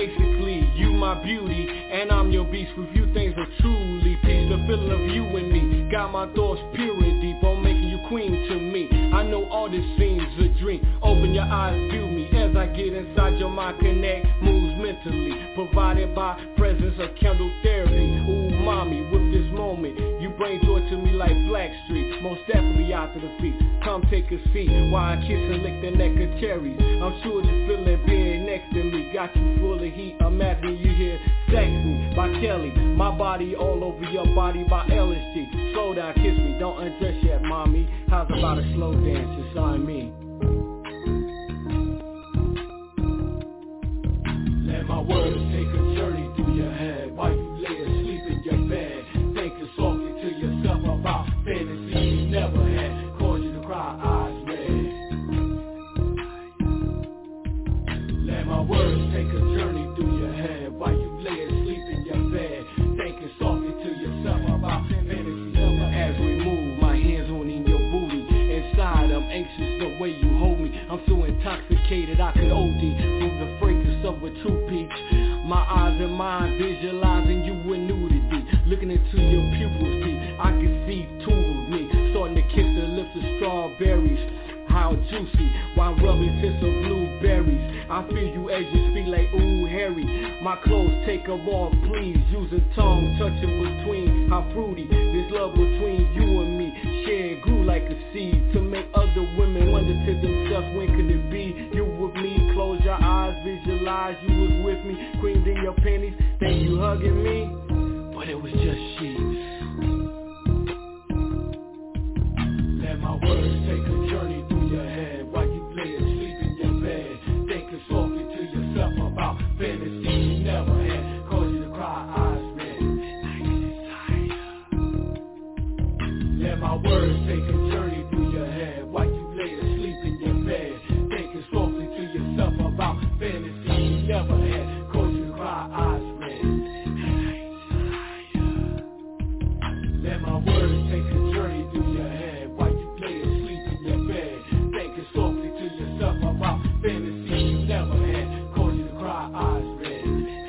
Basically, you my beauty, and I'm your beast. With you things are truly peace. The feeling of you and me got my thoughts pure and deep on making you queen to me. I know all this seems a dream. Open your eyes, view me as I get inside your mind. Connect moves mentally, provided by presence of candle therapy. Ooh, mommy, with this moment, you bring joy to me like Blackstreet. Most definitely after the feast. Come take a seat while I kiss and lick the neck of cherries. I'm sure the feeling being next to me got you full of heat. Imagine you hear Sex Me by Kelly. My body all over your body by L S G. Slow down, kiss me, don't undress yet, mommy. How's about a slow dance? It's on me. Let my words take a journey through your head while you lay asleep in your bed. Thinking softly to yourself about fantasies you never had. Cause you to cry, eyes red. Let my words take a journey through your head while you lay asleep in your bed. Thinking softly to yourself about fantasies. As we move, my hands on in your booty. Inside, I'm anxious the way you hold me. I'm so intoxicated I could O D through the fragrance of a true peach. My eyes and mind visualizing you in nudity. Looking into your pupils deep, I can see two of me starting to kiss the lips of strawberries. How juicy, while rubbing tips of blueberries. I feel you as you speak like ooh Harry. My clothes take them off please. Using tongue touching between. How fruity, this love between you and me. Shared grew like a seed to make other women wonder to themselves when could it be. You with me, close your eyes, visualize you was with me. Creamed in your panties, think you hugging me, but it was just sheets. Let my words take a journey through your head while you lay asleep in your bed. Thinking softly to yourself about fantasies you never had. Cause you to cry, eyes red. Let my words take a journey through your head while you lay asleep in your bed. Thinking softly to yourself about fantasies you never had. Cause you to cry, eyes red. Let my words take a journey through your head while you lay asleep in your bed. Thinking softly to yourself about fantasies you never had. Cause you to cry, eyes red.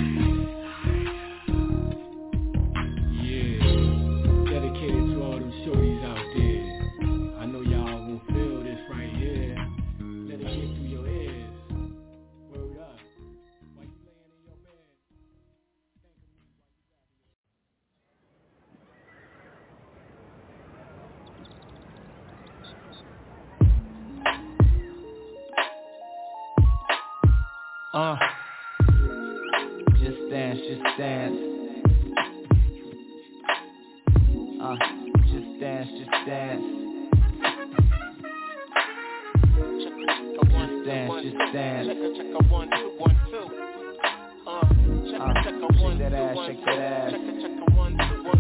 Yeah, dedicated to all them shorties out there. I know y'all gon' feel this right here. Let it get through your ears. Word up. While you laying in your bed. Uh, just dance, just dance. Uh, just dance, just dance. Just dance, just dance. Check a check a one two one two. Uh, check a check a one two one two. Check a check a one two one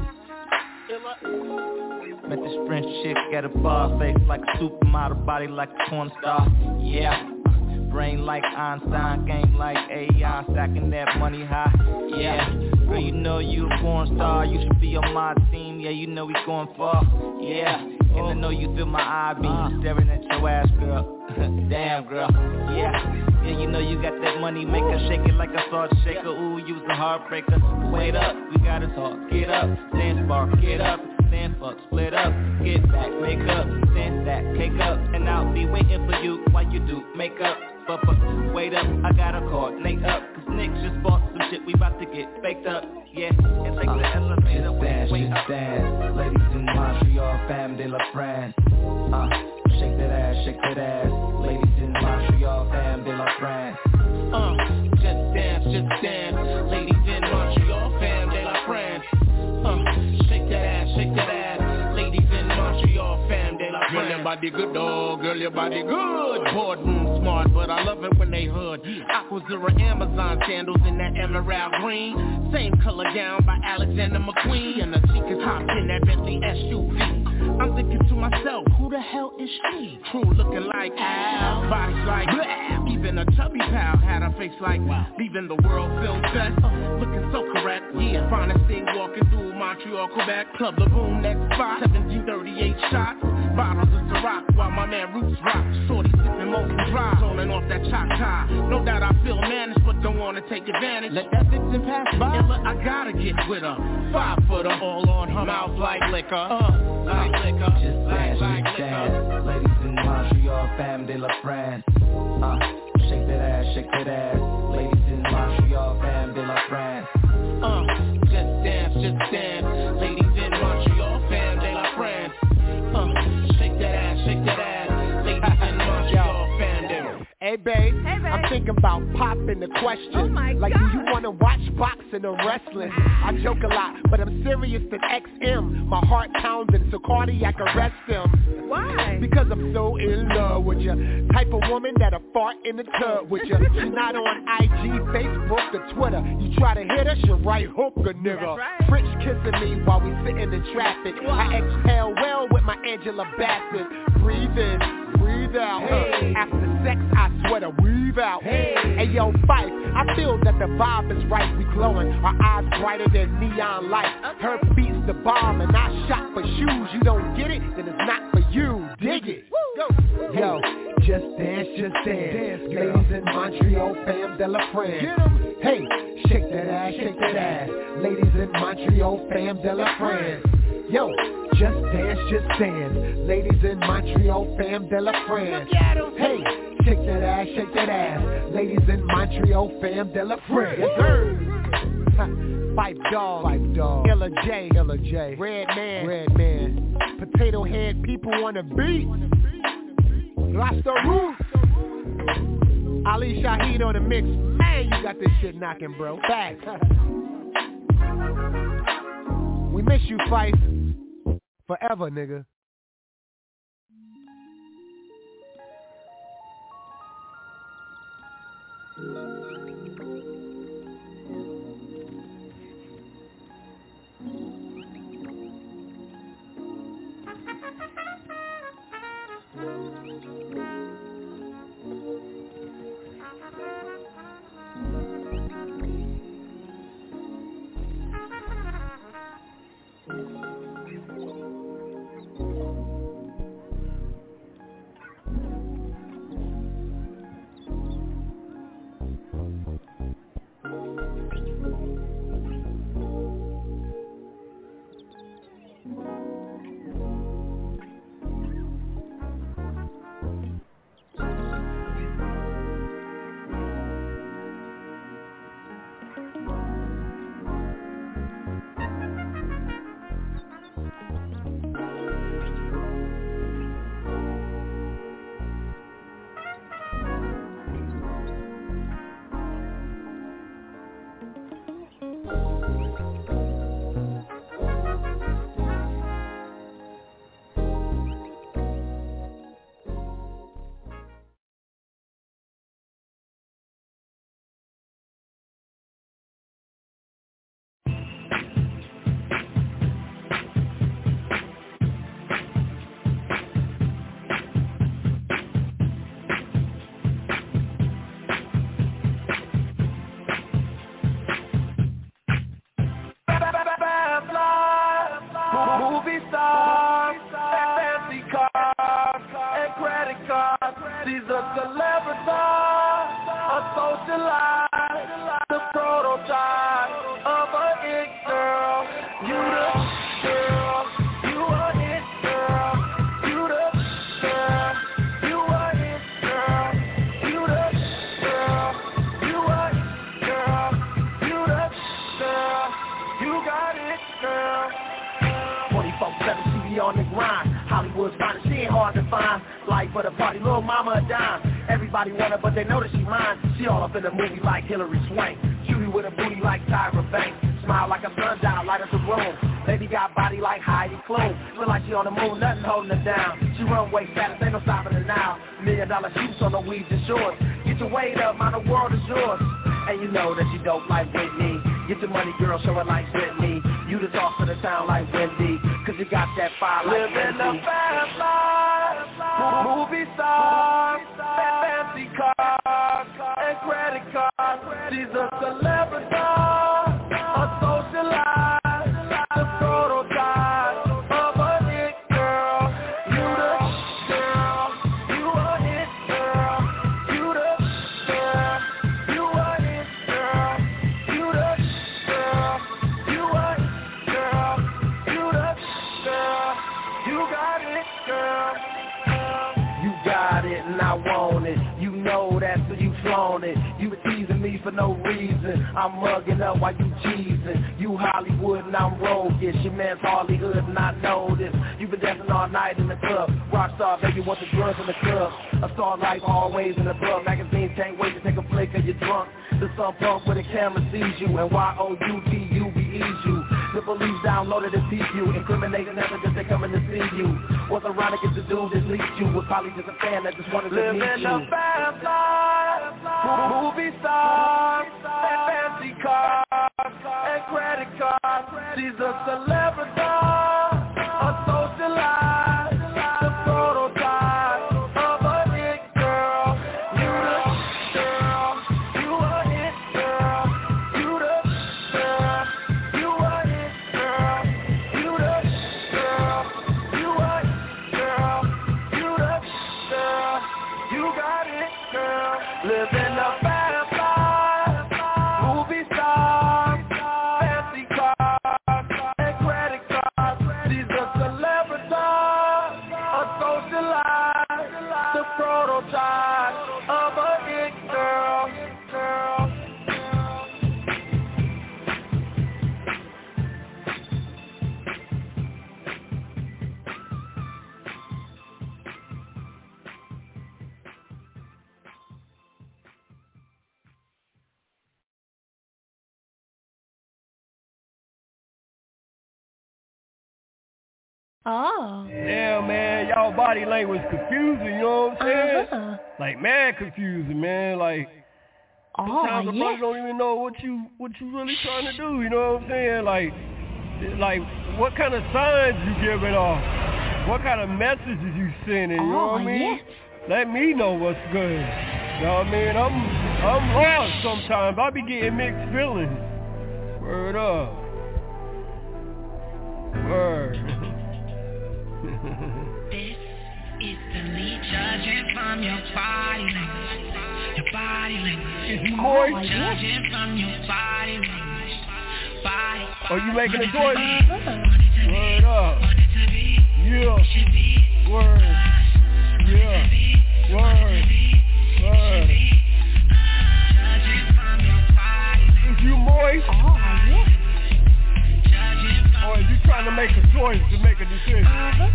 two. Met this French chick at a bar, face like a supermodel, body like a porn star. Yeah. Brain like Einstein, game like A I, stacking that money high, yeah. Girl, you know you a porn star, you should be on my team, yeah, you know we going far, yeah. And I know you feel my eye beam, staring at your ass, girl, damn, girl, yeah. Yeah, you know you got that money maker, shake it like a salt shaker, ooh, you's a heartbreaker. Wait up, we gotta talk, get up, stand bar, get up. Stand fuck, split up, get back, make up, stand stack, cake up, and I'll be waiting for you while you do make up. But, but wait up, I gotta coordinate up, cause Nick just bought some shit, we about to get baked up, yeah. And take uh, the elevator, wait, wait up. Dance, ladies in Montreal, fam de la France. Uh, shake that ass, shake that ass. Ladies in Montreal, fam de la France. Uh, just dance, just dance. Ladies in Montreal, fam de la France. Uh, shake that ass, shake that ass. Ladies in Montreal, fam de la France. Girl, your body good, dog. Girl, your body good. Boardroom smart, but I love it when they hood. Aqua Zero Amazon sandals in that emerald green. Same color gown by Alexander McQueen. And the chick is hopped in that Bentley S U V. I'm thinking to myself, who the hell is she? True looking like Al, body's like bleh. Even a chubby pal had a face like wow. Leaving the world filled best, uh, looking so correct. Yeah, finest thing walking through Montreal, Quebec. Club La Boom, next spot, seventeen thirty-eight shots. Bottles of Ciroc while my man Roots rock. Shorty sipping Molson Dry, zoning off that cha-cha. No doubt I feel managed, but don't wanna take advantage. Let that vixen pass by. And look, I gotta get with her. Five foot her, all on her mouth like liquor. Uh, like liquor. Just dance, like, just like dance. Ladies in Montreal, femme de la France. Uh, shake that ass, shake that ass. Ladies in Montreal, femme de la France. Uh, just dance, just dance. Ladies in Montreal, femme de la France. Uh, shake that ass, shake that ass. Ladies in Montreal, femme de la. Hey babe, hey, babe. I'm thinking about popping the question. Oh my like, God. do you wanna watch boxing or wrestling? I joke a lot, but I'm serious than X M. My heart pounding, so cardiac arrest him. Why? Because I'm so in love with ya. Type of woman that'll fart in the tub with ya. She's not on I G, Facebook, or Twitter. You try to hit her, she'll right hook a nigga. That's right. French kissing me while we sitting in traffic. Wow. I exhale well with my Angela Bassett. Breathe in, breathe out. Hey. Uh, after sex, I sweat a weave out. Hey. Hey yo, Fife, I feel that the vibe is right. We glowing, our eyes brighter than neon lights. Okay. Her beats the bomb, and I shop for shoes. You don't get it, then it's not for you. Dig it. Go. Yo, just dance, just dance. dance Ladies in Montreal, femme de la France. Get 'em. Hey, shake that ass, shake that ass. Ladies in Montreal, femme de la France. Yo, just dance, just dance. Ladies in Montreal, femme de la France. Hey, shake that ass, shake that ass. Ladies in Montreal, femme de la France. Yes, sir. Five dog, five dog. Illa J, Illa J. Red man, red man. Potato head people on the beat. Rasta Roof. Ali Shaheed on the mix. Man, you got this shit knocking, bro. Back. We miss you, Fife. Forever, nigga. Everybody want her, but they know that she mine. She all up in the movie like Hillary Swank. Shooty with a booty like Tyra Banks. Smile like a sundown, light up the room. Lady got body like Heidi Klum. Feel like she on the moon, nothing holding her down. She runway status, ain't no stopping her now. Million dollar shoots on the weeds and shorts. Get your weight up, man, the world is yours. And you know that she dope like Whitney. Get your money, girl, show her like Whitney. You the talk of the town like Wendy. Cause you got that fire like Wendy. Living a fast life, movie star, fancy cars, and credit cards. She's a celebrity, a socialite, the prototype of a hit girl. You the girl, you a hit girl, you the no reason. I'm mugging up while you cheesing. You Hollywood and I'm roguish. Your man's Hollywood and I know this. You been dancing all night in the club. Rockstar, baby, want the drugs in the club. A star life always in the club. Magazines can't wait to take a flick of your drunk. The sun pump where the camera sees you. And Y O U T U B E's you. The police downloaded the T V. Incriminating evidence, they coming to see you. What's ironic is the dude that leaked you was probably just a fan that just wanted to meet you. Living a fast life, movie stars, and fancy cars, and credit cards. She's a celebrity, a socialite, the prototype of a hit girl. You the girl, you a hit girl. You the girl, you a hit girl. You the girl, you a hit girl. You the girl, you got it, girl. Living a fast life, movie stars, fancy cars, and credit cards. She's a celebrity, a socialite, the prototype of a hit girl, girl. Oh. Yeah, man, y'all body language confusing, you know what I'm saying? Uh-huh. Like, mad confusing, man. Like, Oh, sometimes the yeah. brother don't even know what you what you really trying to do, you know what I'm saying? Like, like what kind of signs you giving off? What kind of messages you sending, you know Oh, what I mean? yeah. Let me know what's good. You know what I mean? I'm I'm lost sometimes. I be getting mixed feelings. Word up. Word. It's the lead judging from your body language. Your body language. Is you moist? Judging from your body language. Body. Are you making a choice? Word up. Yeah. Word. Yeah. Word. Word. Is you moist? Oh, yeah. Or are you trying to make a choice to make a decision?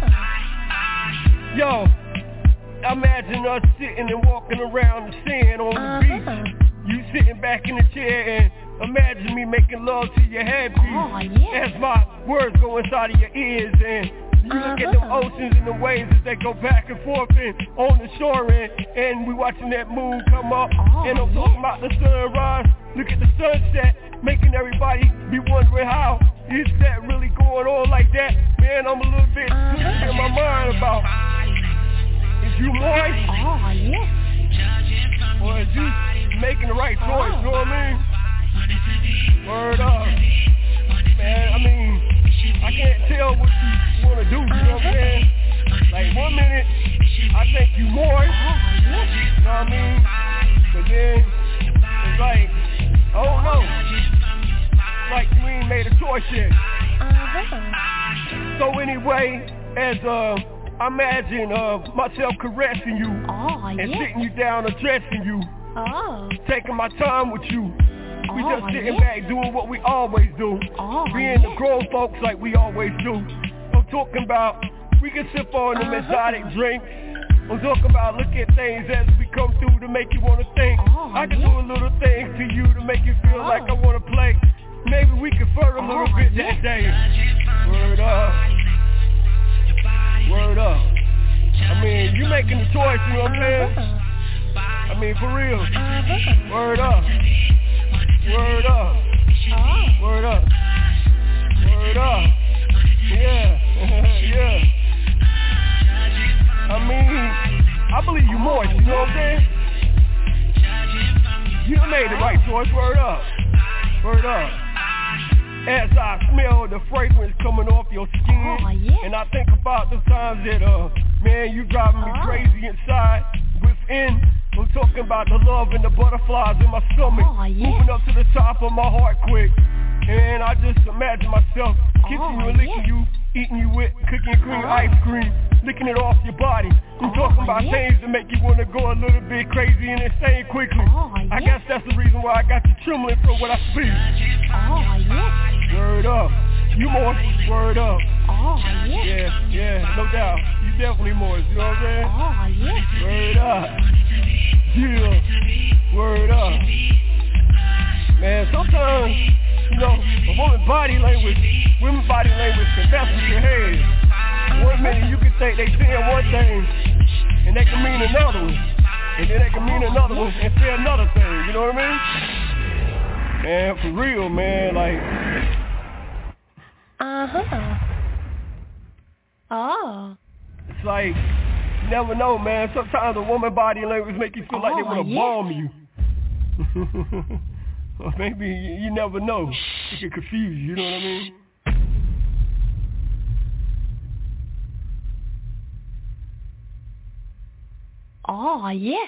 Yo, imagine us sitting and walking around the sand on the beach. You sitting back in the chair and imagine me making love to your headpiece. Oh, yeah. As my words go inside of your ears and you look at the oceans and the waves as they go back and forth and on the shore and, and we watching that moon come up. Oh, and I'm yeah. talking about the sunrise. Look at the sunset, making everybody be wondering how is that really going on like that? Man, I'm a little bit twisted in my mind about. Is you moist? Oh, yeah. Or is you making the right choice, you know what I mean? Word up. Man, I mean, I can't tell what you want to do, you know what I'm saying? Like, one minute, I think you moist, you know what I mean? But then, it's like, I don't know. Like you ain't made a choice yet. Uh-huh. So anyway, as uh, I imagine uh, myself caressing you oh, and yeah. sitting you down, addressing you, oh. taking my time with you. We Oh, just sitting yeah. back doing what we always do, oh, being yeah. the grown folks like we always do. I'm talking about we can sip on them uh-huh. exotic drinks. I'm talking about look at things as we come through to make you want to think. Oh, I can yeah. do a little thing to you to make you feel oh. like I want to play. Maybe we can flirt a little oh, bit yeah. that day. Word up. Word up. I mean, you making the choice, you know what I'm saying? Uh-huh. I mean, for real. Uh-huh. Word up. Word up. Oh. Word up. Word up. Yeah. Yeah. I mean, I believe you moist, you know what I'm saying? You made the right choice, word up. Word up. As I smell the fragrance coming off your skin, oh, yeah. and I think about the times that, uh, man, you driving me oh. crazy inside, within. I'm talking about the love and the butterflies in my stomach, oh, yeah. moving up to the top of my heart quick. And I just imagine myself kissing Oh, you and licking yeah. you, eating you with cookie and cream Oh. ice cream, licking it off your body, and Oh, talking about yeah. things to make you want to go a little bit crazy and insane quickly. Oh, I yeah. guess that's the reason why I got you trembling from what I speak. Oh, yeah. Word up. You more. Word up. Oh, yeah. Yeah, yeah, no doubt. You definitely more. You know what I'm saying? Oh, yeah. Word up. Yeah. Word up. Man, sometimes, you know, a woman's body language, women's body language can mess with your head. One minute you can think they saying one thing, and they can mean another one. And then they can mean another one and say another thing, you know what I mean? Man, for real, man, like... Uh-huh. Oh. It's like, you never know, man. Sometimes a woman's body language make you feel Oh, like they want to yeah. bomb you. Or maybe you, you never know. It can confuse you, you know what I mean? Oh, yes.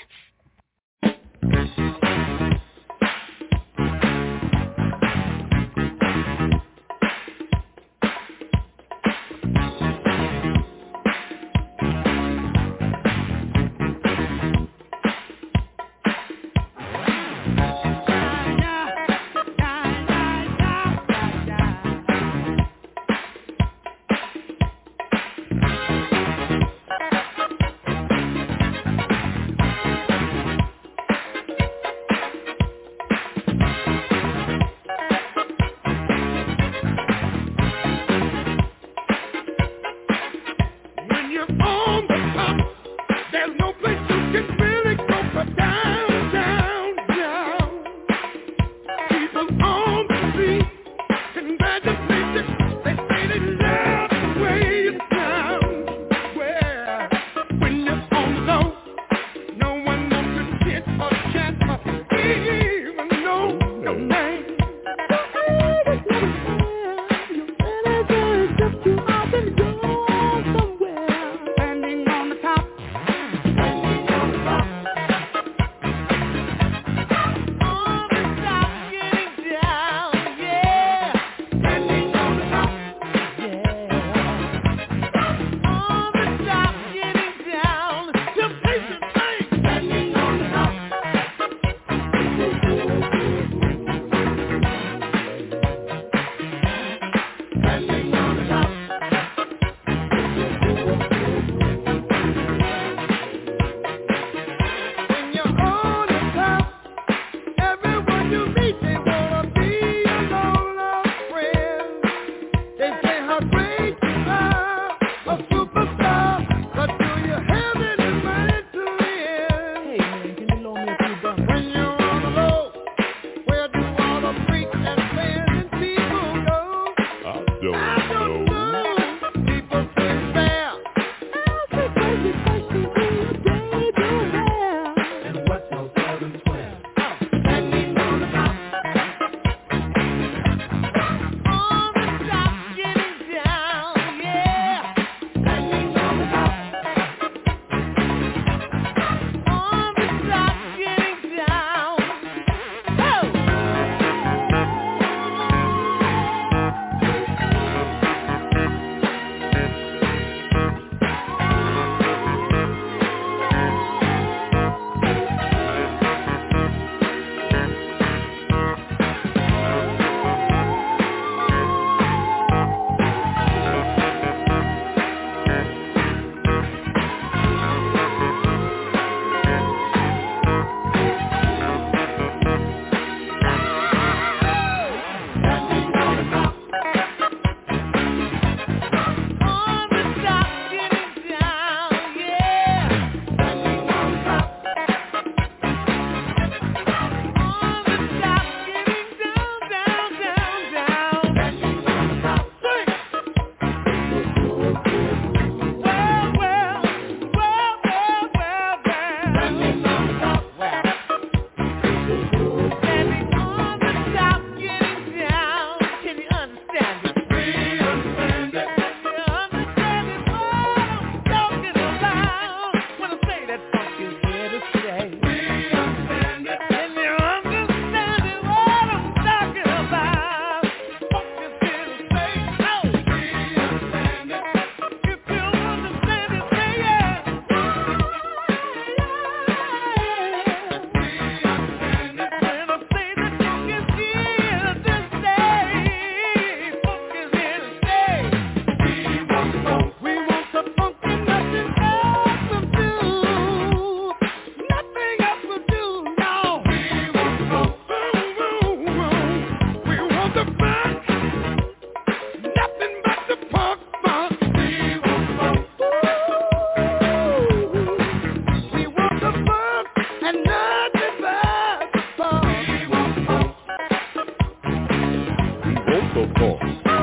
the funk.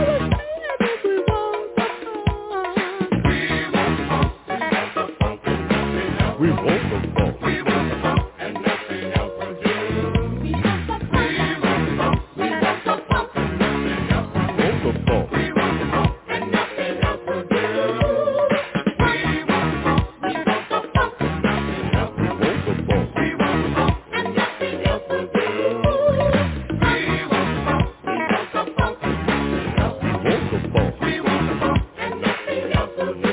We want the funk. We want the funk and nothing else will do. We want the funk. We want the funk. We want the funk and nothing else will do. We want the funk. We want the funk and nothing else will do. We want the funk. We want the funk and nothing else will do. We want the funk. We want the funk and nothing else will do. We want the funk. We want the funk and nothing else will do.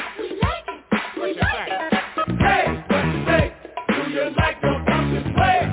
Hey, what you say? Do you like the funk this way?